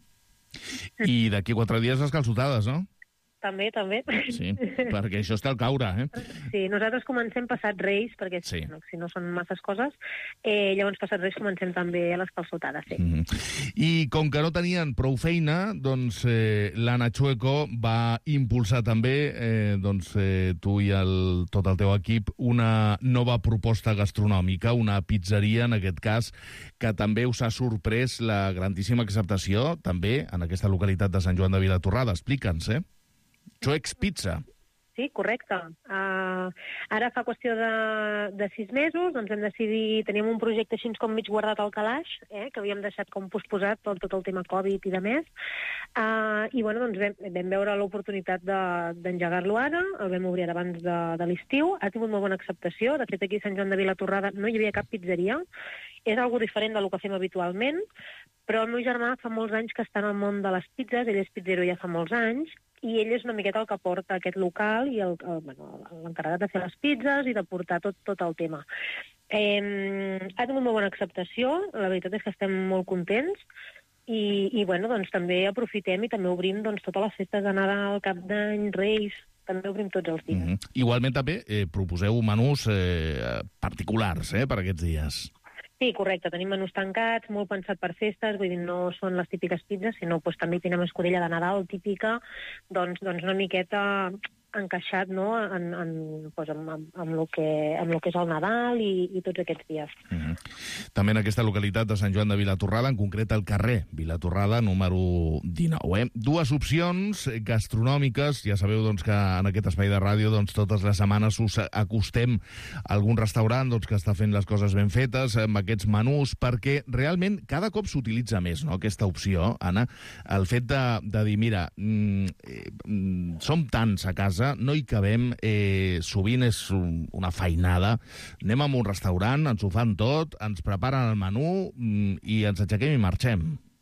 I d'aquí quatre dies les calçotades, no? També, també. Sí, perquè això està al caure, eh? Sí, nosaltres comencem passat Reis, perquè sí. no, si no són masses coses, eh, llavors passat Reis comencem també a les calçotades, sí. Mm-hmm. I com que no tenien prou feina, doncs eh, l'Anna Chueco va impulsar també, eh, doncs eh, tu i el, tot el teu equip, una nova proposta gastronòmica, una pizzeria, en aquest cas, que també us ha sorprès la grandíssima acceptació, també, en aquesta localitat de Sant Joan de Vilatorrada. Explica'ns, eh? Chuecs Pizza. Sí, correcte. Uh, ara fa qüestió de, de sis mesos, doncs vam decidir, teníem un projecte així com mig guardat al calaix, eh, que havíem deixat com posposat tot, tot el tema Covid i de més, uh, i bueno, doncs vam, vam veure l'oportunitat d'engegar-lo ara, el vam obrir abans de, de l'estiu, ha tingut molt bona acceptació, de fet aquí a Sant Joan de Vilatorrada no hi havia cap pizzeria, és algo diferent del que fem habitualment, però el meu germà fa molts anys que està en el món de les pizzas, ell és pizzero ja fa molts anys, i ell és una miqueta el que porta aquest local i el, el, bueno, l'encarregat de fer les pizzas i de portar tot, tot el tema. Eh, ha tingut molt bona acceptació, la veritat és que estem molt contents i, i bueno, doncs, també aprofitem i també obrim doncs, totes les festes de Nadal, Cap d'Any, Reis, també obrim tots els dies. Mm-hmm. Igualment també eh, proposeu menús eh, particulars eh, per aquests dies. Sí, correcte. Tenim menús tancats, molt pensat per festes, vull dir, no són les típiques pizzas, sinó doncs, també tenim escudella de Nadal típica, doncs, doncs una miqueta encaixat no? en, en, doncs, amb, amb, amb, lo que, amb lo que és el Nadal i, i tots aquests dies. Mm-hmm. També en aquesta localitat de Sant Joan de Vilatorrada, en concret el carrer Vilatorrada, número dinou. Eh? Dues opcions gastronòmiques. Ja sabeu doncs, que en aquest espai de ràdio doncs, totes les setmanes us acostem a algun restaurant doncs, que està fent les coses ben fetes, amb aquests menús, perquè realment cada cop s'utilitza més no? aquesta opció, Anna. El fet de, de dir, mira, mm, eh, som tants a casa, no hi cabem, eh, sovint és un, una feinada, anem a un restaurant, ens ho fan tot, ens preparen el menú mm, i ens aixequem i marxem.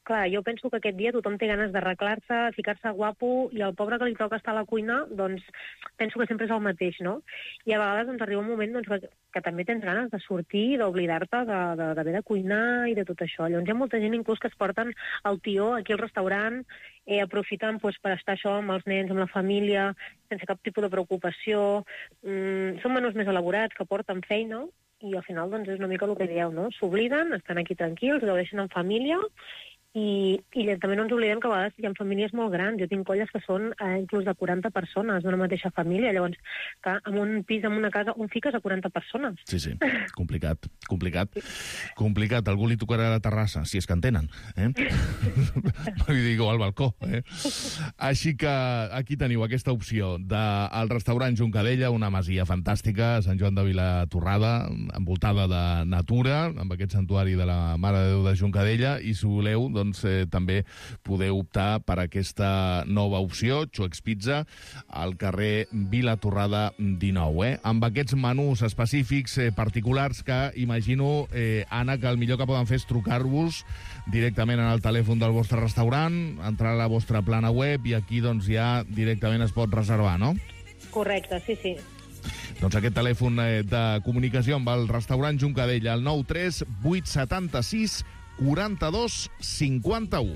clar, jo penso que aquest dia tothom té ganes d'arreglar-se, ficar-se guapo, i el pobre que li toca estar a la cuina, doncs penso que sempre és el mateix, no? I a vegades doncs, arriba un moment doncs, que, que també tens ganes de sortir i d'oblidar-te d'haver de, de, de cuinar i de tot això. Llavors hi ha molta gent inclús que es porten el tió aquí al restaurant, eh, aprofitant doncs, per estar això amb els nens, amb la família, sense cap tipus de preocupació. Mm, són menús més elaborats que porten feina, i al final doncs, és una mica el que dieu, no? S'obliden, estan aquí tranquils, gaudeixen en família. I, i també no ens oblidem que a vegades hi ha famílies molt grans. Jo tinc colles que són eh, inclús de quaranta persones d'una mateixa família. Llavors, que en un pis, en una casa, on fiques a quaranta persones? Sí, sí, complicat, complicat. Complicat, algú li tocarà la terrassa, si és que en tenen, eh? Vull dir, o al balcó, eh? Així que aquí teniu aquesta opció del restaurant Juncadella, una masia fantàstica, a Sant Joan de Vilatorrada, envoltada de natura, amb aquest santuari de la Mare de Déu de Juncadella, i si voleu, doncs eh, també podeu optar per aquesta nova opció, Chuex Pizza, al carrer Vilatorrada dinou, eh? Amb aquests menús específics eh, particulars que imagino, eh, Anna, que el millor que poden fer és trucar-vos directament en el telèfon del vostre restaurant, entrar a la vostra plana web i aquí doncs ja directament es pot reservar, no? Correcte, sí, sí. Doncs aquest telèfon eh, de comunicació amb el restaurant Juncadella, el nou tres vuit set sis quaranta-dos cinquanta-u.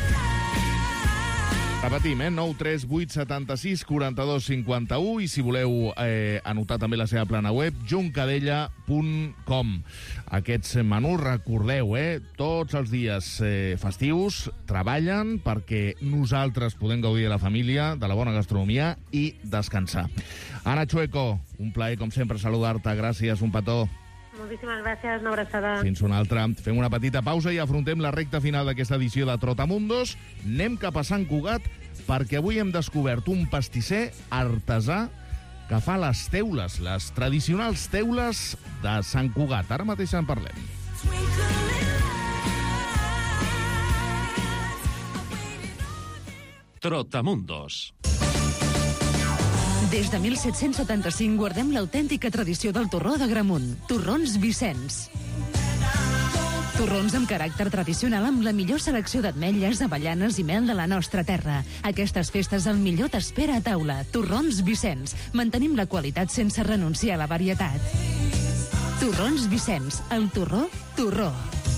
Repetim, eh? nou tres vuit set sis quaranta-dos cinquanta-u, i si voleu eh, anotar també la seva plana web, juncadella punt com. Aquests menús, recordeu, eh? Tots els dies eh, festius treballen perquè nosaltres podem gaudir de la família, de la bona gastronomia i descansar. Anna Chueco, un plaer, com sempre, saludar-te. Gràcies, un petó. Moltíssimes gràcies, una abraçada. Fins una altra. Fem una petita pausa i afrontem la recta final d'aquesta edició de Trotamundos. Anem cap a Sant Cugat, perquè avui hem descobert un pastisser artesà que fa les teules, les tradicionals teules de Sant Cugat. Ara mateix en parlem. Trotamundos. Des de disset setanta-cinc guardem l'autèntica tradició del torró d'Agramunt. Torrons Vicenç. Torrons amb caràcter tradicional amb la millor selecció d'ametlles, avellanes i mel de la nostra terra. Aquestes festes el millor t'espera a taula. Torrons Vicenç. Mantenim la qualitat sense renunciar a la varietat. Torrons Vicenç. El torró, torró.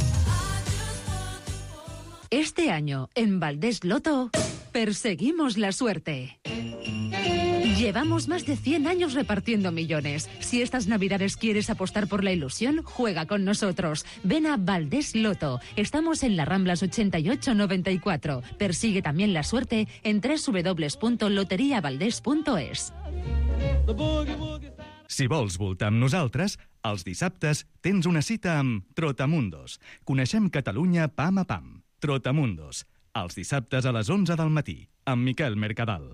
Este año, en Valdés Loto, perseguimos la suerte. Llevamos más de cien años repartiendo millones. Si estas Navidades quieres apostar por la ilusión, juega con nosotros. Ven a Valdés Loto. Estamos en las Ramblas ochenta y ocho noventa y cuatro. Persigue también la suerte en doble u doble u doble u punto loteria valdés punto es. Si vols voltar amb nosaltres, els dissabtes tens una cita amb Trotamundos. Coneixem Catalunya pam a pam. Trotamundos. Els dissabtes a les onze del matí, amb Miquel Mercadal.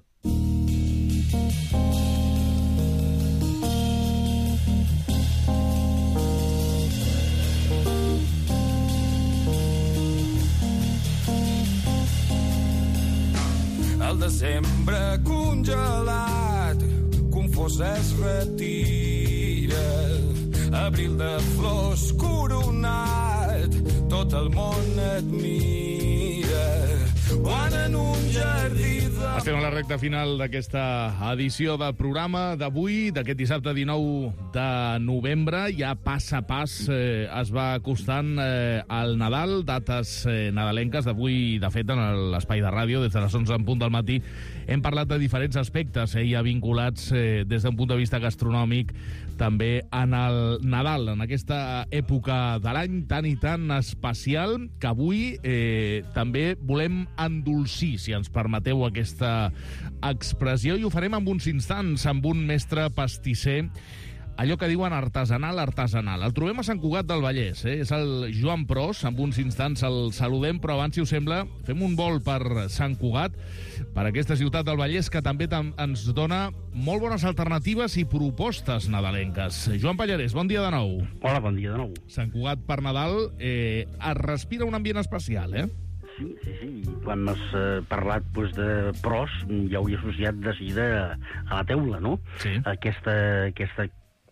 El desembre congelat, confós es retira. Abril de flors coronat, tot el món et mira. Quan en un jardí de... Estem a la recta final d'aquesta edició del programa d'avui, d'aquest dissabte dinou de novembre. Ja pas a pas eh, es va acostant eh, el Nadal, dates eh, nadalenques d'avui, de fet, en l'espai de ràdio, des de les onze en punt del matí. Hem parlat de diferents aspectes, eh, ja vinculats eh, des d'un punt de vista gastronòmic també en el Nadal, en aquesta època de l'any tan i tan especial, que avui eh, també volem endolcir, si ens permeteu aquesta expressió, i ho farem en uns instants amb un mestre pastisser, allò que diuen artesanal, artesanal. El trobem a Sant Cugat del Vallès, eh? És el Joan Pros, en uns instants el saludem, però abans, si us sembla, fem un vol per Sant Cugat, per aquesta ciutat del Vallès, que també ens dona molt bones alternatives i propostes nadalenques. Joan Pallarès, bon dia de nou. Hola, bon dia de nou. Sant Cugat per Nadal eh, es respira un ambient especial, eh? Sí, sí, sí. Quan m'has eh, parlat pues, de pros, ja ho he associat de seguida a la teula, no? Sí. Aquesta, aquesta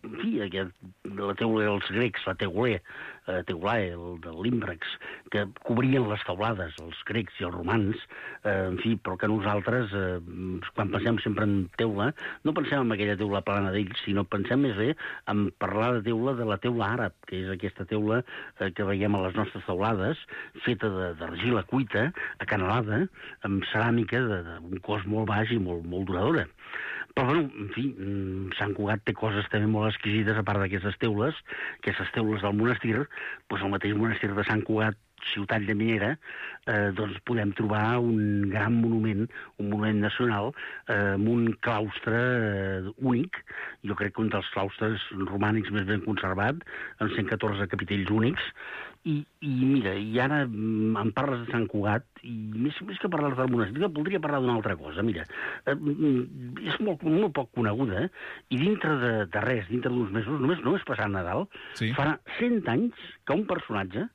en fi, aquest, la teula dels grecs, la teuler, eh, teulae, el de l'ímbrax, que cobrien les teulades, els grecs i els romans, eh, en fi, però que nosaltres, eh, quan pensem sempre en teula, no pensem en aquella teula plana d'ells, sinó pensem més bé en parlar de teula de la teula àrab, que és aquesta teula eh, que veiem a les nostres teulades, feta d'argila cuita, acanalada, amb ceràmica d'un cost molt baix i molt, molt duradora. Però, bueno, en fi, Sant Cugat té coses també molt exquisites, a part d'aquestes teules, aquestes teules del monestir, doncs el mateix monestir de Sant Cugat, ciutat de Minera, eh, doncs podem trobar un gran monument, un monument nacional, eh, amb un claustre eh, únic, jo crec que un dels claustres romànics més ben conservat, amb cent catorze capitells únics, i, i mira, i ara em parles de Sant Cugat, i més, més que parlar del monestir, voldria parlar d'una altra cosa. Mira, eh, és molt, molt poc coneguda, eh? I dintre de, de res, dintre d'uns mesos, només, només passant Nadal, sí. Farà cent anys que un personatge,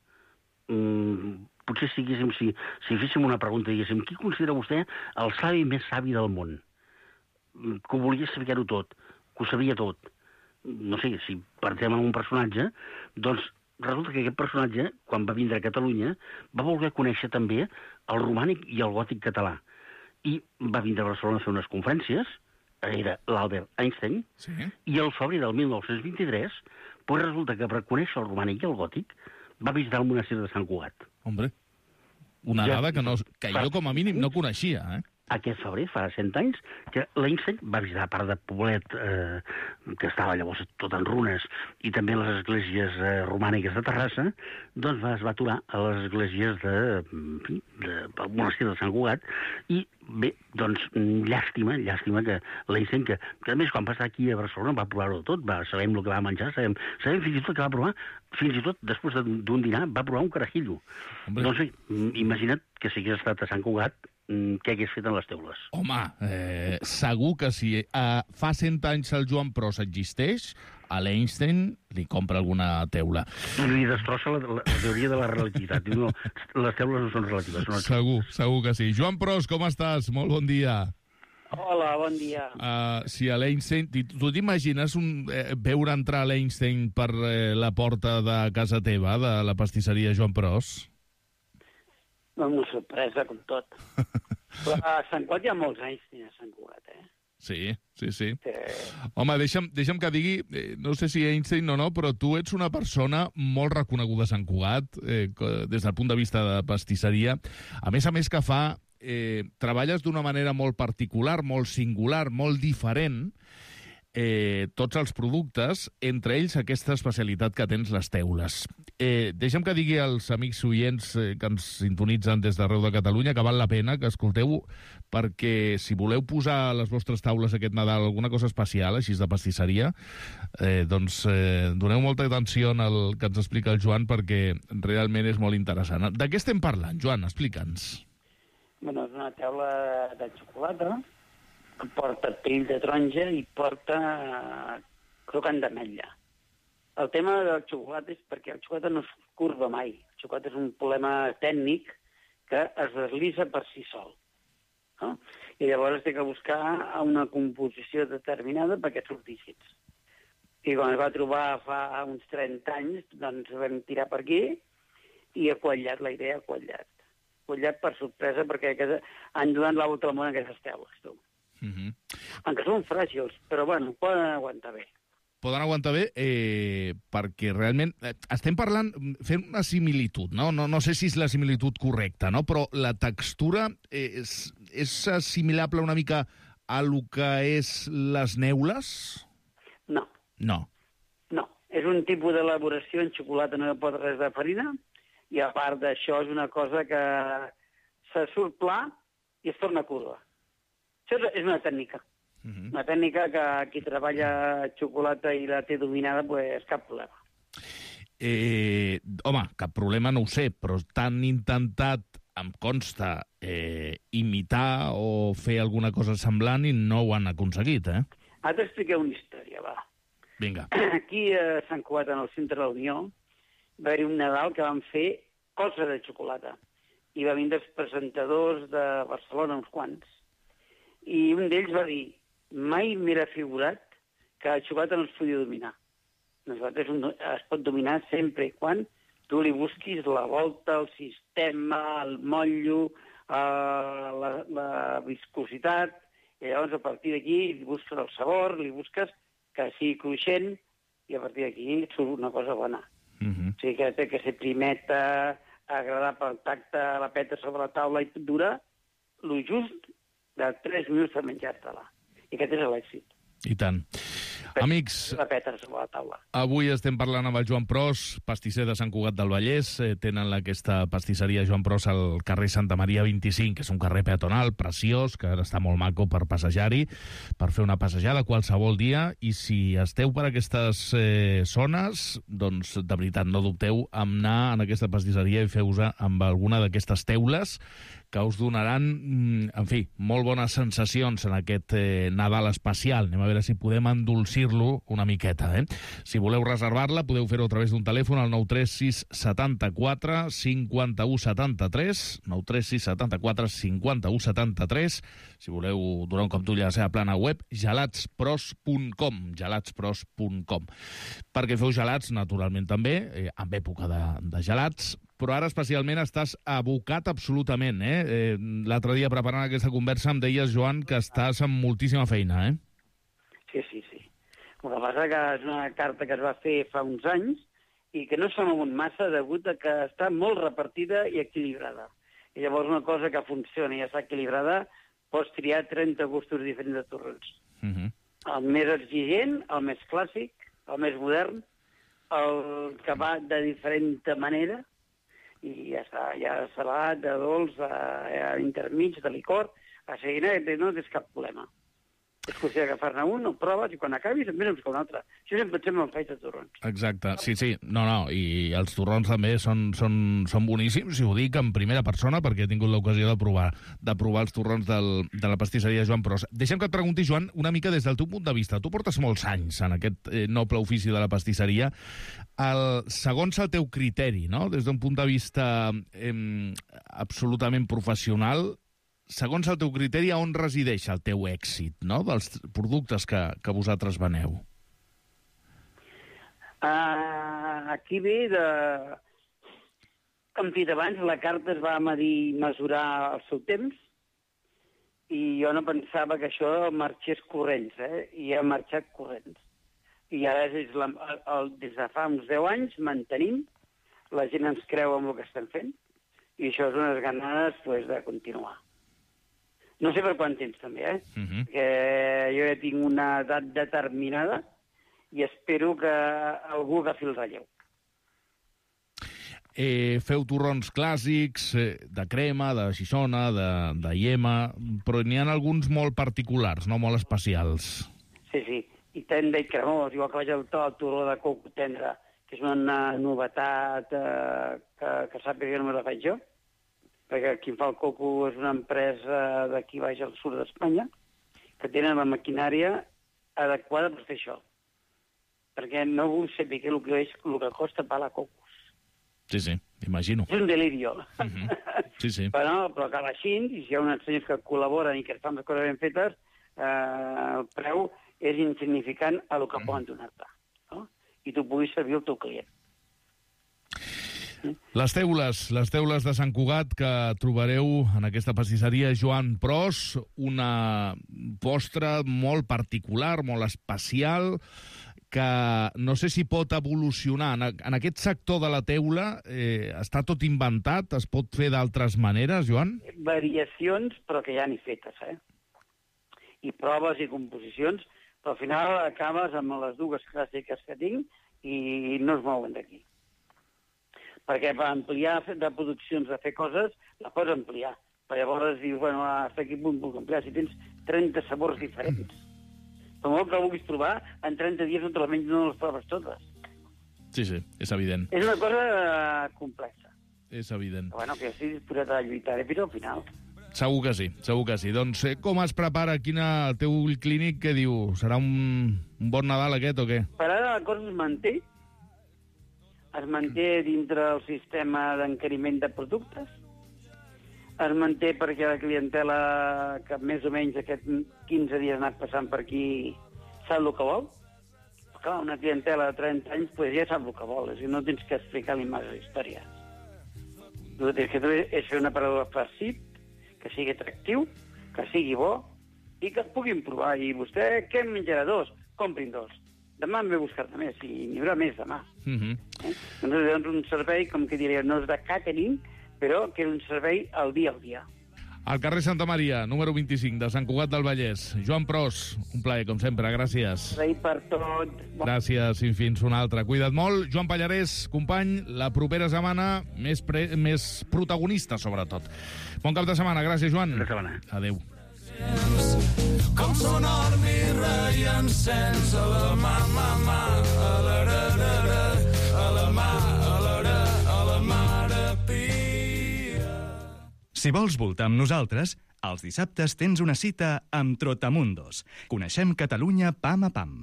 mm, potser si, si, si féssim una pregunta, diguéssim, qui considera vostè el savi més savi del món? Que ho volia saber-ho tot, que ho sabia tot. No sé, si partem amb un personatge, doncs resulta que aquest personatge, quan va vindre a Catalunya, va voler conèixer també el romànic i el gòtic català. I va vindre a Barcelona a fer unes conferències, era l'Albert Einstein, sí. I el febrer del mil nou-cents vint-i-tres, pues resulta que per conèixer el romànic i el gòtic va visitar el monestir de Sant Cugat. Hombre, una ja, dada que, no, que jo com a mínim no coneixia, eh? Aquest febrer, fa cent anys, que l'Einstein va visitar a part de Poblet, eh, que estava llavors tot en runes, i també les esglésies eh, romàniques de Terrassa, doncs va, es va aturar a les esglésies de, en fi, de, del monestir de Sant Cugat, i bé, doncs, llàstima, llàstima que l'Einstein, que, que a més quan va estar aquí a Barcelona va provar-ho tot, va, sabem el que va menjar, sabem, sabem fins i tot que va provar, fins i tot després d'un dinar, va provar un carajillo. Hombre. Doncs bé, imagina't que si hagués estat a Sant Cugat, què hagués fet en les teules? Home, eh, segur que si eh, fa cent anys el Joan Pros existeix, a l'Einstein li compra alguna teula. Li destrossa la, la, la teoria de la relativitat. Diu, no, les teules no són relatives. Són segur, segur que sí. Joan Pros, com estàs? Molt bon dia. Hola, bon dia. Uh, si a l'Einstein... Tu t'imagines un, eh, veure entrar l'Einstein per eh, la porta de casa teva, de la pastisseria Joan Pros? Una sorpresa, com tot. Però a Sant Cugat hi ha molts anys a Sant Cugat, eh? Sí, sí, sí. sí. Home, deixa'm, deixa'm que digui, eh, no sé si Einstein o no, però tu ets una persona molt reconeguda a Sant Cugat, eh, des del punt de vista de pastisseria. A més a més que fa... Eh, treballes d'una manera molt particular, molt singular, molt diferent, eh, tots els productes, entre ells aquesta especialitat que tens les teules. Eh, deixa'm que digui als amics oients eh, que ens sintonitzen des d'arreu de Catalunya que val la pena que escolteu, perquè si voleu posar a les vostres taules aquest Nadal alguna cosa especial, així de pastisseria, eh, doncs eh, doneu molta atenció al que ens explica el Joan, perquè realment és molt interessant. De què estem parlant, Joan? Explica'ns. Bueno, és una teula de xocolata que porta pell de taronja i porta crocant d'ametlla. El tema del xocolata és perquè el xocolata no es curva mai. El xocolata és un problema tècnic que es deslisa per si sol. No? I llavors té que buscar una composició determinada perquè surti així. I quan es va trobar fa uns trenta anys, doncs vam tirar per aquí i ha quallat, la idea ha quallat. Quallat per sorpresa, perquè han donat la volta al món aquestes teules, tu. Uh-huh. Encara són fràgils, però bueno, poden aguantar bé. Poden aguantar bé eh, perquè realment eh, estem parlant, fent una similitud, no? No, no sé si és la similitud correcta, no? Però la textura eh, és, és assimilable una mica a lo que és les neules? No. No. No. És un tipus d'elaboració en xocolata, no hi pot res de farina, i a part d'això és una cosa que se surt pla i es torna curva. Això és una tècnica. Uh-huh. Una tècnica que qui treballa xocolata i la té dominada, pues cap problema. Eh, home, cap problema no ho sé, però t'han intentat, em consta, eh, imitar o fer alguna cosa semblant i no ho han aconseguit, eh? Ara t'expliqué una història, va. Vinga. Aquí a Sant Cugat, en el centre de la Unió, va haver un Nadal que van fer cosa de xocolata. I va vindre els presentadors de Barcelona, uns quants. I un d'ells va dir, mai m'era figurat que la xocolata no es podia dominar. Nosaltres es pot dominar sempre i quan tu li busquis la volta, el sistema, el motllo, eh, la, la viscositat, i llavors a partir d'aquí li busques el sabor, li busques que sigui cruixent, i a partir d'aquí et surt una cosa bona. Uh-huh. O sigui que té que ser primeta, agradable al tacte, la peta sobre la taula i dura lo just de tres minuts per menjar-te-la. I aquest és l'èxit. I tant. Amics, la peta sobre la taula. Avui estem parlant amb el Joan Pros, pastisser de Sant Cugat del Vallès. Eh, tenen aquesta pastisseria Joan Pros al carrer Santa Maria vint-i-cinc, que és un carrer peatonal preciós, que ara està molt maco per passejar-hi, per fer una passejada qualsevol dia. I si esteu per aquestes eh, zones, doncs, de veritat, no dubteu en anar en aquesta pastisseria i feu-vos amb alguna d'aquestes teules que us donaran, en fi, molt bones sensacions en aquest eh, Nadal especial. Anem a veure si podem endolcir-lo una miqueta, eh? Si voleu reservar-la, podeu fer-ho a través d'un telèfon al nou tres sis setanta-quatre cinquanta-u setanta-tres, nou tres sis setanta-quatre cinquanta-u setanta-tres. Si voleu donar un cop d'ull a la seva plana web, gelatspros punt com, gelatspros punt com. Perquè feu gelats, naturalment, també, eh, en època de, de gelats, però ara especialment estàs abocat absolutament, eh? eh L'altre dia, preparant aquesta conversa, em deies, Joan, que estàs amb moltíssima feina, eh? Sí, sí, sí. El que passa que és una carta que es va fer fa uns anys i que no s'ha mogut massa degut a que està molt repartida i equilibrada. I llavors una cosa que funciona i està equilibrada, pots triar trenta gustos diferents de torrons. Uh-huh. El més exigent, el més clàssic, el més modern, el que va de diferent manera, i ja està, ja salat, de dolç, a, a intermig, de licor, a seguir, no tens cap problema. És qüestió d'agafar-ne un, el proves, i quan acabis et vens a un altre. Això sempre pensem en el faig de torrons. Exacte, sí, sí, no, no, i els torrons també són, són, són boníssims, i ho dic en primera persona, perquè he tingut l'ocasió de provar de provar els torrons del, de la pastisseria Joan Pros. Deixa'm que et pregunti, Joan, una mica des del teu punt de vista. Tu portes molts anys en aquest eh, noble ofici de la pastisseria. El, segons el teu criteri, no?, des d'un punt de vista eh, absolutament professional, segons el teu criteri, on resideix el teu èxit, no?, dels productes que, que vosaltres veneu? Uh, aquí ve de... Com dit abans, la carta es va medir, mesurar el seu temps, i jo no pensava que això marxés corrents, eh? I ha marxat corrents. I ara, és la, el, des de fa uns deu anys, mantenim, la gent ens creu amb el que estem fent, i això és unes ganades, pues, de continuar. No sé per quant temps, també, eh? Uh-huh. Que jo ja tinc una edat determinada i espero que algú agafi el relleu. Eh, feu torrons clàssics, eh, de crema, de xixona, de, de iema, però n'hi ha alguns molt particulars, no?, molt especials. Sí, sí, i tendre i cremós, igual que vaig al to, el torró de coco tendre, que és una novetat eh, que, que sàpiga que no me la faig jo, perquè qui fa el coco és una empresa d'aquí baix al sud d'Espanya, que tenen la maquinària adequada per fer això. Perquè no vull saber el que, és, el que costa palar cocos. Sí, sí, imagino. És un delirio. Uh-huh. Sí, sí. Però, però acaba així, i si hi ha uns senyors que col·laboren i que fan les coses ben fetes, eh, el preu és insignificant a el que uh-huh. poden donar-te. No? I tu puguis servir el teu client. Les teules, les teules de Sant Cugat que trobareu en aquesta pastisseria Joan Pros, una postre molt particular, molt especial, que no sé si pot evolucionar. En aquest sector de la teula eh, està tot inventat? Es pot fer d'altres maneres, Joan? Variacions, però que ja n'hi fetes, eh? I proves i composicions, però al final acabes amb les dues clàssiques que tinc i no es mouen d'aquí. Perquè per ampliar de produccions, de fer coses, la pots ampliar. Però llavors dius, bueno, fins aquí puc ampliar. Si tens trenta sabors diferents. Per molt que vulguis provar, en trenta dies no te la menys, no les proves totes. Sí, sí, és evident. És una cosa complexa. És evident. Però bueno, que estic disposat a lluitar fins al final. Segur que sí, segur que sí. Doncs com es prepara quina, el teu ull clínic? Què diu? Serà un, un bon Nadal aquest o què? Per ara la cosa es manté. Es manté dintre el sistema d'encariment de productes, es manté perquè la clientela que més o menys aquests quinze dies ha anat passant per aquí sap el que vol, clar, una clientela de trenta anys pues, ja sap el que vol, i no tens que explicar-li massa històries. El que tens que fer és fer un aparador farcit, que sigui atractiu, que sigui bo, i que es puguin provar. I vostè, què en menjarà? Dos? Comprin dos. Demà em ve a buscar-ne més, i n'hi haurà més demà. Uh-huh. Eh? Doncs és un servei, com que diria, no és de catering, però que és un servei al dia al dia. Al carrer Santa Maria, número vint-i-cinc, de Sant Cugat del Vallès. Joan Pros, un plaer, com sempre, gràcies. Servei per tot. Gràcies, i fins una altra. Cuida't molt. Joan Pallarès, company, la propera setmana més, pre... més protagonista, sobretot. Bon cap de setmana. Gràcies, Joan. Bona setmana. Adéu. Com sonar mi rei encens a la mà, mà, mà, a la ra, ra, ra, a la mà, a la ra, a la mare pia. Si vols voltar amb nosaltres, els dissabtes tens una cita amb Trotamundos. Coneixem Catalunya pam a pam.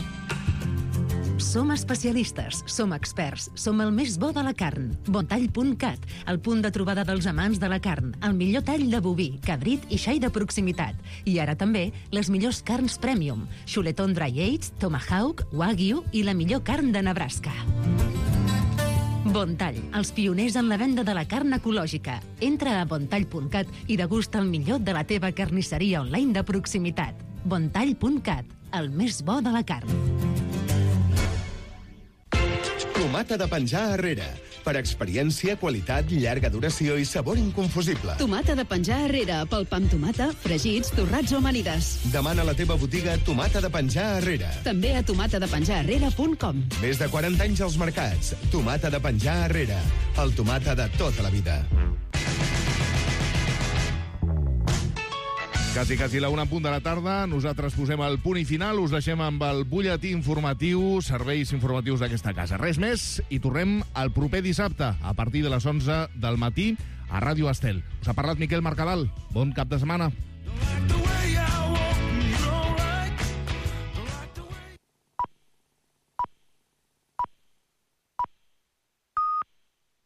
Som especialistes, som experts, som el més bo de la carn. Bontall punt cat, el punt de trobada dels amants de la carn, el millor tall de boví, cabrit i xai de proximitat. I ara també les millors carns premium, xuletón dry aged, tomahawk, wagyu i la millor carn de Nebraska. Bontall, els pioners en la venda de la carn ecològica. Entra a bontall punt cat i degusta el millor de la teva carnisseria online de proximitat. Bontall punt cat, el més bo de la carn. Tomata de penjar arrere. Per experiència, qualitat, llarga duració i sabor inconfusible. Tomata de penjar arrere, pel pa amb tomata, fregits, torrats o amanides. Demana a la teva botiga Tomata de penjar arrere. També a tomata de penjar arrere punt com. Més de quaranta anys als mercats. Tomata de penjar arrere. El tomata de tota la vida. Quasi, quasi la una en punt de la tarda. Nosaltres posem el punt i final. Us deixem amb el butlletí informatiu, serveis informatius d'aquesta casa. Res més i tornem el proper dissabte a partir de les onze del matí a Ràdio Estel. Us ha parlat Miquel Mercadal. Bon cap de setmana.